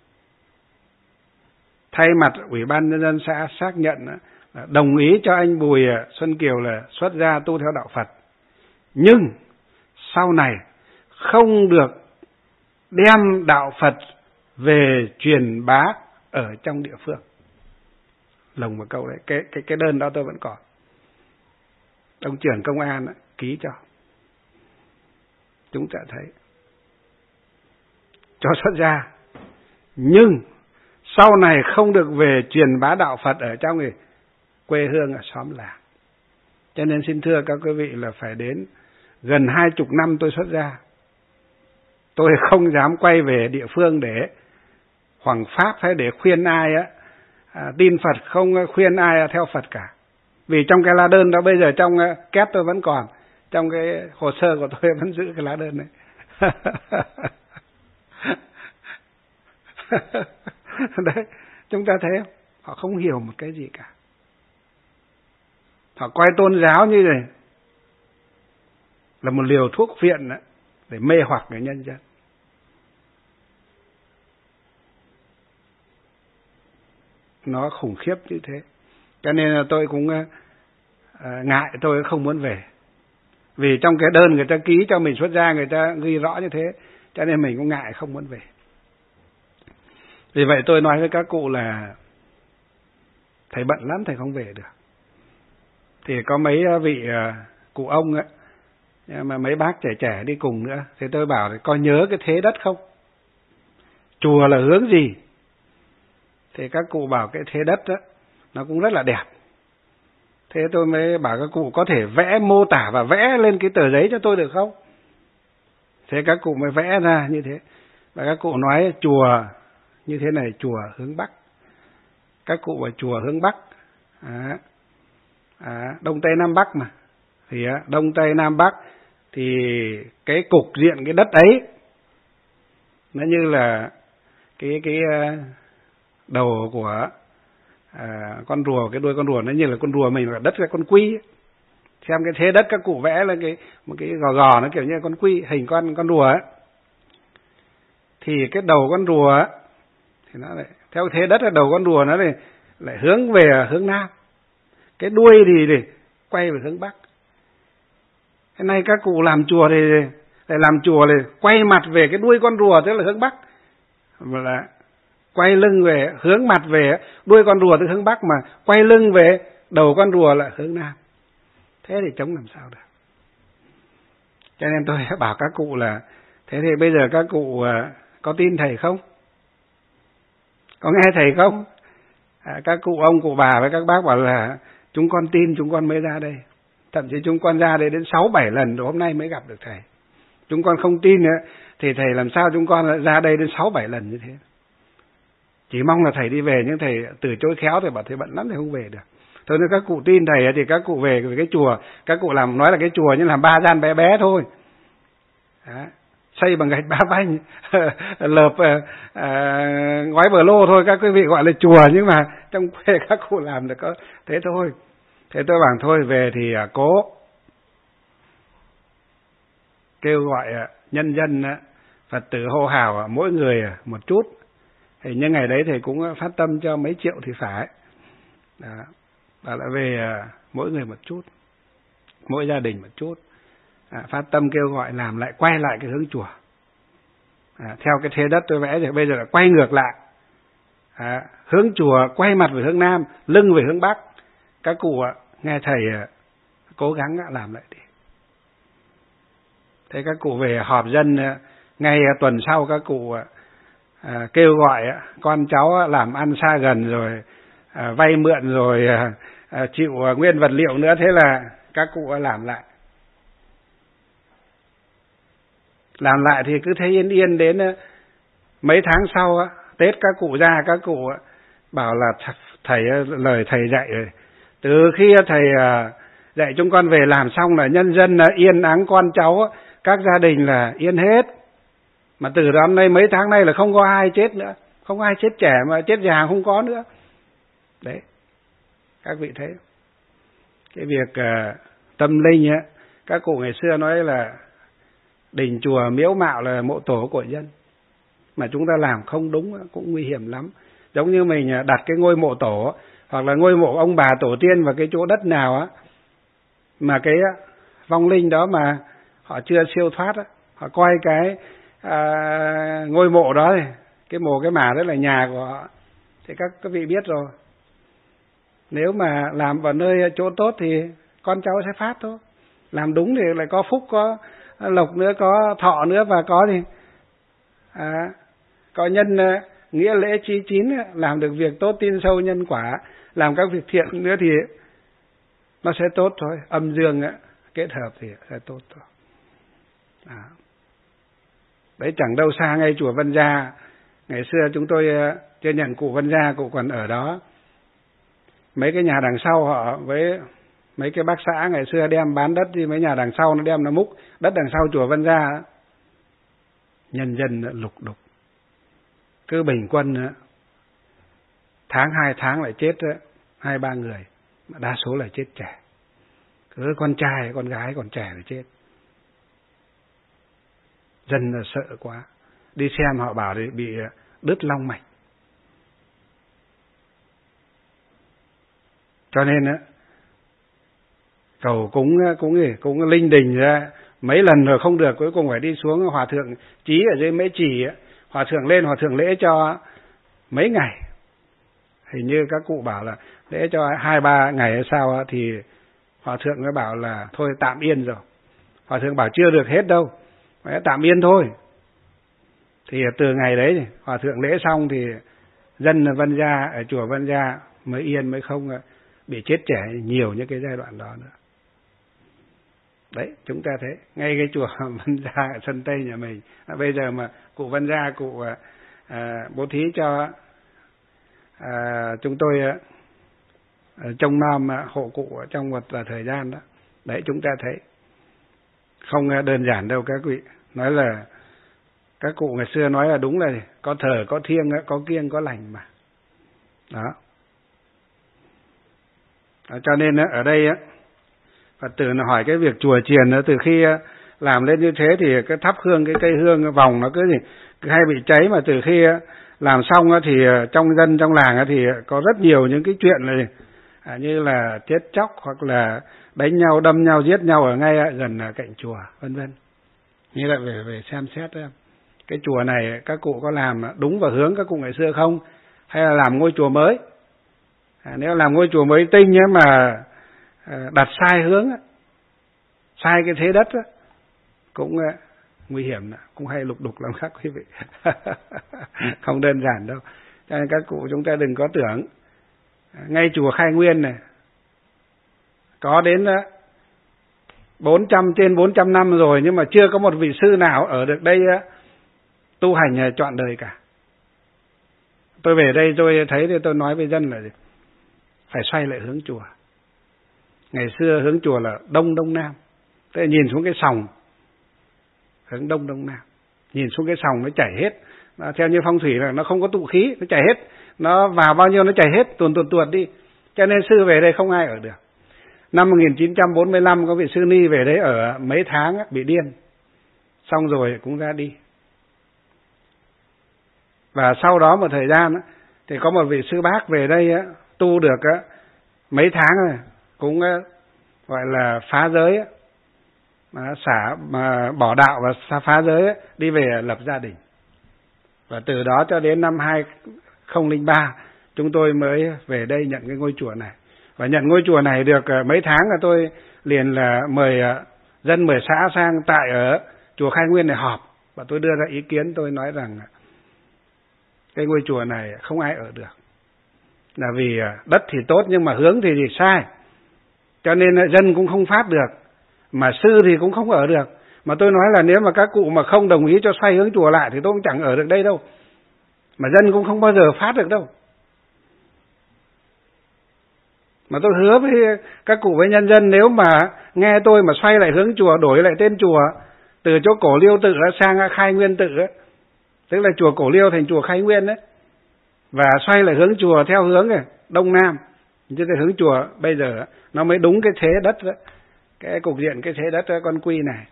Thay mặt Ủy ban Nhân dân xã xác nhận đồng ý cho anh Bùi Xuân Kiều là xuất gia tu theo đạo Phật. Nhưng sau này không được đem đạo Phật về truyền bá ở trong địa phương. Lồng một câu đấy, cái cái cái đơn đó tôi vẫn còn. Ông trưởng công an ấy, ký cho. Chúng ta thấy cho xuất gia, nhưng sau này không được về truyền bá đạo Phật ở trong cái quê hương, ở xóm làng. Cho nên xin thưa các quý vị là phải đến gần hai chục năm tôi xuất gia, tôi không dám quay về địa phương để hoằng pháp hay để khuyên ai á à, tin Phật, không khuyên ai theo Phật cả. Vì trong cái lá đơn đó bây giờ trong két tôi vẫn còn, trong cái hồ sơ của tôi vẫn giữ cái lá đơn này. Đấy, chúng ta thấy không? Họ không hiểu một cái gì cả. Họ coi tôn giáo như này là một liều thuốc phiện đó, để mê hoặc người nhân dân. Nó khủng khiếp như thế. Cho nên là tôi cũng uh, ngại, tôi không muốn về. Vì trong cái đơn người ta ký cho mình xuất gia, người ta ghi rõ như thế, cho nên mình cũng ngại không muốn về. Vì vậy tôi nói với các cụ là thầy bận lắm, thầy không về được. Thì có mấy vị uh, cụ ông ấy, mà mấy bác trẻ trẻ đi cùng nữa, thì tôi bảo là có nhớ cái thế đất không? Chùa là hướng gì? Thì các cụ bảo cái thế đất đó, nó cũng rất là đẹp. Thế tôi mới bảo các cụ có thể vẽ mô tả và vẽ lên cái tờ giấy cho tôi được không? Thế các cụ mới vẽ ra như thế. Và các cụ nói chùa như thế này, chùa hướng Bắc. Các cụ bảo chùa hướng Bắc. À, à, Đông Tây Nam Bắc mà. Thì Đông Tây Nam Bắc thì cái cục diện cái đất ấy nó như là cái cái đầu của à, con rùa, cái đuôi con rùa nó như là con rùa mình, là đất cái con quy ấy. Xem cái thế đất các cụ vẽ là cái một cái gò gò nó kiểu như con quy, hình con con rùa ấy. Thì cái đầu con rùa ấy, thì nó lại theo thế đất là đầu con rùa nó lại lại hướng về hướng Nam, cái đuôi thì, thì quay về hướng Bắc. Cái này các cụ làm chùa thì lại làm chùa thì quay mặt về cái đuôi con rùa, tức là hướng Bắc, mà là quay lưng về, hướng mặt về đuôi con rùa tức hướng Bắc, mà quay lưng về đầu con rùa là hướng Nam. Thế thì chống làm sao được? Cho nên tôi bảo các cụ là thế thì bây giờ các cụ có tin thầy không? Có nghe thầy không? À, các cụ ông cụ bà với các bác bảo là chúng con tin, chúng con mới ra đây. Thậm chí chúng con ra đây đến sáu bảy lần rồi hôm nay mới gặp được thầy. Chúng con không tin nữa thì thầy làm sao chúng con lại ra đây đến sáu bảy lần như thế? Chỉ mong là thầy đi về, nhưng thầy từ chối khéo, thầy bảo thầy bận lắm thầy không về được. Thôi nếu các cụ tin thầy thì các cụ về cái chùa, các cụ làm nói là cái chùa nhưng làm ba gian bé bé thôi. Đó. Xây bằng gạch ba banh, lợp à, gói bờ lô thôi, các quý vị gọi là chùa, nhưng mà trong quê các cụ làm được có thế thôi. Thế tôi bảo thôi về thì à, cố kêu gọi à, nhân dân à, Phật tử hô hào à, mỗi người à, một chút. Thì những ngày đấy thầy cũng phát tâm cho mấy triệu thì phải. Đó. Và lại về à, mỗi người một chút, mỗi gia đình một chút. À, phát tâm kêu gọi làm lại, quay lại cái hướng chùa. À, theo cái thế đất tôi vẽ thì bây giờ là quay ngược lại. À, hướng chùa quay mặt về hướng Nam, lưng về hướng Bắc. Các cụ à, nghe thầy à, cố gắng à, làm lại đi. Thế các cụ về họp dân, ngay tuần sau các cụ à, kêu gọi con cháu làm ăn xa gần rồi à, vay mượn rồi à, à, chịu nguyên vật liệu nữa. Thế là các cụ làm lại. Làm lại thì cứ thế yên yên đến mấy tháng sau Tết các cụ ra, các cụ bảo là thầy, lời thầy dạy rồi. Từ khi thầy dạy chúng con về làm xong là nhân dân là yên ắng, con cháu các gia đình là yên hết. Mà từ đó nay mấy tháng nay là không có ai chết nữa, không có ai chết trẻ mà chết già không có nữa. Đấy, các vị thấy cái việc uh, tâm linh á, các cụ ngày xưa nói là đình chùa miếu mạo là mộ tổ của dân, mà chúng ta làm không đúng cũng nguy hiểm lắm. Giống như mình đặt cái ngôi mộ tổ hoặc là ngôi mộ ông bà tổ tiên vào cái chỗ đất nào á, mà cái vong linh đó mà họ chưa siêu thoát á, họ coi cái à, ngôi mộ đó, cái mồ cái mả đó là nhà của họ, thì các các vị biết rồi. Nếu mà làm vào nơi chỗ tốt thì con cháu sẽ phát thôi. Làm đúng thì lại có phúc, có lộc nữa, có thọ nữa, và có thì à, có nhân nghĩa lễ chí chín, làm được việc tốt tin sâu nhân quả, làm các việc thiện nữa thì nó sẽ tốt thôi. Âm dương kết hợp thì sẽ tốt thôi. À. Đấy, chẳng đâu xa ngay chùa Vân Gia. Ngày xưa chúng tôi chưa nhận cụ Vân Gia, cụ còn ở đó. Mấy cái nhà đằng sau họ với mấy cái bác xã ngày xưa đem bán đất đi, mấy nhà đằng sau nó đem nó múc đất đằng sau chùa Vân Gia. Nhân dân lục đục. Cứ bình quân tháng hai tháng lại chết hai ba người, mà đa số là chết trẻ. Cứ con trai con gái còn trẻ là chết. Dân là sợ quá. Đi xem họ bảo thì bị đứt long mạch. Cho nên á, cầu cúng cũng gì cũng linh đình ra mấy lần rồi không được, cuối cùng phải đi xuống hòa thượng Chí ở dưới Mễ Trì, hòa thượng lên hòa thượng lễ cho mấy ngày. Hình như các cụ bảo là lễ cho hai ba ngày hay sao, thì hòa thượng mới bảo là thôi tạm yên rồi. Hòa thượng bảo chưa được hết đâu, phải tạm yên thôi. Thì từ ngày đấy hòa thượng lễ xong thì dân Vân Gia ở chùa Vân Gia mới yên, mới không bị chết trẻ nhiều những cái giai đoạn đó nữa. Đấy, chúng ta thấy ngay cái chùa Vân Gia ở sân Tây nhà mình, à, bây giờ mà cụ Vân Gia cụ à, bố thí cho à, chúng tôi à, trông nom hộ cụ trong một thời gian đó. Đấy, chúng ta thấy không đơn giản đâu các vị. Nói là các cụ ngày xưa nói là đúng là có thờ, có thiêng, có kiêng, có lành mà. Đó. Cho nên ở đây Phật tử nó hỏi cái việc chùa chiền, từ khi làm lên như thế thì cái thắp hương, cái cây hương cái vòng nó cứ gì cứ hay bị cháy, mà từ khi làm xong thì trong dân trong làng thì có rất nhiều những cái chuyện này như là chết chóc hoặc là đánh nhau, đâm nhau, giết nhau ở ngay gần cạnh chùa, vân vân. Như lại về về xem xét cái chùa này các cụ có làm đúng vào hướng các cụ ngày xưa không, hay là làm ngôi chùa mới. À, nếu làm ngôi chùa mới tinh ấy mà à, đặt sai hướng, sai cái thế đất ấy, cũng à, nguy hiểm, cũng hay lục đục lắm các quý vị. Không đơn giản đâu. Cho nên các cụ chúng ta đừng có tưởng. À, ngay chùa Khai Nguyên này có đến à, bốn trăm trên bốn trăm năm rồi, nhưng mà chưa có một vị sư nào ở được đây à, tu hành à, trọn đời cả. Tôi về đây tôi thấy thì tôi nói với dân là phải xoay lại hướng chùa. Ngày xưa hướng chùa là đông đông nam, thế nhìn xuống cái sòng hướng đông đông nam, nhìn xuống cái sòng nó chảy hết, nó, theo như phong thủy là nó không có tụ khí, nó chảy hết, nó vào bao nhiêu nó chảy hết, tuồn tuồn tuột đi. Cho nên sư về đây không ai ở được. Năm một nghìn chín trăm bốn mươi lăm có vị sư ni về đấy ở mấy tháng bị điên, xong rồi cũng ra đi. Và sau đó một thời gian thì có một vị sư bác về đây tu được mấy tháng rồi, cũng gọi là phá giới, xả mà bỏ đạo và phá giới, đi về lập gia đình. Và từ đó cho đến năm hai không không ba chúng tôi mới về đây nhận cái ngôi chùa này. Và nhận ngôi chùa này được mấy tháng là tôi liền là mời dân mời xã sang tại ở chùa Khai Nguyên này họp và tôi đưa ra ý kiến, tôi nói rằng cái ngôi chùa này không ai ở được, là vì đất thì tốt nhưng mà hướng thì, thì sai, cho nên dân cũng không phát được, mà sư thì cũng không ở được. Mà tôi nói là nếu mà các cụ mà không đồng ý cho xoay hướng chùa lại thì tôi cũng chẳng ở được đây đâu, mà dân cũng không bao giờ phát được đâu. Mà tôi hứa với các cụ, với nhân dân, nếu mà nghe tôi mà xoay lại hướng chùa, đổi lại tên chùa từ chỗ Cổ Liêu Tự sang Khai Nguyên Tự ấy, tức là chùa Cổ Liêu thành chùa Khai Nguyên đấy, và xoay lại hướng chùa theo hướng này, Đông Nam, chứ cái hướng chùa bây giờ nó mới đúng cái thế đất đó, cái cục diện cái thế đất đó, con Quy này,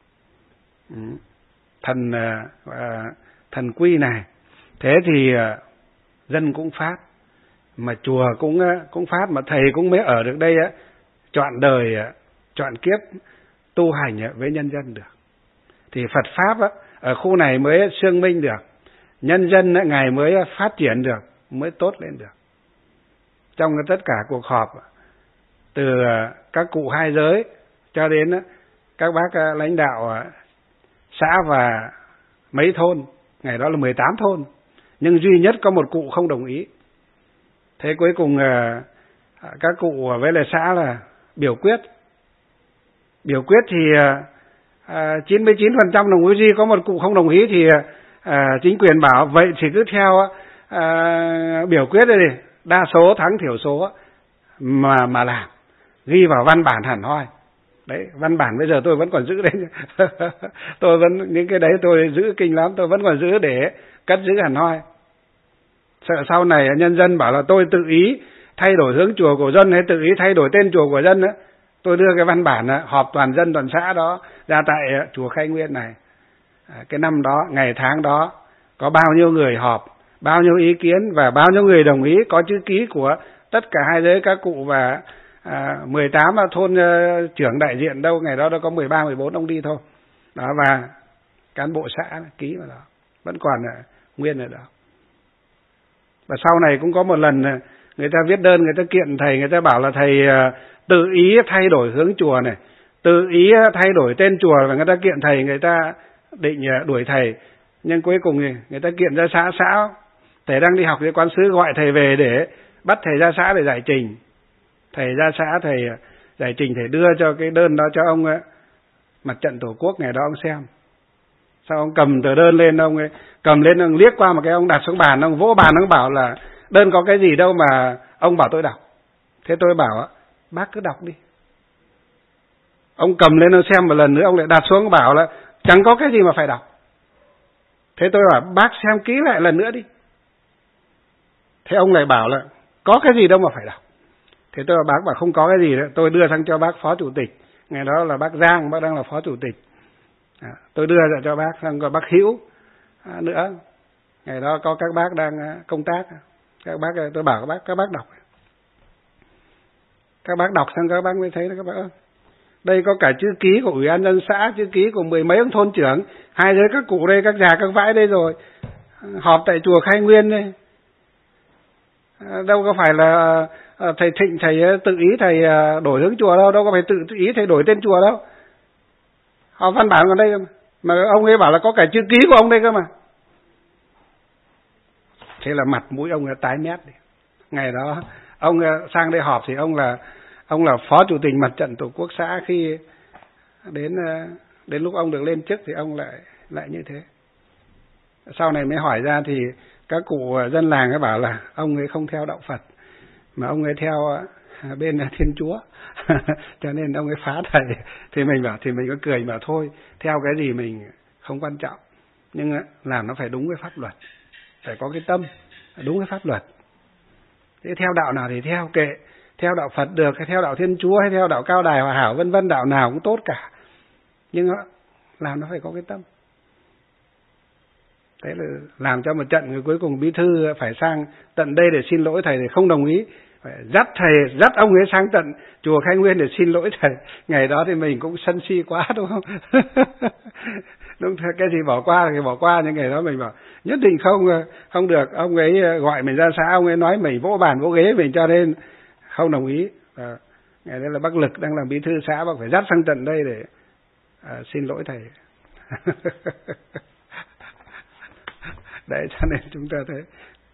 thần uh, thần Quy này. Thế thì uh, dân cũng phát, mà chùa cũng uh, cũng phát, mà thầy cũng mới ở được đây á, uh, trọn đời uh, trọn kiếp tu hành uh, với nhân dân được, thì Phật pháp uh, ở khu này mới xương minh được, nhân dân uh, ngày mới uh, phát triển được, mới tốt lên được. Trong uh, tất cả cuộc họp uh, từ uh, các cụ hai giới cho đến uh, các bác uh, lãnh đạo uh, xã và mấy thôn, ngày đó là mười tám thôn, nhưng duy nhất có một cụ không đồng ý. Thế cuối cùng các cụ với lại xã là biểu quyết. Biểu quyết thì chín mươi chín phần trăm đồng ý, duy có một cụ không đồng ý, thì chính quyền bảo vậy thì cứ theo biểu quyết đây, đa số thắng thiểu số mà mà làm, ghi vào văn bản hẳn hoi. Đấy, văn bản bây giờ tôi vẫn còn giữ đấy. Tôi vẫn, những cái đấy tôi giữ kinh lắm, tôi vẫn còn giữ để cất giữ hẳn hoi. Sợ sau này nhân dân bảo là tôi tự ý thay đổi hướng chùa của dân, hay tự ý thay đổi tên chùa của dân đó. Tôi đưa cái văn bản họp toàn dân toàn xã đó ra tại chùa Khai Nguyên này. Cái năm đó, ngày tháng đó, có bao nhiêu người họp, bao nhiêu ý kiến và bao nhiêu người đồng ý, có chữ ký của tất cả hai giới các cụ và À, mười tám thôn uh, trưởng đại diện đâu, ngày đó nó có mười ba mười bốn ông đi thôi đó, và cán bộ xã ký vào đó, vẫn còn uh, nguyên ở đó. Và sau này cũng có một lần uh, người ta viết đơn, người ta kiện thầy, người ta bảo là thầy uh, tự ý thay đổi hướng chùa này, tự ý uh, thay đổi tên chùa, và người ta kiện thầy, người ta định uh, đuổi thầy, nhưng cuối cùng thì người ta kiện ra xã. Xã thầy đang đi học thì quan sứ gọi thầy về để bắt thầy ra xã để giải trình. Thầy ra xã, thầy giải trình, thầy đưa cho cái đơn đó cho ông ấy, Mặt trận Tổ quốc ngày đó ông xem. Sau ông cầm tờ đơn lên, ông ấy cầm lên, ông liếc qua một cái, ông đặt xuống bàn, ông vỗ bàn, ông bảo là đơn có cái gì đâu mà ông bảo tôi đọc. Thế tôi bảo bác cứ đọc đi. Ông cầm lên ông xem một lần nữa, ông lại đặt xuống, ông bảo là chẳng có cái gì mà phải đọc. Thế tôi bảo bác xem kỹ lại lần nữa đi. Thế ông lại bảo là có cái gì đâu mà phải đọc. Thế tôi bảo bác bảo không có cái gì nữa, tôi đưa sang cho bác phó chủ tịch. Ngày đó là bác Giang, bác đang là phó chủ tịch. À, tôi đưa ra cho bác, sang có bác Hữu à, nữa. Ngày đó có các bác đang công tác. Các bác, tôi bảo các bác, các bác đọc. Các bác đọc xong các bác mới thấy là các bác ơi, đây có cả chữ ký của ủy ban nhân xã, chữ ký của mười mấy ông thôn trưởng, hai giới các cụ đây, các già các vãi đây rồi. Họp tại chùa Khai Nguyên đây. À, đâu có phải là thầy Thịnh thầy tự ý thầy đổi hướng chùa đâu, đâu có phải tự ý thầy đổi tên chùa đâu. Họ văn bản còn đây cơ mà. Mà ông ấy bảo là có cả chữ ký của ông đây cơ mà. Thế là mặt mũi ông ấy tái mét đi. Ngày đó ông sang đây họp thì ông là ông là phó chủ tịch Mặt trận Tổ quốc xã, khi đến đến lúc ông được lên chức thì ông lại lại như thế. Sau này mới hỏi ra thì các cụ dân làng ấy bảo là ông ấy không theo đạo Phật, mà ông ấy theo bên Thiên Chúa. Cho nên ông ấy phá thầy. Thì mình bảo thì mình có cười mà thôi, theo cái gì mình không quan trọng, nhưng làm nó phải đúng với pháp luật, phải có cái tâm đúng với pháp luật. Thế theo đạo nào thì theo, kệ, theo đạo Phật được, hay theo đạo Thiên Chúa, hay theo đạo Cao Đài Hòa Hảo vân vân, đạo nào cũng tốt cả, nhưng làm nó phải có cái tâm. Thế là làm cho một trận, người cuối cùng bí thư phải sang tận đây để xin lỗi thầy, thì không đồng ý, phải dắt thầy, dắt ông ấy sang tận chùa Khai Nguyên để xin lỗi thầy. Ngày đó thì mình cũng sân si quá, đúng không? Đúng, cái gì bỏ qua thì bỏ qua, nhưng ngày đó mình bảo nhất định không không được. Ông ấy gọi mình ra xã, ông ấy nói mình vỗ bàn vỗ ghế mình, cho nên không đồng ý. À, ngày đó là bác Lực đang làm bí thư xã, bác phải dắt sang tận đây để à, xin lỗi thầy. Đấy, cho nên chúng ta thấy,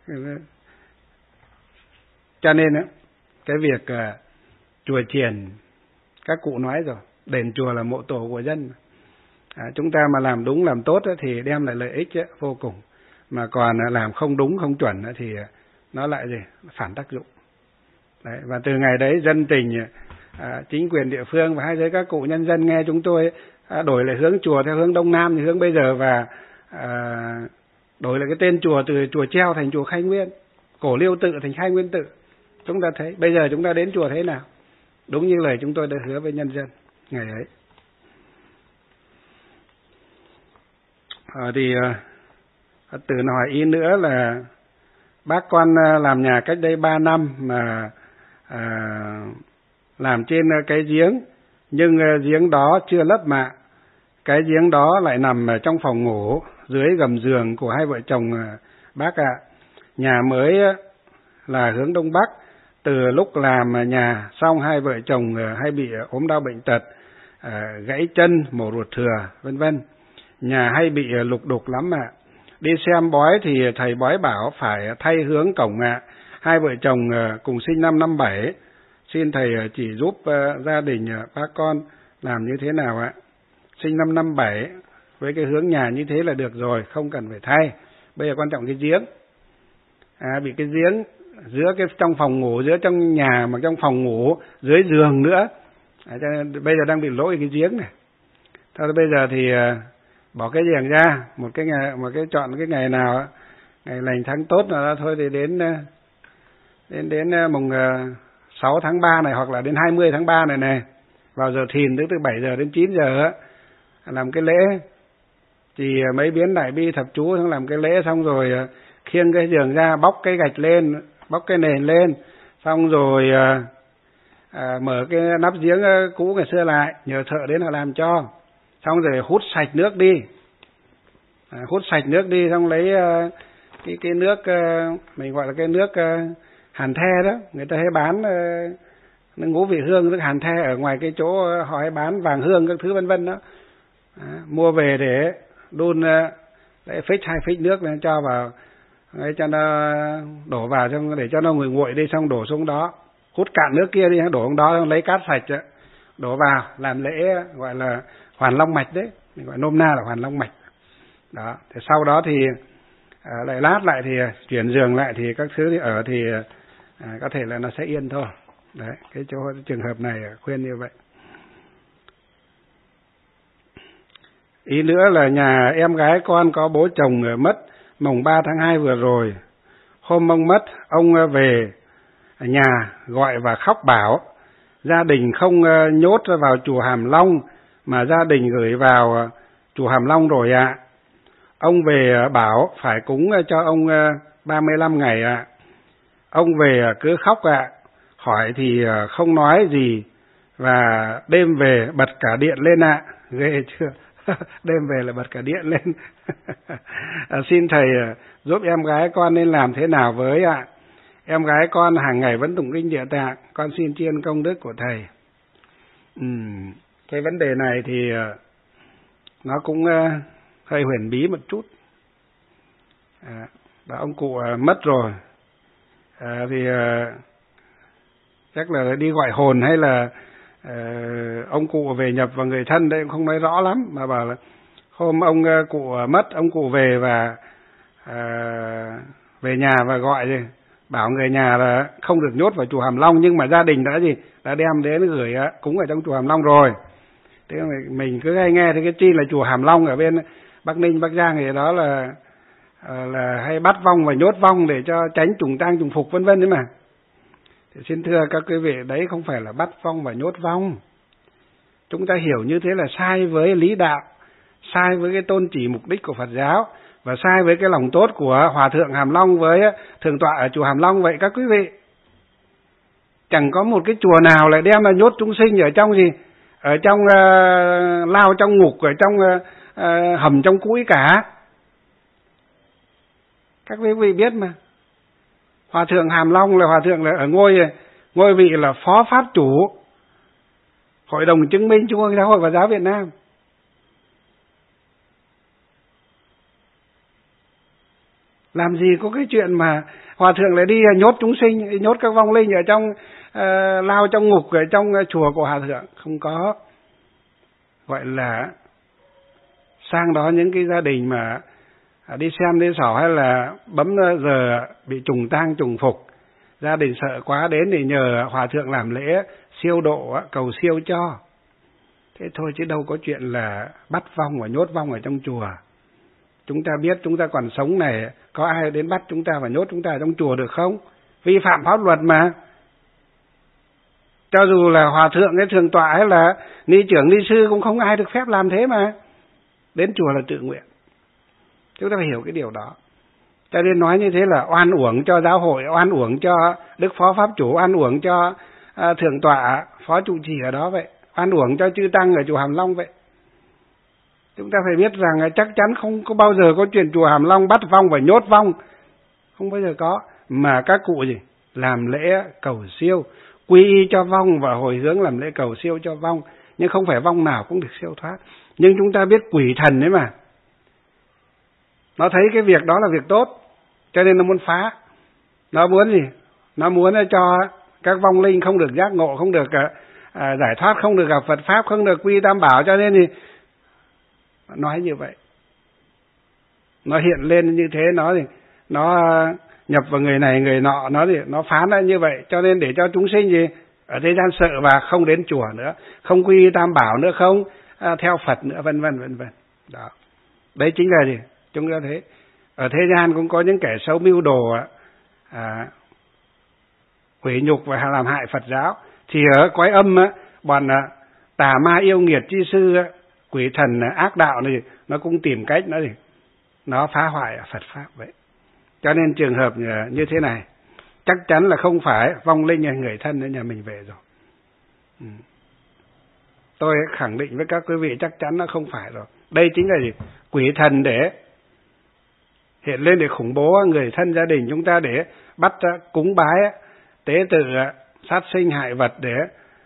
cho nên á, cái việc uh, chùa chiền, các cụ nói rồi, đền chùa là mộ tổ của dân. À, chúng ta mà làm đúng làm tốt á, thì đem lại lợi ích á, vô cùng. Mà còn làm không đúng không chuẩn á, thì nó lại gì? Phản tác dụng. Đấy, và từ ngày đấy dân tình, à, chính quyền địa phương và hai giới các cụ nhân dân nghe chúng tôi à, đổi lại hướng chùa theo hướng đông nam thì hướng bây giờ, và à, đổi lại cái tên chùa từ chùa Treo thành chùa Khai Nguyên, Cổ Liêu Tự thành Khai Nguyên Tự. Chúng ta thấy bây giờ chúng ta đến chùa thế nào, đúng như lời chúng tôi đã hứa với nhân dân ngày ấy. À, thì Phật tử hỏi ý nữa là bác con làm nhà cách đây ba năm mà à, làm trên cái giếng, nhưng giếng đó chưa lấp mạ. Cái giếng đó lại nằm trong phòng ngủ dưới gầm giường của hai vợ chồng bác ạ. À. Nhà mới là hướng đông bắc. Từ lúc làm nhà xong hai vợ chồng hay bị ốm đau bệnh tật, à, gãy chân, mổ ruột thừa, vân vân. Nhà hay bị lục đục lắm ạ. À. Đi xem bói thì thầy bói bảo phải thay hướng cổng ạ. À. Hai vợ chồng cùng sinh năm năm bảy. Xin thầy chỉ giúp gia đình bác con làm như thế nào ạ? Sinh năm năm bảy với cái hướng nhà như thế là được rồi, không cần phải thay. Bây giờ quan trọng cái giếng. À, bị cái giếng giữa cái trong phòng ngủ, giữa trong nhà mà trong phòng ngủ, dưới giường nữa. À, cho nên bây giờ đang bị lỗi cái giếng này. Thôi bây giờ thì bỏ cái giếng ra, một cái ngày, một cái chọn cái ngày nào, ngày lành tháng tốt nào đó thôi, thì đến đến đến mùng sáu tháng ba này, hoặc là đến hai mươi tháng ba này này, vào giờ thìn, tức từ bảy giờ đến chín giờ làm cái lễ. Thì mấy biến đại bi thập chú xong làm cái lễ xong rồi khiêng cái giường ra, bóc cái gạch lên, bóc cái nền lên, xong rồi à, à, mở cái nắp giếng cũ ngày xưa lại, nhờ thợ đến họ làm cho, xong rồi hút sạch nước đi, à, hút sạch nước đi, xong lấy à, cái cái nước à, mình gọi là cái nước à, hàn the đó, người ta hay bán à, nước ngũ vị hương, nước hàn the ở ngoài cái chỗ họ hay bán vàng hương các thứ vân vân đó, à, mua về để đun, để phích hai phích nước lên cho vào, đấy, cho nó đổ vào, xong để cho nó nguội nguội đi, xong đổ xuống đó, hút cạn nước kia đi, đổ xuống đó, xong lấy cát sạch đổ vào làm lễ, gọi là hoàn long mạch đấy, mình gọi nôm na là hoàn long mạch đó. Thì sau đó thì à, lại lát lại thì chuyển giường lại thì các thứ thì ở thì à, có thể là nó sẽ yên thôi. Đấy, cái chỗ trường hợp này khuyên như vậy. Ý nữa là nhà em gái con có bố chồng mất mùng ba tháng hai vừa rồi. Hôm ông mất, ông về nhà gọi và khóc bảo gia đình không nhốt vào chùa Hàm Long mà gia đình gửi vào chùa Hàm Long rồi ạ. À. Ông về bảo phải cúng cho ông ba mươi lăm ngày ạ. À. Ông về cứ khóc ạ. À. Hỏi thì không nói gì và đêm về bật cả điện lên ạ. À. Ghê chưa? Đêm về là bật cả điện lên. À, xin thầy giúp em gái con nên làm thế nào với ạ? À? Em gái con hàng ngày vẫn tụng kinh Địa Tạng, con xin tri ân công đức của thầy. Uhm, cái vấn đề này thì nó cũng hơi huyền bí một chút. À, và ông cụ mất rồi, à, thì chắc là đi gọi hồn hay là uh, ông cụ về nhập vào người thân, đây cũng không nói rõ lắm, mà bảo là hôm ông uh, cụ mất, ông cụ về và uh, về nhà và gọi gì, bảo người nhà là không được nhốt vào chùa Hàm Long, nhưng mà gia đình đã gì đã đem đến gửi uh, cúng ở trong chùa Hàm Long rồi. Thế mình, mình cứ hay nghe thì cái chi là chùa Hàm Long ở bên Bắc Ninh, Bắc Giang thì đó là uh, là hay bắt vong và nhốt vong để cho tránh trùng tang trùng phục vân vân đấy mà. Thì xin thưa các quý vị, đấy không phải là bắt vong và nhốt vong. Chúng ta hiểu như thế là sai với lý đạo, sai với cái tôn chỉ mục đích của Phật giáo, và sai với cái lòng tốt của Hòa Thượng Hàm Long với Thượng tọa ở chùa Hàm Long vậy các quý vị. Chẳng có một cái chùa nào lại đem là nhốt chúng sinh ở trong gì, ở trong uh, lao trong ngục, ở trong uh, uh, hầm trong cũi cả. Các quý vị biết mà. Hòa Thượng Hàm Long là Hòa Thượng là ở ngôi ngôi vị là Phó Pháp Chủ Hội đồng Chứng minh Trung ương Giáo hội Phật giáo Việt Nam. Làm gì có cái chuyện mà hòa thượng lại đi nhốt chúng sinh, nhốt các vong linh ở trong uh, lao trong ngục ở trong chùa của hòa thượng, không có. Gọi là sang đó những cái gia đình mà đi xem đi sỏ hay là bấm giờ bị trùng tang trùng phục, gia đình sợ quá đến thì nhờ hòa thượng làm lễ siêu độ, cầu siêu cho. Thế thôi chứ đâu có chuyện là bắt vong và nhốt vong ở trong chùa. Chúng ta biết chúng ta còn sống này, có ai đến bắt chúng ta và nhốt chúng ta ở trong chùa được không? Vi phạm pháp luật mà. Cho dù là hòa thượng hay thượng tọa hay là ni trưởng ni sư cũng không ai được phép làm thế mà. Đến chùa là tự nguyện. Chúng ta phải hiểu cái điều đó. Cho nên nói như thế là oan uổng cho giáo hội, oan uổng cho Đức Phó Pháp Chủ, oan uổng cho à, thượng tọa, phó trụ trì ở đó vậy. Oan uổng cho chư tăng ở chùa Hàm Long vậy. Chúng ta phải biết rằng chắc chắn không có bao giờ có chuyện chùa Hàm Long bắt vong và nhốt vong. Không bao giờ có. Mà các cụ gì? Làm lễ cầu siêu, quy y cho vong và hồi hướng làm lễ cầu siêu cho vong. Nhưng không phải vong nào cũng được siêu thoát. Nhưng chúng ta biết quỷ thần đấy mà. Nó thấy cái việc đó là việc tốt, cho nên nó muốn phá. Nó muốn gì? Nó muốn cho các vong linh không được giác ngộ, không được à, giải thoát, không được gặp Phật Pháp, không được quy tam bảo. Cho nên thì nói như vậy. Nó hiện lên như thế, nó thì nó nhập vào người này người nọ, nó thì nó phán ra như vậy. Cho nên để cho chúng sinh gì ở thế gian sợ và không đến chùa nữa, không quy tam bảo nữa, không à, theo Phật nữa, vân vân vân vân. Đó. Đấy chính là gì? Chúng ta thấy ở thế gian cũng có những kẻ xấu mưu đồ à, quỷ nhục và làm hại Phật giáo. Thì ở cõi âm á, bọn à, tà ma yêu nghiệt chi sư á, quỷ thần ác đạo này nó cũng tìm cách nó gì nó phá hoại Phật Pháp vậy. Cho nên trường hợp như thế này chắc chắn là không phải vong linh hay người thân ở nhà mình về rồi. Ừ. Tôi khẳng định với các quý vị chắc chắn nó không phải rồi. Đây chính là gì? Quỷ thần để hiện lên để khủng bố người thân gia đình chúng ta, để bắt cúng bái tế tự sát sinh hại vật, để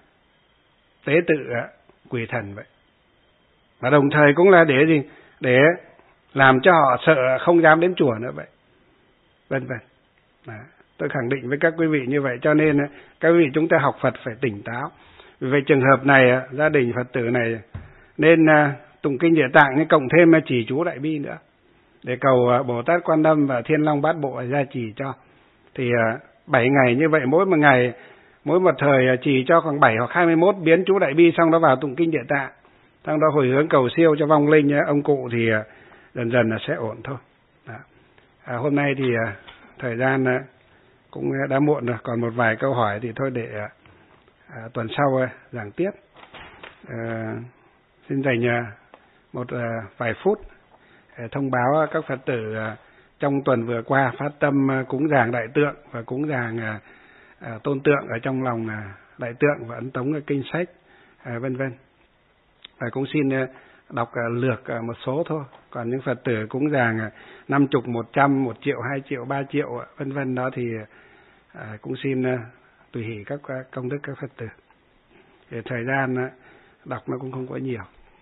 tế tự quỷ thần vậy. Và đồng thời cũng là để gì? Để làm cho họ sợ không dám đến chùa nữa vậy. Vân vân. Tôi khẳng định với các quý vị như vậy, cho nên các quý vị chúng ta học Phật phải tỉnh táo. Vì vậy trường hợp này gia đình Phật tử này nên tụng kinh Địa Tạng, nhưng cộng thêm chỉ chú Đại Bi nữa, để cầu Bồ Tát Quan Âm và Thiên Long Bát Bộ gia trì cho. Thì bảy ngày như vậy, mỗi một ngày, mỗi một thời trì cho khoảng bảy hoặc hai mươi mốt biến chú Đại Bi, xong đó vào tụng kinh Địa Tạng, xong đó hồi hướng cầu siêu cho vong linh ông cụ, thì dần dần là sẽ ổn thôi. Đó. À, hôm nay thì thời gian cũng đã muộn rồi, còn một vài câu hỏi thì thôi để à, tuần sau giảng tiếp. À, xin dành một à, vài phút để thông báo các Phật tử à, trong tuần vừa qua phát tâm cúng dường Đại Tượng và cúng dường à, à, tôn tượng ở trong lòng à, Đại Tượng và ấn tống kinh sách à, vân vân. Và cũng xin à, đọc à, lược à, một số thôi. Còn những Phật tử cúng dường à, năm chục, một trăm, một triệu, hai triệu, ba triệu vân vân đó thì à, cũng xin à, tùy hỷ các công đức các Phật tử. Để thời gian à, đọc nó cũng không có nhiều.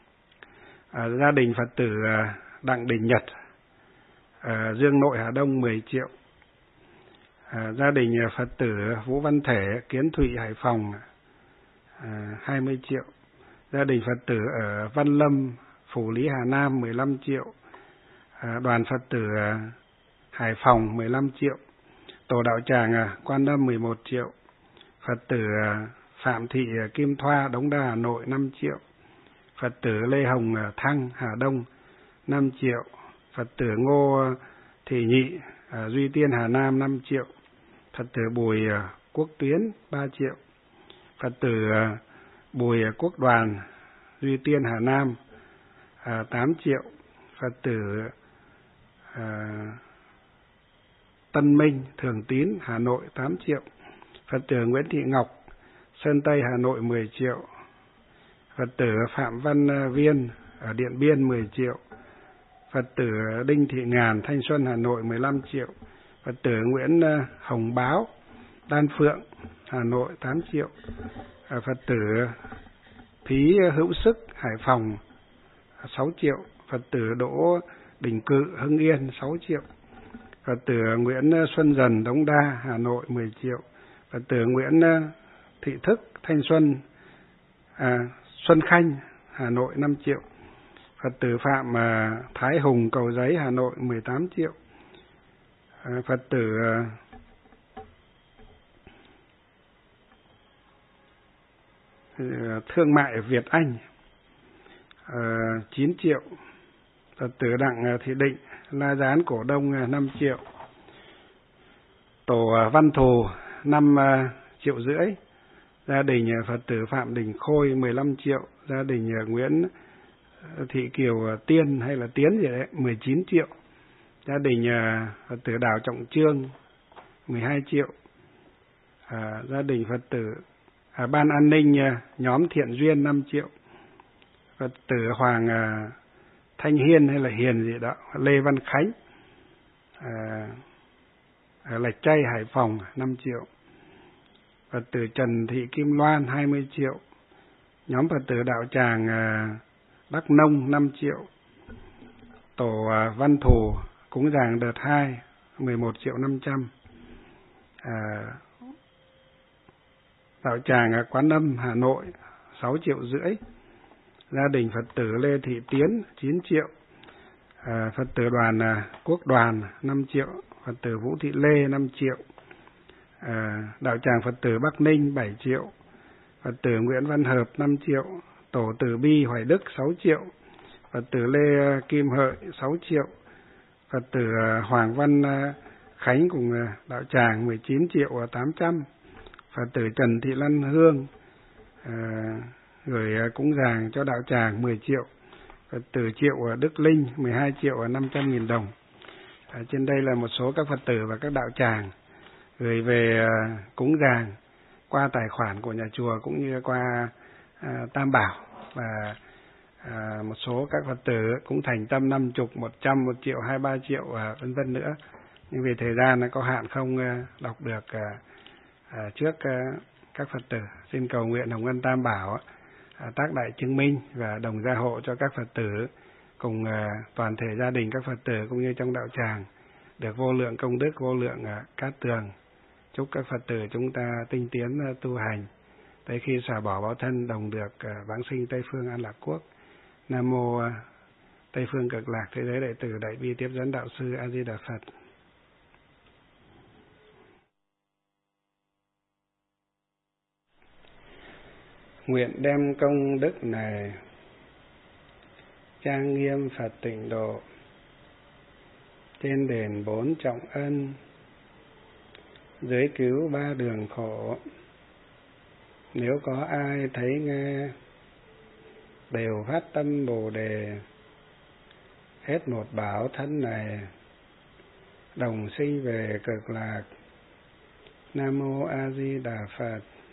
À, gia đình Phật tử à, Đặng Đình Nhật, à, Dương Nội Hà Đông mười triệu. À, gia đình Phật tử Vũ Văn Thể, Kiến Thụy Hải Phòng à, hai mươi triệu. Gia đình Phật tử ở Văn Lâm, Phủ Lý Hà Nam mười lăm triệu. À, đoàn Phật tử à, Hải Phòng mười lăm triệu. Tổ đạo tràng à, Quan Âm mười một triệu. Phật tử à, Phạm Thị à, Kim Thoa, Đống Đa Hà Nội năm triệu. Phật tử Lê Hồng à, Thăng, Hà Đông năm triệu. Phật tử Ngô Thị Nhị, à, Duy Tiên Hà Nam năm triệu. Phật tử Bùi à, Quốc Tuyến ba triệu. Phật tử à, Bùi à, Quốc Đoàn, Duy Tiên Hà Nam à, tám triệu. Phật tử à, Tân Minh, Thường Tín, Hà Nội tám triệu. Phật tử Nguyễn Thị Ngọc, Sơn Tây, Hà Nội mười triệu. Phật tử Phạm Văn Viên ở Điện Biên mười triệu. Phật tử Đinh Thị Ngàn, Thanh Xuân, Hà Nội mười lăm triệu. Phật tử Nguyễn Hồng Báo, Đan Phượng, Hà Nội tám triệu. Phật tử Phí Hữu Sức, Hải Phòng sáu triệu. Phật tử Đỗ Đình Cự, Hưng Yên sáu triệu. Phật tử Nguyễn Xuân Dần, Đống Đa, Hà Nội mười triệu. Phật tử Nguyễn Thị Thức, Thanh Xuân, à, Xuân Khanh, Hà Nội năm triệu. Phật tử Phạm à, Thái Hùng, Cầu Giấy, Hà Nội mười tám triệu. À, Phật tử à, Thương Mại Việt Anh à, chín triệu. Phật tử Đặng Thị Định, La Gián, Cổ Đông năm triệu. Tổ Văn Thù năm triệu rưỡi. Gia đình Phật tử Phạm Đình Khôi mười lăm triệu. Gia đình Nguyễn Thị Kiều Tiên hay là Tiến gì đấy mười chín triệu. Gia đình Phật tử Đào Trọng Trương mười hai triệu. À, gia đình Phật tử à, Ban An ninh nhóm Thiện Duyên năm triệu. Phật tử Hoàng à, Thanh Hiên hay là Hiền gì đó, Lê Văn Khánh à, ở Lạch Tray, Hải Phòng năm triệu. Phật tử Trần Thị Kim Loan hai mươi triệu. Nhóm Phật tử Đạo Tràng à, Đắk Nông năm triệu. Tổ à, Văn Thù cúng dường đợt hai mười một triệu năm trăm. À, Đạo Tràng à, Quán Âm, Hà Nội sáu triệu rưỡi. Gia đình Phật tử Lê Thị Tiến chín triệu. À, Phật tử đoàn à, Quốc Đoàn năm triệu. Phật tử Vũ Thị Lê năm triệu. À, Đạo Tràng Phật tử Bắc Ninh bảy triệu. Phật tử Nguyễn Văn Hợp năm triệu. Tổ tử Bi Hoài Đức sáu triệu. Phật tử Lê Kim Hợi sáu triệu. Phật tử Hoàng Văn Khánh cùng Đạo Tràng mười chín triệu tám trăm. Phật tử Trần Thị Lan Hương à, gửi cúng dường cho Đạo Tràng mười triệu. Phật tử Triệu Đức Linh mười hai triệu năm trăm nghìn đồng. À, trên đây là một số các Phật tử và các đạo tràng gửi về à, cúng dường qua tài khoản của nhà chùa cũng như qua à, Tam Bảo, và à, một số các Phật tử cũng thành tâm năm chục, một trăm, một triệu, hai ba triệu và vân vân nữa. Nhưng vì thời gian nó có hạn không à, đọc được à, à, trước à, các Phật tử. Xin cầu nguyện Hồng Ân Tam Bảo à, tác đại chứng minh và đồng gia hộ cho các Phật tử cùng à, toàn thể gia đình các Phật tử cũng như trong đạo tràng được vô lượng công đức, vô lượng à, cát tường. Chúc các Phật tử chúng ta tinh tiến à, tu hành, tới khi xả bỏ báo thân đồng được à, vãng sinh Tây Phương An Lạc Quốc. Nam mô à, Tây Phương Cực Lạc Thế Giới Đại Từ Đại Bi Tiếp Dẫn Đạo Sư A Di Đà Phật. Nguyện đem công đức này trang nghiêm Phật Tịnh Độ trên đền bốn trọng ân, dưới cứu ba đường khổ. Nếu có ai thấy nghe đều phát tâm Bồ Đề, hết một bảo thân này đồng sinh về Cực Lạc. Nam mô A Di Đà Phật.